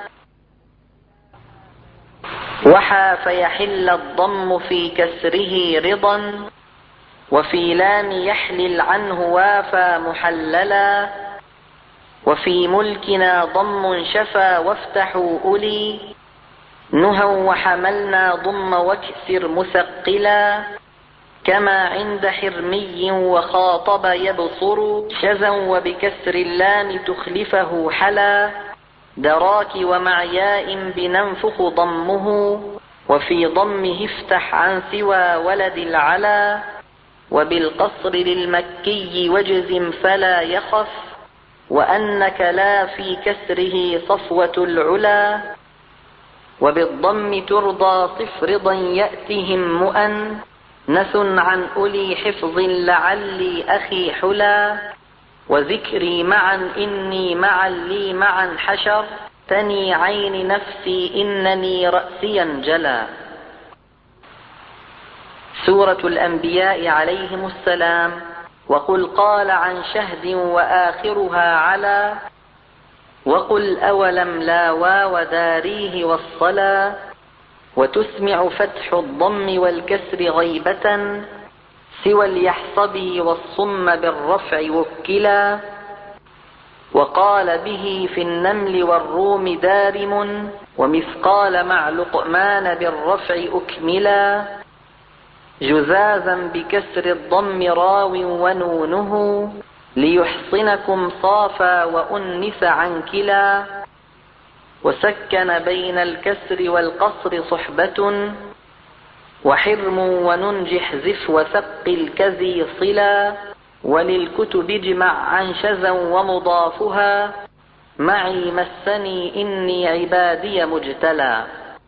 S1: وحى فيحل الضم في كسره رضا وفي لام يحلل عنه وافى محللا وفي ملكنا ضم شفا وافتحوا أولي نهى وحملنا ضم واكسر مثقلا كما عند حرمي وخاطب يبصر شذا وبكسر اللام تخلفه حلا دراك ومع ياء بننفخ ضمه، وفي ضمه افتح عن سوى ولد العلا، وبالقصر للمكي واجزم فلا يخف، وأنك لا في كسره صفوة العلا، وبالضم ترضى صف رضا يأتهم مؤنث عن أولي حفظ لعلي أخي حلا، وذكري معا إني معا لي معا حشر تني عين نفسي إنني رأسي انجلى. سورة الأنبياء عليهم السلام. وقل قال عن شهد وآخرها على، وقل أولم لا واو داريه والصلا، وتسمع فتح الضم والكسر غيبة، سوى اليحصبي والصم بالرفع وكلا، وقال به في النمل والروم دارم، ومثقال مع لقمان بالرفع أكملا، جزازا بكسر الضم راو ونونه، ليحصنكم صافا وأنس عن كلا، وسكن بين الكسر والقصر صحبة، وحرم وننجح زف وثق الكذي صلا، وللكتب اجمع عن شذا ومضافها، معي مسني إني عبادي مجتلى.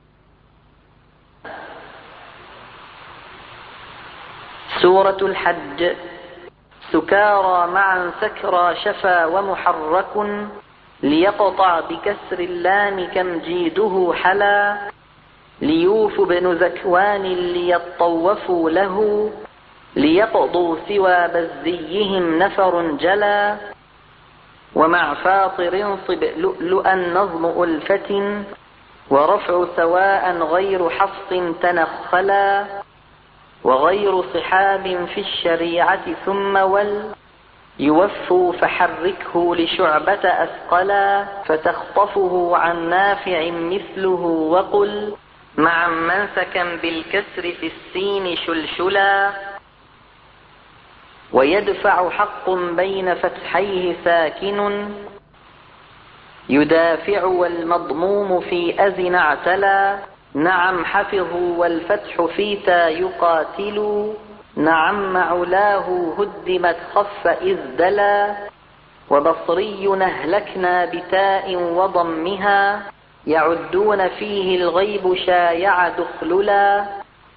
S1: سورة الحج. سكارى معا سكرى شفا ومحرك، ليقطع بكسر اللام كم جيده حلا، ليوف بن زكوان ليطوفوا له، ليقضوا سوى بزيهم نفر جلا، ومع فاطر انصب لؤلؤا نظم ألفة، ورفع سواء غير حفص تنخلا، وغير صحاب في الشريعة ثم يوفوا فحركه لشعبة أثقلا، فتخطفه عن نافع مثله، وقل مع منسكا بالكسر في السين شلشلا، ويدفع حق بين فتحيه ساكن، يدافع والمضموم في أذن اعتلى، نعم حفظوا والفتح في تا يقاتل، نعم علاه هدمت خف إذ دلا، وبصري نهلكنا بتاء وضمها، يعدون فيه الغيب شايع دخللا،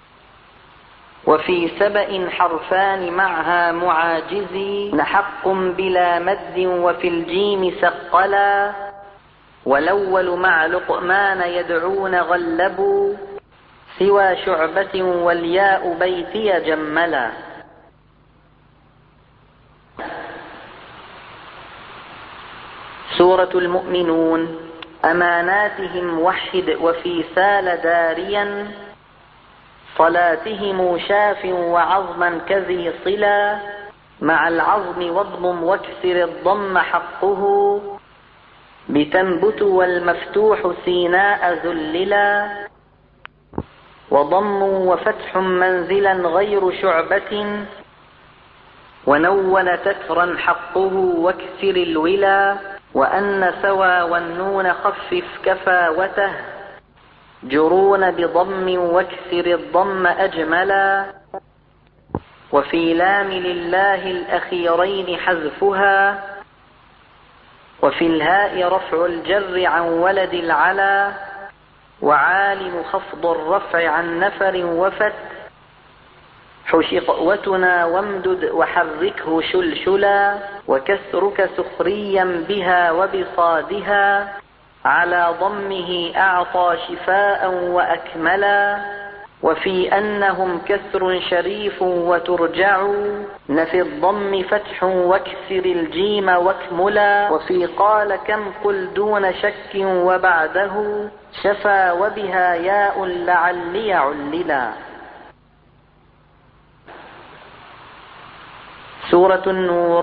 S1: وفي سبأ حرفان معها معاجزي، نحق بلا مد وفي الجيم سقلا، والأول مع لقمان يدعون غلبوا، سوى شعبة والياء بيتي جملا. سورة المؤمنون. أماناتهم وحد وفي سال داريا، صلاتهم شاف وعظما كذي صلا، مع العظم واضمم واكسر الضم حقه، بتنبت والمفتوح سيناء ذللا، وضم وفتح منزلا غير شعبة، ونون تكرا حقه واكسر الولا، وأن سوى والنون خفف كفاوته، جرون بضم واكسر الضم أجملا، وفي لام لله الأخيرين حذفها، وفي الهاء رفع الجر عن ولد العلا، وعالم خفض الرفع عن نفر وفت، حشقوتنا وامدد وحركه شلشلا، وكسرك سخريا بها وبصادها، على ضمه أعطى شفاء وأكملا، وفي أنهم كسر شريف وترجع، نفي الضم فتح واكسر الجيم واكملا، وفي قال كم قل دون شك وبعده، شفا وبها ياء لعلي عللا. سورة النور.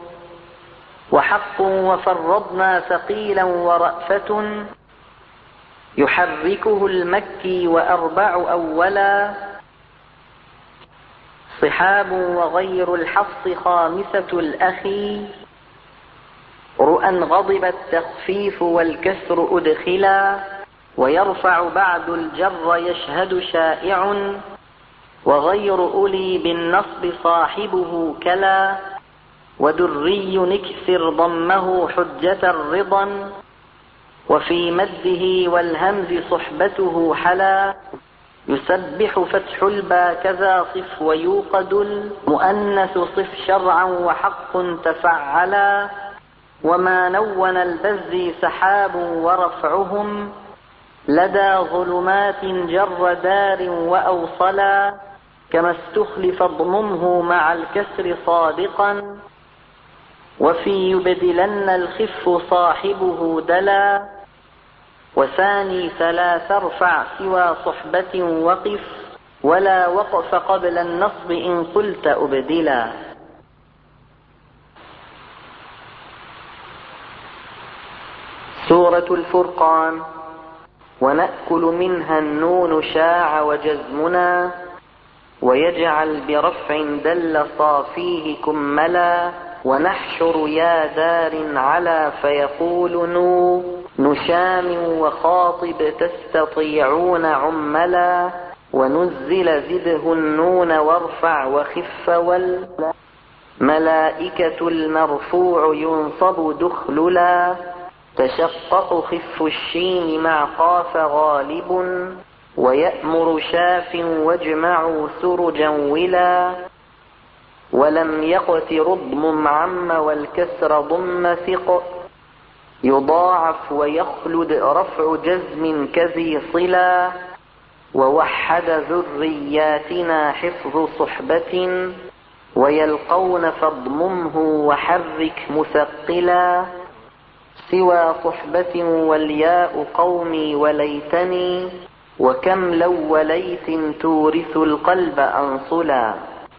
S1: وحق وفرضنا ثقيلا ورأفة، يحركه المكي وأربع أولا، صحاب وغير الحفص خامسة الأخي، أن غضب التخفيف والكسر أدخلا، ويرفع بعد الجر يشهد شائع، وغير أولي بالنصب صاحبه كلا، ودري نكسر ضمه حجة رضا، وفي مده والهمز صحبته حلا، يسبح فتح البا كذا صف ويوقد المؤنث صف شرعا وحق تفعلا، وما نون البزي سحاب ورفعهم لدى ظلمات جر دار وأوصلا، كما استخلف اضممه مع الكسر صادقا، وفي يبدلن الخف صاحبه دلا، وثاني ثلاث ارفع سوى صحبة وقف، ولا وقف قبل النصب إن قلت أبدلا. سورة الفرقان. ونأكل منها النون شاع وجزمنا، ويجعل برفع دل صافيه كملا، ونحشر يا دار على فيقول نو نشام وخاطب تستطيعون عملا، ونزل زده النون وارفع وخف والملائكة المرفوع ينصب دخللا، تشقق خف الشين مع قاف غالب، ويأمر شاف واجمعوا سرجا ولا، ولم يقت رضم عم والكسر ضم ثق، يضاعف ويخلد رفع جزم كذي صلا، ووحد ذرياتنا حفظ صحبة، ويلقون فاضممه وحرك مثقلا، سوى صحبة والياء قومي وليتني، وكم لو وليت تورث القلب أنصلا.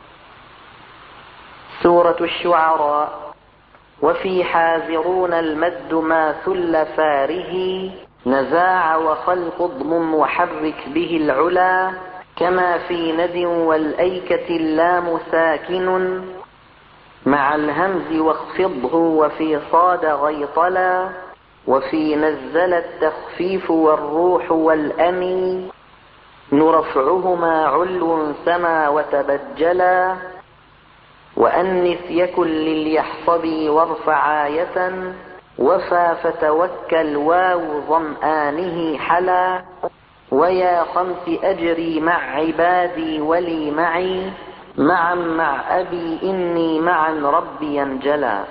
S1: سورة الشعراء. وفي حاذرون المد ما ثل فاره، نزاع وخلق اضمم وحرك به العلا، كما في ند والأيكة اللام ساكن، مع الهمز واخفضه، وفي صاد غيطلا، وفي نزل التخفيف والروح والأمي، نرفعهما علو سما وتبجلا، وأنث يكن لليحصبي وارفع آية، وفى فتوكل واو ظمآنه حلا، ويا خمس أجري مع عبادي ولي معي، معا مع أبي إني معا ربي انجلا.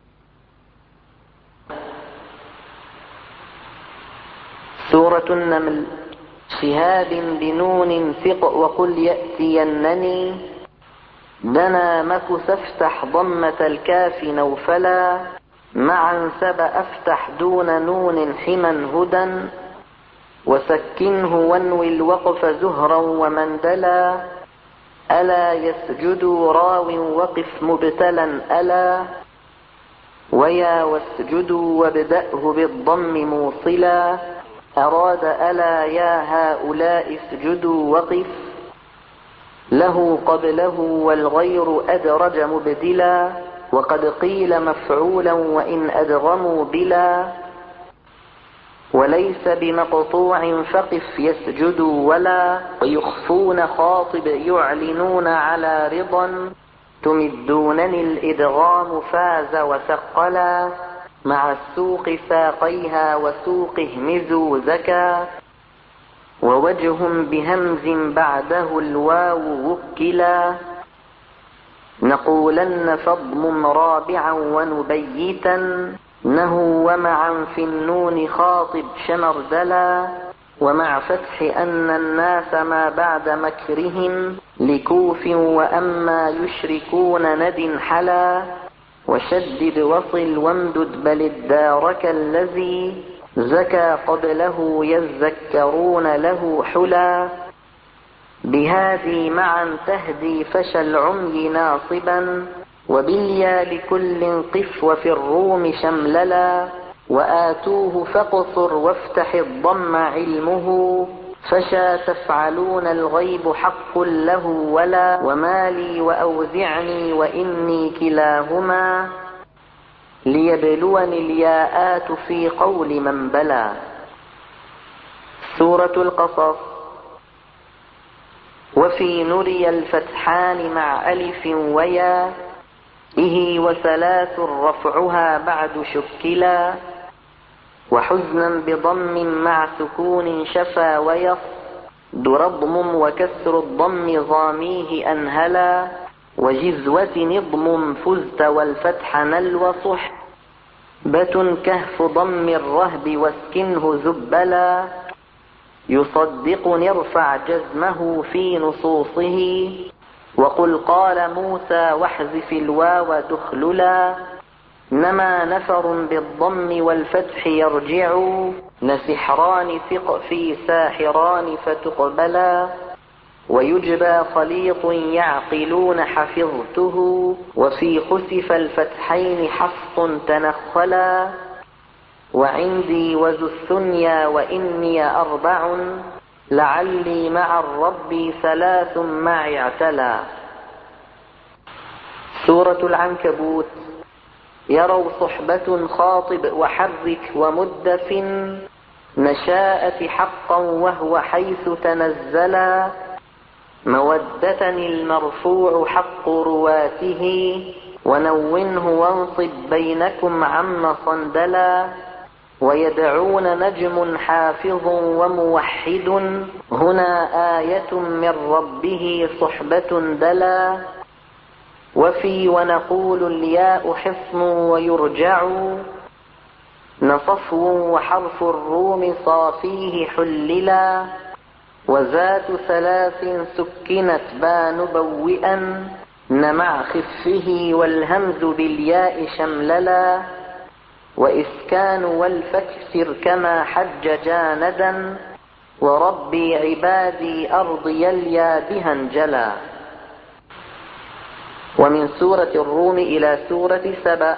S1: سورة النمل. شهاب بنون ثق وقل يأتينني، دنا مكث افتح ضمة الكاف نوفلا، معا سب افتح دون نون حما هدى، وسكنه وانوي الوقف زهرا ومندلا، ألا يسجد راو وقف مبتلا ألا، ويا واسجدوا وابدأه بالضم موصلا، أراد ألا يا هؤلاء اسجدوا وقف، له قبله والغير أدرج مبدلا، وقد قيل مفعولا وإن أدغموا بلا، وليس بمقطوع فقف يسجدوا ولا، ويخفون خاطب يعلنون على رضا، تمدونني الإدغام فاز وثقلا، مع السوق ساقيها وسوق اهمزوا زكا، ووجه بهمز بعده الواو وكلا، نقولن فاضمم رابعا ونبيتا، نهو ومعا في النون خاطب شمردلا، ومع فتح أن الناس ما بعد مكرهم لكوف، وأما يشركون ند حلا، وشدد وصل وامدد بل الدارك الذي زكى قبله يذكرون له حلا، بهذه معا تهدي فشى العمي ناصبا، وباليا لكل قف وفي الروم شمللا، وآتوه فاقصر وافتح الضم علمه، فشى تفعلون الغيب حق له ولا، ومالي وأوزعني وإني كلاهما، ليبلوني الياءات في قول من بلى. سورة القصص. وفي نري الفتحان مع ألف ويا به وثلاث رفعها بعد شكلا وحزنا بضم مع سكون شفا ويصد رضم وكسر الضم ضاميه أنهلا وجزوة نضم فزت والفتح نل وصح بة كهف ضم الرهب واسكنه زبلا يصدق ارفع جزمه في نصوصه وقل قال موسى واحذف الواو تخللا نما نفر بالضم والفتح يرجع نسحران ثق في ساحران فتقبلا ويجبى خليط يعقلون حفظته وفي خسف الفتحين حفظ تنخلا وعندي وذو الثنيا وإني أربع لعلي مع الرب ثلاث معي اعتلى. سورة العنكبوت. يروا صحبة خاطب وحرك ومدف نشاءة حقا وهو حيث تنزلا مودة المرفوع حق رواته ونونه وانصب بينكم عم صندلا ويدعون نجم حافظ وموحد هنا آية من ربه صحبة دلا وفي ونقول الياء حصن ويرجع نصفو وحرف الروم صافيه حللا وذات ثلاث سكنت با نبوئا نمع خفه والهمز بالياء شمللا وإسكان والفكسر كما حج جاندا وربي عبادي أرضي اليا بها انجلا. ومن سورة الروم إلى سورة سبأ.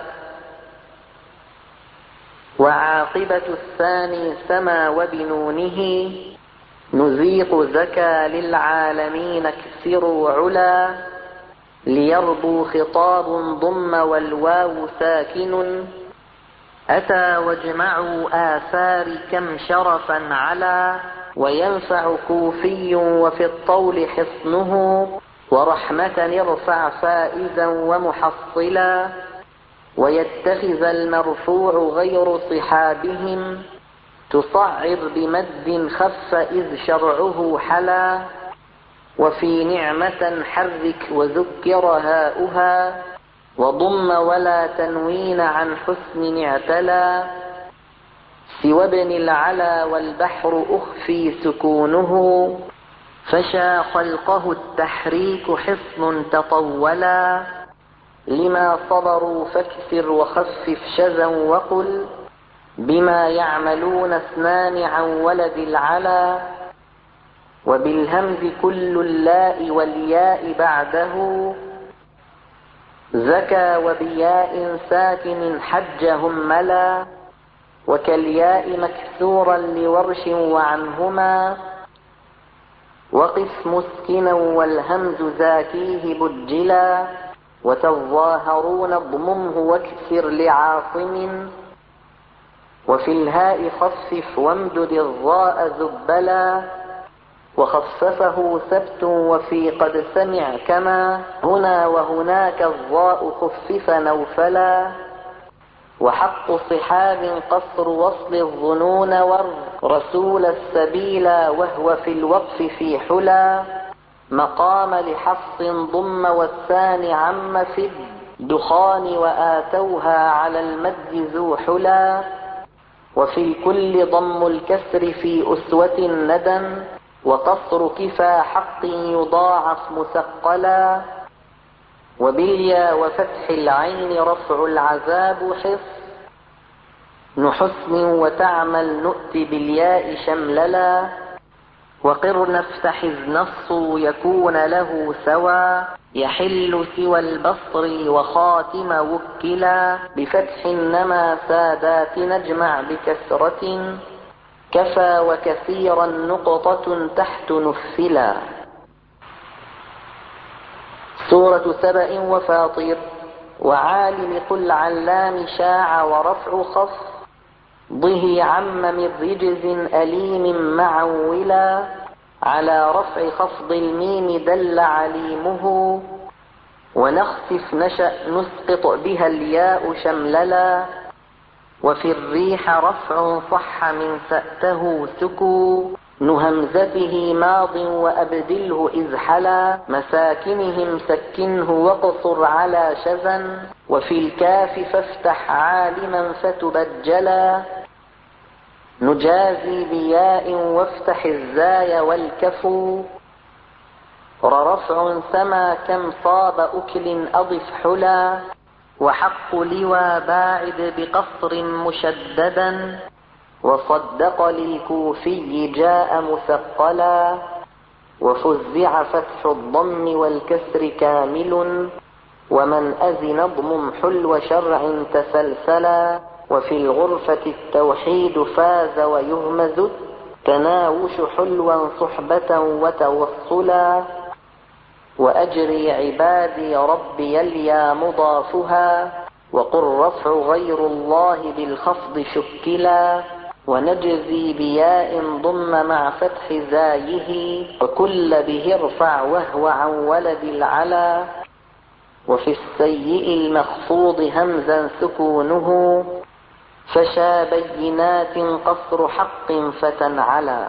S1: وعاقبة الثاني سما وبنونه نذيق زكا للعالمين اكسروا علا ليربو خطاب ضم والواو ساكن أتى واجمعوا آثار كم شرفا على وينفع كوفي وفي الطول حصنه ورحمة ارفع فائزا ومحصلا ويتخذ المرفوع غير صحابهم تصعر بمد خف إذ شرعه حلا وفي نعمة حرك وذكر هاؤها وضم ولا تنوين عن حسن اعتلى سوى ابن العلا والبحر أخفي سكونه فشى خلقه التحريك حصن تطولا لما صبروا فاكسر وخفف شذا وقل بما يعملون اثنان عن ولد العلا وبالهمز كل اللاء والياء بعده زكى وبياء ساكن حج هملا وكالياء مكسورا لورش وعنهما وقف مسكنا والهمز زاكيه بجلا وتظاهرون اضممه واكسر لعاصم وفي الهاء خفف وامدد الضاء زبلا وخففه ثبت وفي قد سمع كما هنا وهناك الضاء خفف نوفلا وحق صحاب قصر وصل الظنون والرسول السبيل وهو في الوقف في حلا مقام لحفص ضم والثاني عم في الدخان وآتوها على المد ذو حلا وفي الكل ضم الكسر في أسوة ندم وقصر كفى حق يضاعف مثقلا وباليا وفتح العين رفع العذاب حسن وتعمل نؤت بالياء شمللا وقرن افتح النص يكون له سوى يحل سوى البصر وخاتم وكلا بفتح نما سادات نجمع بكسرة كفى وكثيرا نقطة تحت نفلا. سورة سبأ وفاطر. وعالم قل علام شاع ورفع خفضه عم من رجز أليم معولا على رفع خفض الميم دل عليمه ونخفف نشأ نسقط بها الياء شمللا وفي الريح رفع صح من سأته سكو نهمزته ماض وأبدله إذ حلا مساكنهم سكنه واقصر على شذا وفي الكاف فافتح عالما فتبجلا نجازي بياء وافتح الزاي والكفو رفع سما كم صاب أكل أضف حلا وحق لوى باعد بقصر مشددا وصدق للكوفي جاء مثقلا وفزع فتح الضم والكسر كامل ومن أذن اضمم حلو شرع تسلسلا وفي الغرفة التوحيد فاز ويهمز تناوش حلوا صحبة وتوصلا وأجري عبادي ربي اليا مضافها وقل رفع غير الله بالخفض شكلا ونجزي بياء ضم مع فتح زايه وكل به ارفع وهو عن ولد العلا وفي السيء المخفوض همزا سكونه فشا بينات قصر حق فتنعلا.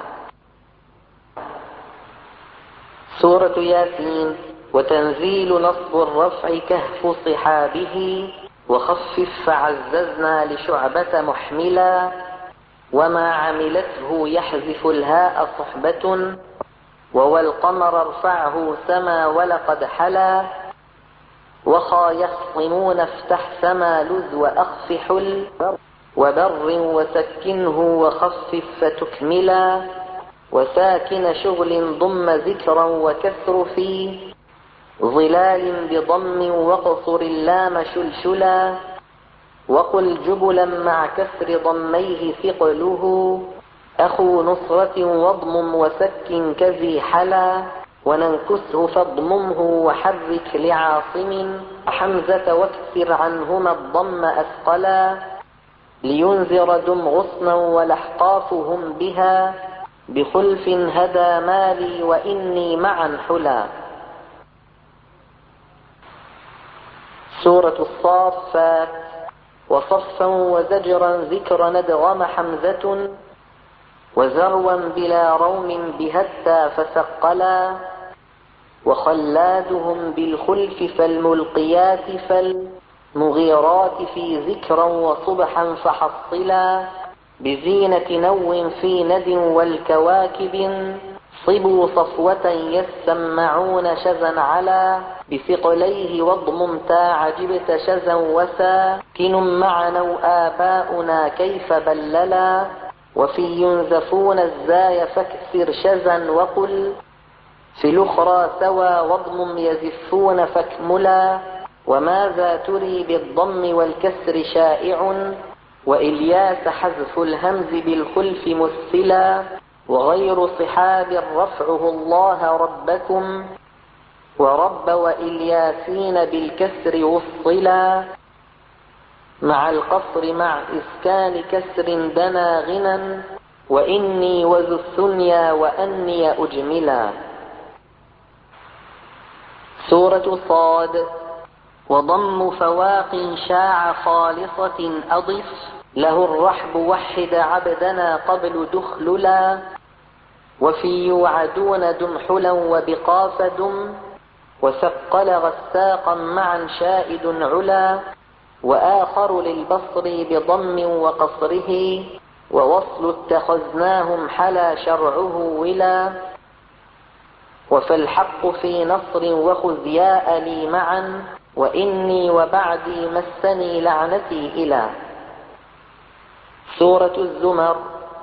S1: سورة ياسين. وتنزيل نصب الرفع كهف صحابه وخفف فعززنا لشعبة محملا وما عملته يحذف الهاء صحبة والقمر ارفعه سما ولقد حلا وخا يخصمون افتح سما لذ وأخف حل وبر وسكنه وخفف فتكملا وساكن شغل ضم ذكرا وكسر في ظلال بضم وقصر اللام شلشلا وقل جبلا مع كسر ضميه ثقله أخو نصرة واضمم وسك كذي حلا وننكسه فاضممه وحرك لعاصم حمزة واكسر عنهما الضم أثقلا لينذر دم غصنا ولحقافهم بها بخلف هدى مالي وإني معا حلا. سورة الصافات. وصفا وزجرا ذكر ندغم حمزة وزروا بلا روم بهتا فثقلا وخلادهم بالخلف فالملقيات فالمغيرات في ذكرا وصبحا فحصلا بزينة نو في ند والكواكب صبوا صفوة يسمعون شذا على بثقليه واضمم تا عجبت شذا وساكن معنا آباؤنا كيف بللا وفي ينزفون الزاي فاكسر شذا وقل في الأخرى سوى واضمم يزفون فاكملا وماذا تري بالضم والكسر شائع وإلياس حذف الهمز بالخلف مثلا وغير صحاب رفعه الله ربكم ورب وإلياسين بالكسر وصلا مع القصر مع إسكان كسر دنا غنا وإني وذو الثنيا وأني أجملا. سورة صاد. وضم فواق شاع خالصة أضف له الرحب وحد عبدنا قبل دخللا وفي يوعدون دمحلا وبقاف دم وثقل غساقا معا شائد علا وآخر للبصر بضم وقصره ووصل اتخذناهم حلا شرعه ولا وفالحق في نصر وخذياء لي معا وإني وبعدي مسني لعنتي إلى. سورة الزمر.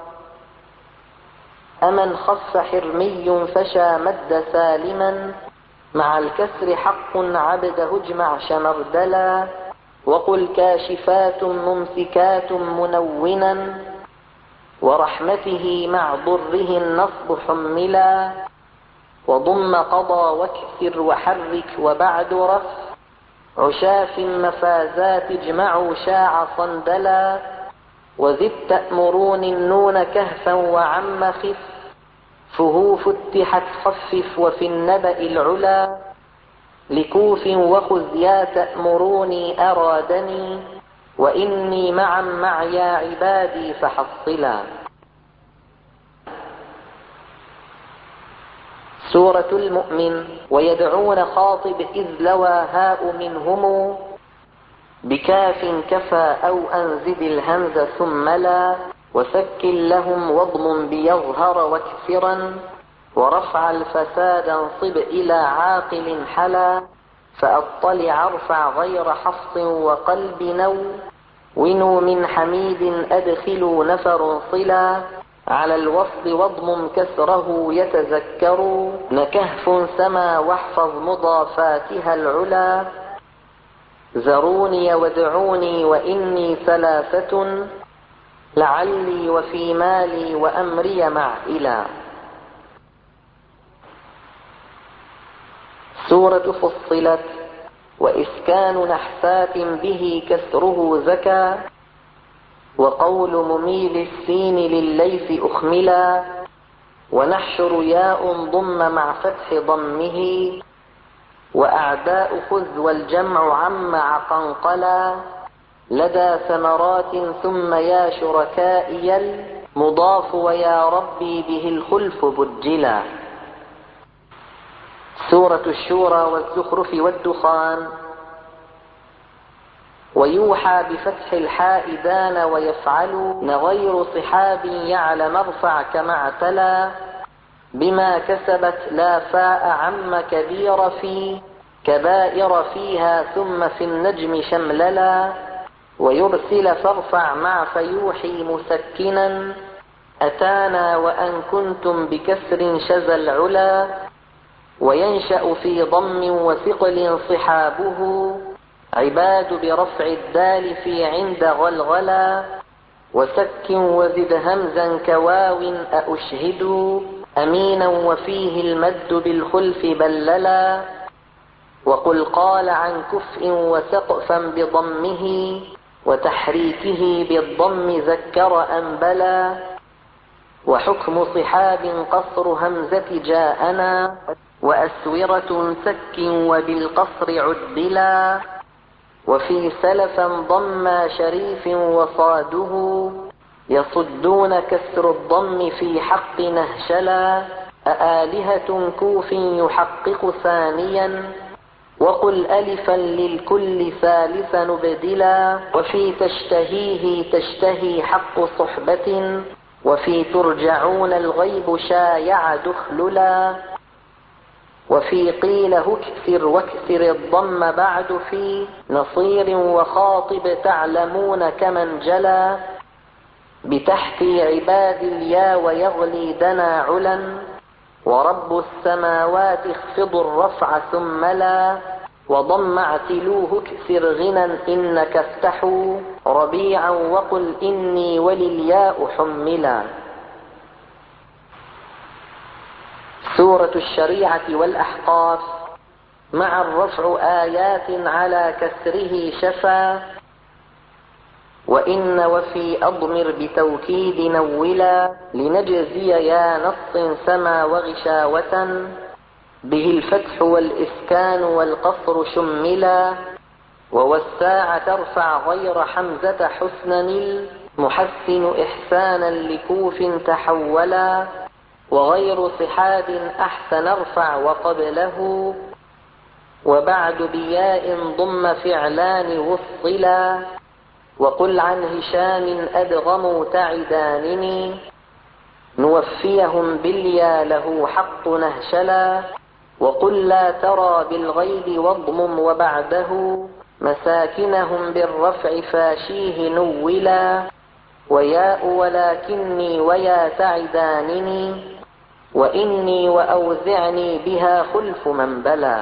S1: أمن خف حرمي فشا مد سالما مع الكسر حق عبد هجمع شمردلا وقل كاشفات ممسكات منونا ورحمته مع ضره النصب حملا وضم قضى واكسر وحرك وبعد رف عشاف مفازات اجمعوا شاع صندلا وذب تأمرون النون كهفا وعم خف فهو فتحت خفف وفي النبأ العلا لكوف وخذ يا تأمروني أرادني وإني معا مع يا عبادي فحصلا. سورة المؤمن. ويدعون خاطب إذ لوى هاء منهم بكاف كفى أو أنزد الهمز ثم لا وسكن لهم واضم بيظهر واكسرا ورفع الفساد انصب إلى عاقل حلا فأطلع ارفع غير حفص وقلب نو ونوا من حميد أدخلوا نفر صلا على الوصل واضم كسره يتذكر نكهف سما واحفظ مضافاتها العلا ذروني وادعوني وإني ثلاثة لعلي وفي مالي وأمري مع إلى. سورة فصلت. وإسكان نحسات به كسره زكى وقول مميل السين للليث أخملا ونحشر ياء ضم مع فتح ضمه وأعداء خذ والجمع عم عقنقلا لدى ثمرات ثم يا شركائي المضاف ويا ربي به الخلف بجلا. سورة الشورى والزخرف والدخان. ويوحى بفتح الحاء دان ويفعل غير صحاب يعلم ارفع كما اعتلى بما كسبت لا فاء عم كبير في كبائر فيها ثم في النجم شمللا ويرسل فارفع مع فيوحي مسكنا أتانا وأن كنتم بكسر شذا العلا وينشأ في ضم وثقل صحابه عباد برفع الدال في عند غلغلا وسك وزد همزا كواو أأشهد أمينا وفيه المد بالخلف بللا وقل قال عن كفء وسقفا بضمه وتحريكه بالضم ذكر أنبلا وحكم صحاب قصر همزة جاءنا وأسورة سك وبالقصر عدلا وفي سلفا ضم شريف وصاده يصدون كسر الضم في حق نهشلا أآلهة كوف يحقق ثانيا وقل ألفا للكل ثالثا نبدلا وفي تشتهيه تشتهي حق صحبة وفي ترجعون الغيب شايع دخللا وفي قيل هكسر واكسر الضم بعد في نصير وخاطب تعلمون كمن جلا بتحتي عباد اليا ويغلي دنا علا ورب السماوات اخفض الرفع ثم لا وضم اعتلوه اكسر غنى إنك افتحوا ربيعا وقل إني وللياء حملا. سورة الشريعة والأحقاف. مع الرفع آيات على كسره شفا وإن وفي أضمر بتوكيد نولا لنجزي يا نص سما وغشاوة به الفتح والإسكان والقصر شملا ووساع ترفع غير حمزة حسنا المحسن إحسانا لكوف تحولا وغير صحاب أحسن ارفع وقبله وبعد بياء ضم فعلان وصلا وقل عن هشام أدغموا تعدانني نوفيهم باليا له حق نهشلا وقل لا ترى بالغيب واضمم وبعده مساكنهم بالرفع فاشيه نولا وياء ولكني ويا تعدانني وإني وأوزعني بها خلف من بلا.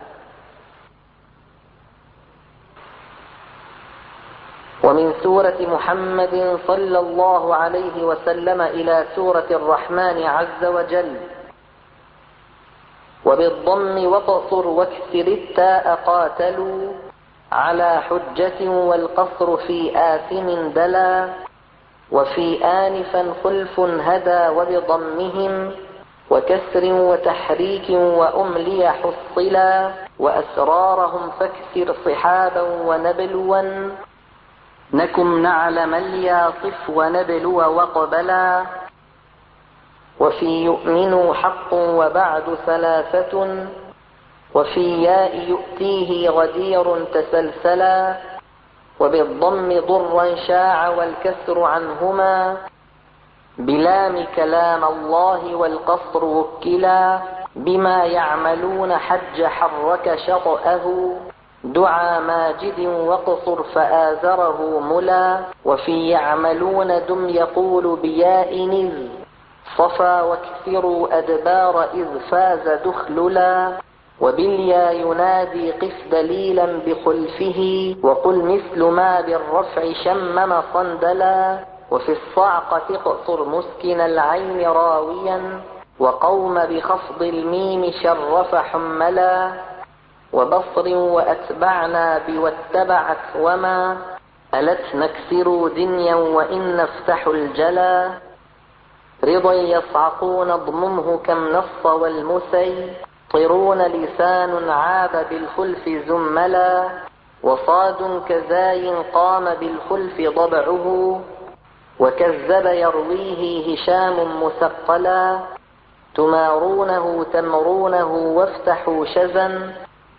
S1: ومن سورة محمد صلى الله عليه وسلم إلى سورة الرحمن عز وجل. وبالضم وقصر واكسر التاء قاتلوا على حجة والقصر في آثم دلا، وفي آنفا خلف هدى وبضمهم، وكسر وتحريك وأملي حصلا، وأسرارهم فاكسر صحابا ونبلوا، نكم نعلم الياصف ونبلو وقبلا. وفي يؤمنوا حق وبعد ثلاثة، وفي ياء يؤتيه غدير تسلسلا، وبالضم ضرا شاع والكسر عنهما، بلام كلام الله والقصر وكلا، بما يعملون حج حرك شطأه، دعا ماجد وقصر فآزره ملا، وفي يعملون دم يقول بياء إذ صفا، واكثروا أدبار إذ فاز دخللا، وباليا ينادي قف دليلا بخلفه، وقل مثل ما بالرفع شمم صندلا، وفي الصعقة اقصر مسكن العين راويا، وقوم بخفض الميم شرف حملا، وبصر وأتبعنا بواتبعت وما ألت نكسروا دنيا وإن نفتح الجلا، رضا يصعقون اضممه كم نص والمسي، طرون لسان عاب بالخلف زملا، وصاد كزاي قام بالخلف ضبعه، وكذب يرويه هشام مثقلا، تمارونه تمرونه وافتحوا شزا،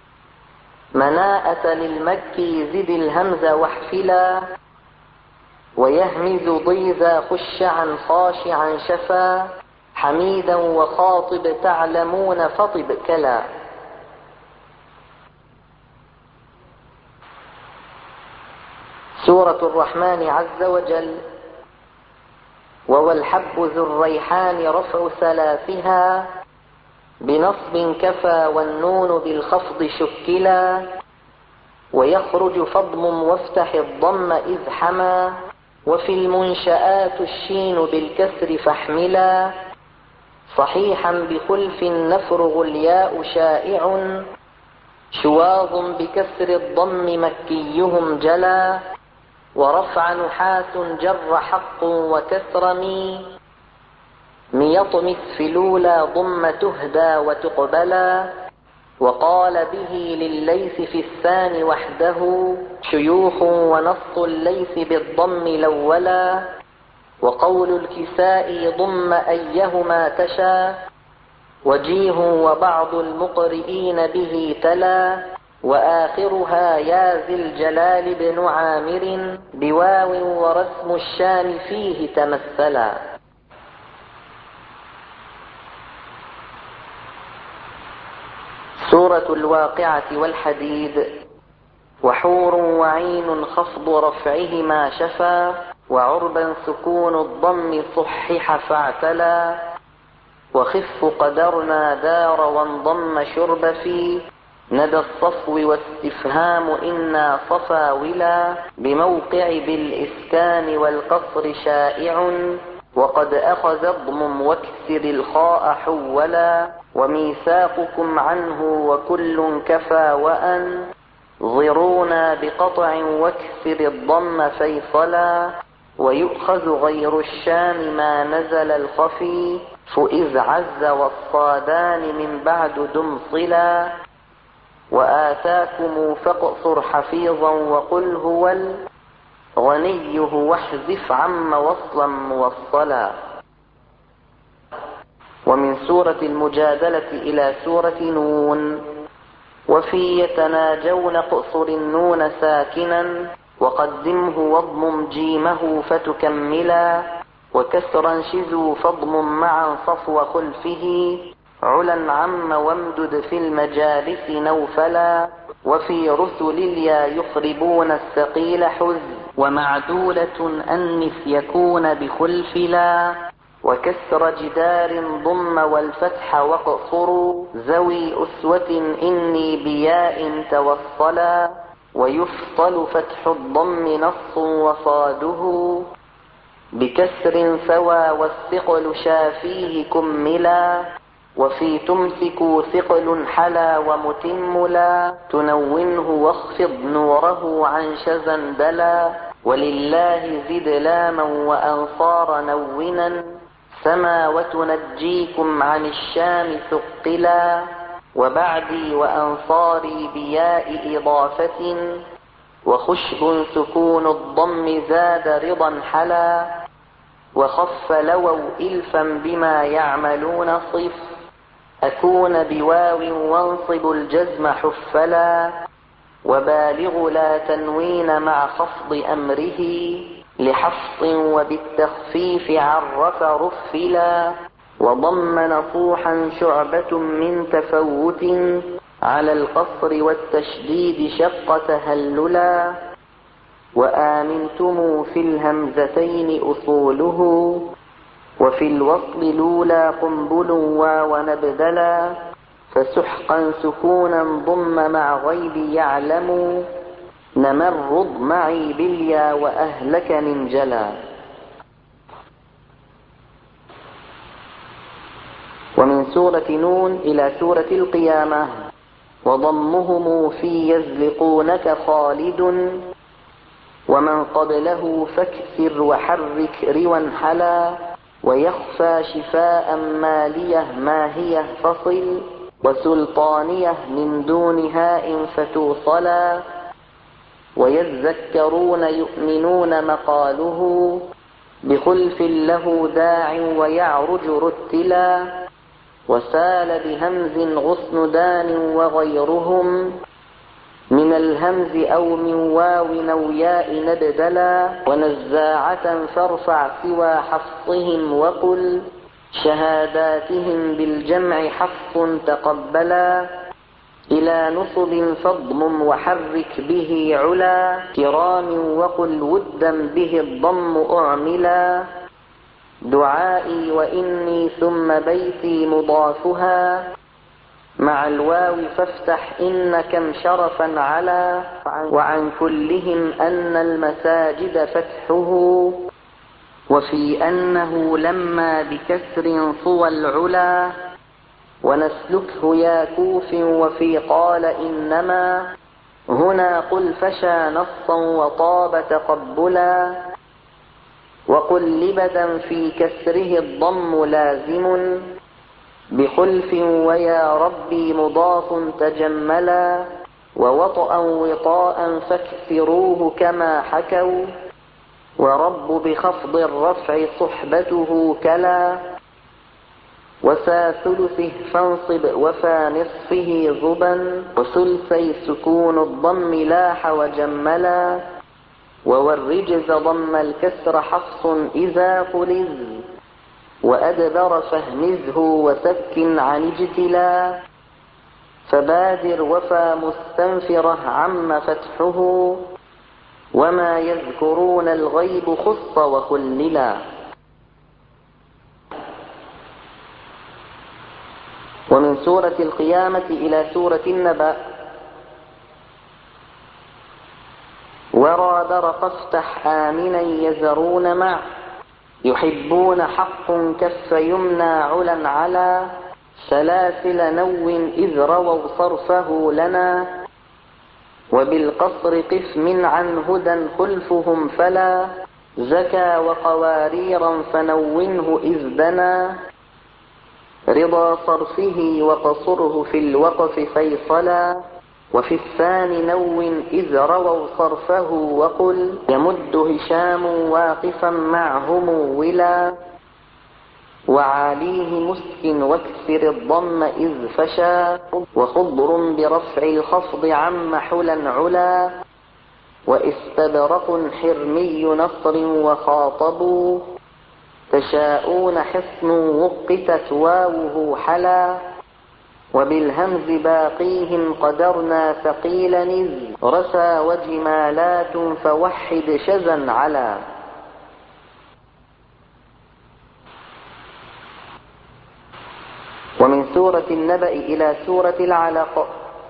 S1: مناءة للمكي زد الهمز واحفلا، ويهمز ضيذا خشعا خاشعا شفا، حميدا وخاطب تعلمون فطب كلا. سورة الرحمن عز وجل. والحب ذو الريحان رفع ثلاثها، بنصب كفى والنون بالخفض شكلا، ويخرج فضم وافتح الضم إذ حما، وفي المنشآت الشين بالكسر فاحملا، صحيحا بخلف نفرغ الياء شائع، شواظ بكسر الضم مكيهم جلا، ورفع نحاس جر حق وكسر ميطمس في الأولى ضم تهدى وتقبلا، وقال به للليث في الثاني وحده، شيوخ ونص الليث بالضم الأولا، وقول الكساء ضم أيهما تشا، وجيه وبعض المقرئين به تلا، وآخرها يا ذي الجلال بن عامر، بواو ورسم الشام فيه تمثلا. سورة الواقعة والحديد. وحور وعين خفض رفعهما شفا، وعربا سكون الضم صحح فاعتلا، وخف قدرنا دار وانضم شرب في، ندى الصفو واستفهام إنا صفا ولا، بموقع بالإسكان والقصر شائع، وقد أخذ اضمم واكسر الخاء حولا، وميثاقكم عنه وكل كفى وأن، ظرونا بقطع واكسر الضم فيصلا، ويؤخذ غير الشام ما نزل الخفي، فإذ عز والصادان من بعد دمصلا، وآتاكم فاقصر حفيظا وقل هو الغني واحذف عم وصلا موصلا. ومن سورة المجادلة إلى سورة نون. وفي يتناجون اقصر النون ساكنا، وقدمه واضمم جيمه فتكملا، وكسرا شذوا فاضمم معا صفو خلفه، علا عم وامدد في المجالس نوفلا، وفي رسل اليا يخربون الثقيل حز، ومعدولة أنف يكون بخلف لا، وكسر جدار ضم والفتح واقصروا، ذوي أسوة إني بياء توصلا، ويفصل فتح الضم نص وصاده، بكسر سوى والثقل شافيه كملا، وفي تمسكوا ثقل حلا ومتم لا تنونه واخفض نوره عن شذا بلا ولله زد لاما وأنصار نونا سما وتنجيكم عن الشام ثقلا وبعدي وأنصاري بياء إضافة وخشب سكون الضم زاد رضا حلا وخف لووا إلفا بما يعملون صف أكون بواو وانصب الجزم حفلا وبالغ لا تنوين مع خفض أمره لحفظ وبالتخفيف عرف رفلا وضم نصوحا شعبة من تفوت على القصر والتشديد شق تهللا وآمنتم في الهمزتين أصوله وفي الوصل لولا قنبل ونبدلا فسحقا سكونا ضم مع غيب يعلم نمر معي باليا وأهلك ننجلا. ومن سورة نون إلى سورة القيامة وضمهم في يزلقونك خالد ومن قبله فاكسر وحرك روا حلا ويخفى شفاء مالية ماهية فصل وسلطانية من دون هاء فتوصلا ويذكرون يؤمنون مقاله بخلف له داع ويعرج رتلا وسال بهمز غصن دان وغيرهم من الهمز أو من واو أو ياء نبدلا ونزاعة فارفع سوى حفصهم وقل شهاداتهم بالجمع حفص تقبلا إلى نصب فاضمم وحرك به علا كرام وقل ودا به الضم أعملا دعائي وإني ثم بيتي مضافها مع الواو فافتح إن كم شرفا على وعن كلهم أن المساجد فتحه وفي أنه لما بكسر صوى العلا ونسلكه يا كوف وفي قال إنما هنا قل فشى نصا وطاب تقبلا وقل لبدا في كسره الضم لازم بخلف ويا ربي مضاف تجملا ووطأ وطاء فاكسروه كما حكوا ورب بخفض الرفع صحبته كلا وسا ثلثه فانصب وفا نصفه ضبا وثلثي سكون الضم لاح وجملا ووالرجز ضم الكسر حفص إذا قلز وأدبر فهمزه وسك عن اجتلا فبادر وفا مستنفره عم فتحه وما يذكرون الغيب خص وخللا. ومن سورة القيامة إلى سورة النبأ ورابر فافتح آمنا يزرون مع يحبون حق كف يمنى علا على سلاسل نو إذ رووا صرفه لنا وبالقصر قف من عن هدى خلفهم فلا زكى وقواريرا فنونه إذ بنا رضا صرفه وقصره في الوقف فيصلا وفي الثاني نو إذ رووا صرفه وقل يمد هشام واقفا معهم ولا وعاليه مسك واكسر الضم إذ فشا وخضر برفع الخفض عم حلا علا واستبرق حرمي نصر وخاطبوا تشاءون حصن وقتت واوه حلا وبالهمز باقيهم قدرنا ثقيلا إذ رسى وجمالات فوحد شذا على. ومن سورة النبأ إلى سورة العلق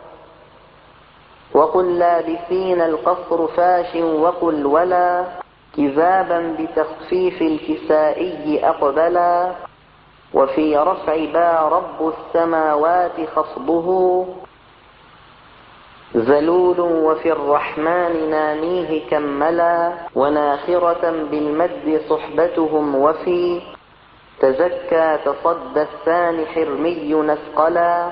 S1: وقل لابسين القصر فاش وقل ولا كذابا بتخفيف الكسائي أقبلا وفي رفع با رب السماوات خفضه ذلول، وفي الرحمن ناميه كملا، وناخرة بالمد صحبتهم، وفي تزكى تصدى الثاني حرمي نثقلا،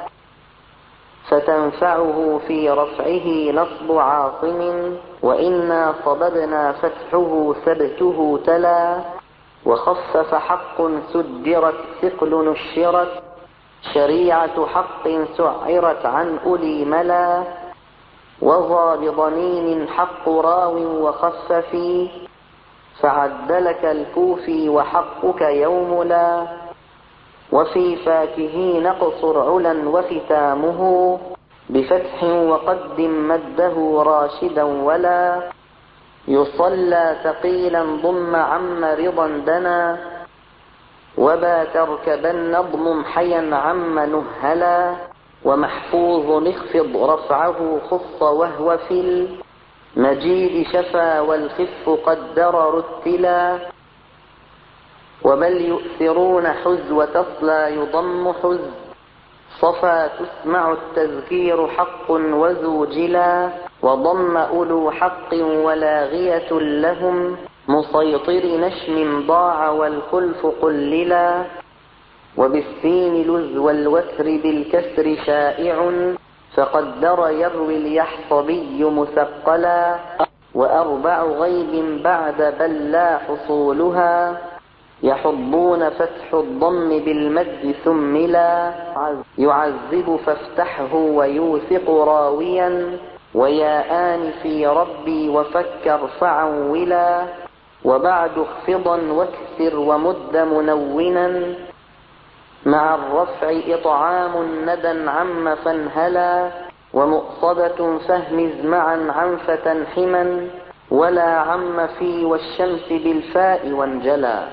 S1: فتنفعه في رفعه نصب عاصم، وإنا صببنا فتحه ثبته تلا، وخفف حق سدرت ثقل نشرت، شريعة حق سعرت عن أولي ملا، وظى بضمين حق راو وخففي، فعدلك الكوفي وحقك يوم لا، وفي فاكه نقصر علا وختامه، بفتح وقدم مده راشدا ولا، يصلى ثقيلا ضم عم رضا دنا، وبا تركبن اضمم حيا عم نهلا، ومحفوظ اخفض رفعه خص وهو في المجيد شفا والخف قدر رتلا، وبل يؤثرون حز وتصلى يضم حز، صفا تسمع التذكير حق وزوجلا، وضم أولو حق ولاغية لهم، مسيطر نشم ضاع والخلف قللا، وبالسين لز والوتر بالكسر شائع، فقدر يروي اليحصبي مثقلا، وأربع غيب بعد بل لا حصولها، يحضون فتح الضم بالمد ثملا، يعذب فافتحه ويوثق راويا، وياءان في ربي وفكر فعولا، وبعد اخفضا واكسر ومد منونا، مع الرفع إطعام ندى عم فانهلا، ومؤصدة فهمز معا عنف تنحما، ولا عم في والشمس بالفاء وانجلا.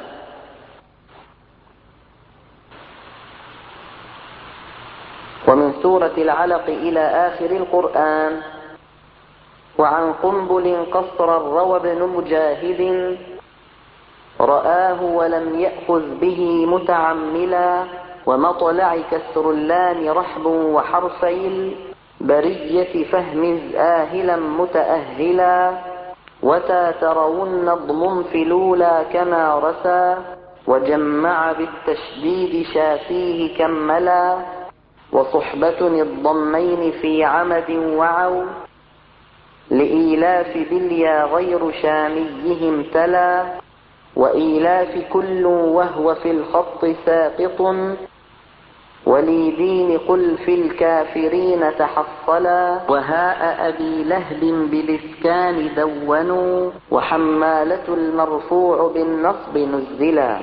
S1: ومن سورة العلق إلى آخر القرآن. وعن قنبل قصر الروى بن مجاهد، رآه ولم يأخذ به متعملا، ومطلع كسر اللام رحب وحرفي البرية فهمز آهلا متأهلا، وتاترون اضمم في الأولى كما رسى، وجمع بالتشديد شافيه كملا، وصحبة الضمين في عمد وعو، لإيلاف باليا غير شاميهم تلا، وإيلاف كل وهو في الخط ساقط، ولي دين قل في الكافرين تحصلا، وهاء أبي لهب بالإسكان دونوا، وحمالة المرفوع بالنصب نزلا.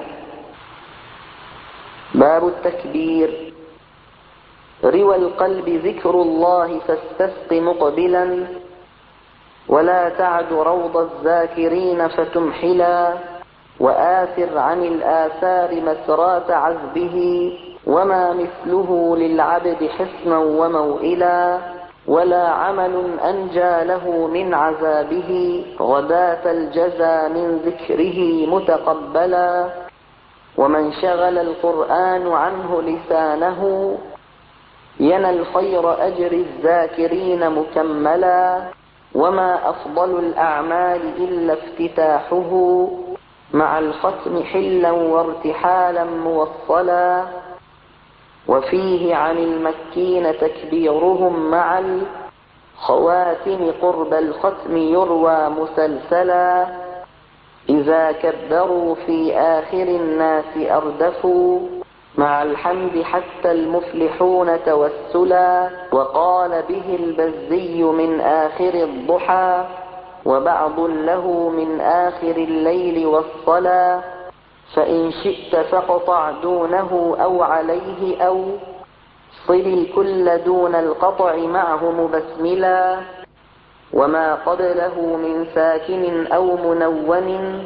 S1: باب التكبير. روى القلب ذكر الله فاستسق مقبلا، ولا تعد روض الذاكرين فتمحلا، وآثر عن الآثار مسرات عذبه، وما مثله للعبد حصنا وموئلا، ولا عمل أنجى له من عذابه، غداة الجزى من ذكره متقبلا، ومن شغل القرآن عنه لسانه، ينى الخير أجر الذاكرين مكملا، وما أفضل الأعمال إلا افتتاحه، مع الختم حلا وارتحالا موصلا، وفيه عن المكين تكبيرهم مع الخواتم قرب الختم يروى مسلسلا، إذا كبروا في آخر الناس أردفوا، مع الحمد حتى المفلحون توسلا، وقال به البزي من آخر الضحى، وبعض له من آخر الليل والصلا، فإن شئت فاقطع دونه أو عليه، أو صل الكل دون القطع معه مبسملا، وما قبله من ساكن أو منون،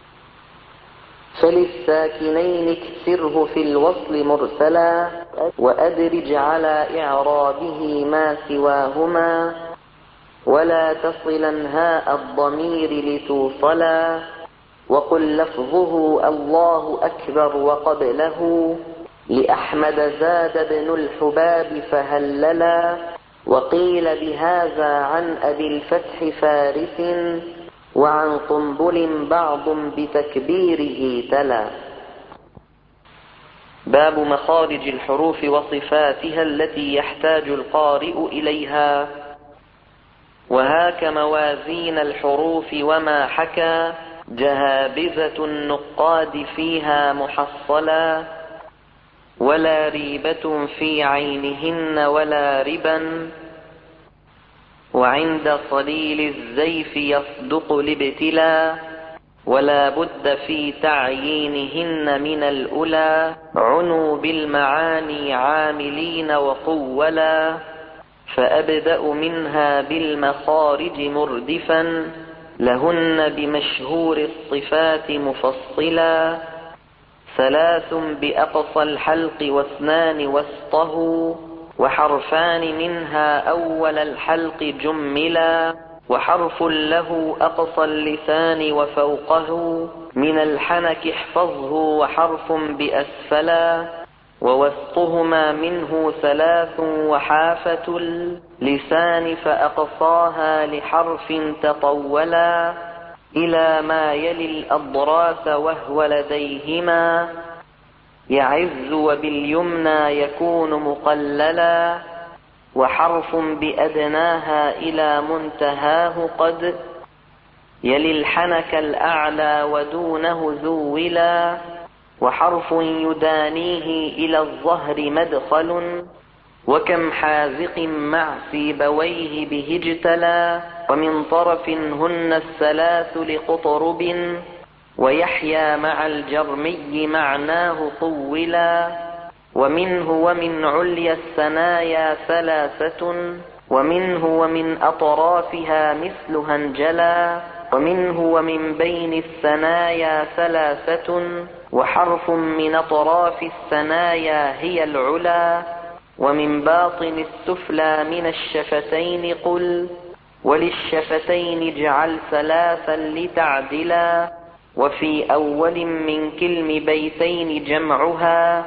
S1: فللساكنين اكسره في الوصل مرسلا، وأدرج على إعرابه ما سواهما، ولا تصلا هاء الضمير لتوصلا، وقل لفظه الله أكبر وقبله لأحمد زاد بن الحباب فهللا، وقيل بهذا عن أبي الفتح فارس، وعن قنبل بعض بتكبيره تلا. باب مخارج الحروف وصفاتها التي يحتاج القارئ إليها. وهاك موازين الحروف وما حكى جهابذة النقاد فيها محصلا، ولا ريبة في عينهن ولا ربا، وعند صليل الزيف يصدق الابتلاء، ولا بد في تعيينهن من الأولى، عنوا بالمعاني عاملين وقولا، فأبدأ منها بالمخارج مردفا، لهن بمشهور الصفات مفصلا، 3 بأقصى الحلق و2 وسطه، وحرفان منها أول الحلق جملا، وحرف له أقصى اللسان وفوقه، من الحنك احفظه وحرف بأسفلا، ووسطهما منه 3 وحافة اللسان فأقصاها لحرف تطولا، إلى ما يلي الأضراس وهو لديهما يعز، وباليمنى يكون مقللا، وحرف بأدناها إلى منتهاه قد يلي الحنك الأعلى ودونه ذولا، وحرف يدانيه إلى الظهر مدخل، وكم حاذق مع سيبويه به اجتلى، ومن طرف هن 3 لقطرب، ويحيى مع الجرمي معناه طولا، ومنه ومن عليا الثنايا 3، ومنه ومن أطرافها مثلها انجلا، ومنه ومن بين الثنايا 3، وحرف من أطراف الثنايا هي العلا، ومن باطن السفلى من الشفتين قل، وللشفتين اجعل 3 لتعدلا، وفي أول من كلم بيتين جمعها،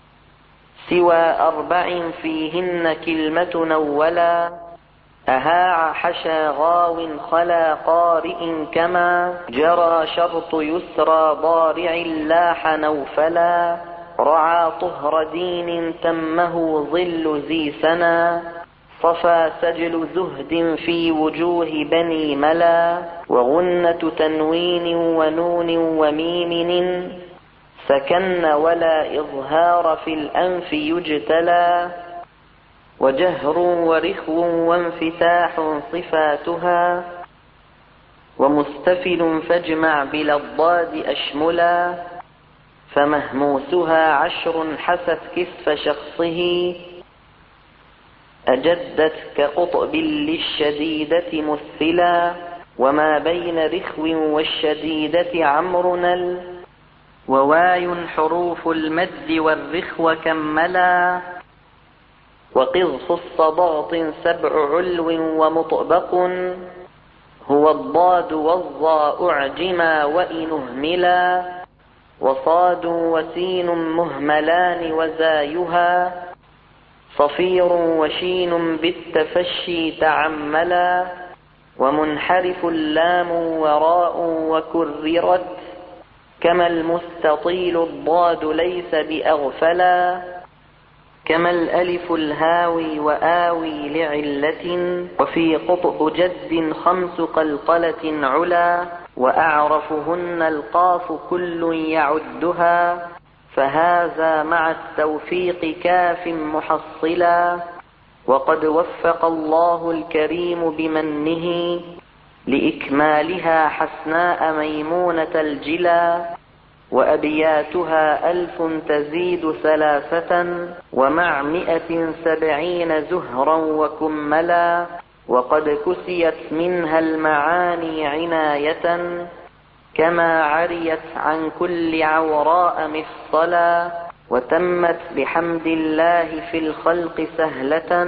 S1: سوى 4 فيهن كلمة أولا، أهاع حشا غاو خلا قارئ كما جرى شرط يسرى ضارع لاح نوفلا، رعى طهر دين تمه ظل ذي سنا، صفى سجل زهد في وجوه بني ملا، وغنة تنوين ونون وميم سكن، ولا إظهار في الأنف يجتلى، وجهر ورخو وانفتاح صفاتها، ومستفل فاجمع بلا الضاد أشملا، فمهموسها 10 حست كسف شخصه، أجدت كقطب للشديدة مثلا، وما بين رخو والشديدة عمرنا، وواي حروف المد والرخو كملا، وقذ خص ضغط 7 علو ومطبق، هو الضاد والظاء أعجما وإن أهملا، وصاد وسين مهملان وزايها، صفير وشين بالتفشي تعملا، ومنحرف اللام وراء وكررت، كما المستطيل الضاد ليس بأغفلا، كما الألف الهاوي وآوي لعلة، وفي قطب جد 5 قلقلة علا، وأعرفهن القاف كل يعدها، فهذا مع التوفيق كاف محصلا، وقد وفق الله الكريم بمنه لإكمالها حسناء ميمونة الجلا، وأبياتها 1000 تزيد 3 ومع 170 زهرا وكملا، وقد كسيت منها المعاني عناية، كما عريت عن كل عوراء مفصلا، وتمت بحمد الله في الخلق سهلة،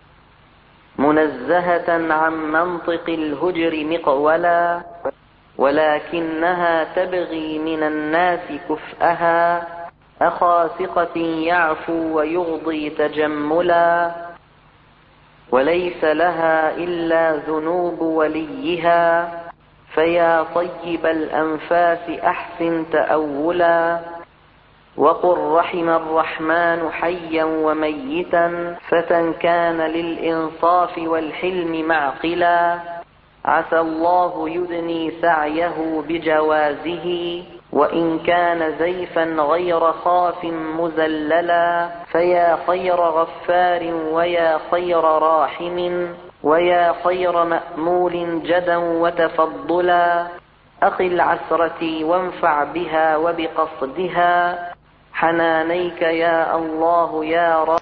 S1: منزهة عن منطق الهجر مقولا، ولكنها تبغي من الناس كفءها، أخا ثقة يعفو ويغضي تجملا، وليس لها إلا ذنوب وليها، فيا طيب الأنفاس أحسن تأولا. وقل رحم الرحمن حيا وميتا، فتى كان للإنصاف والحلم معقلا، عسى الله يدني سعيه بجوازه، وإن كان زيفا غير خاف مزللا، فيا خير غفار ويا خير راحم، ويا خير مأمول جدا وتفضلا، أخي العسرة وانفع بها وبقصدها، حنانيك يا الله يا رب.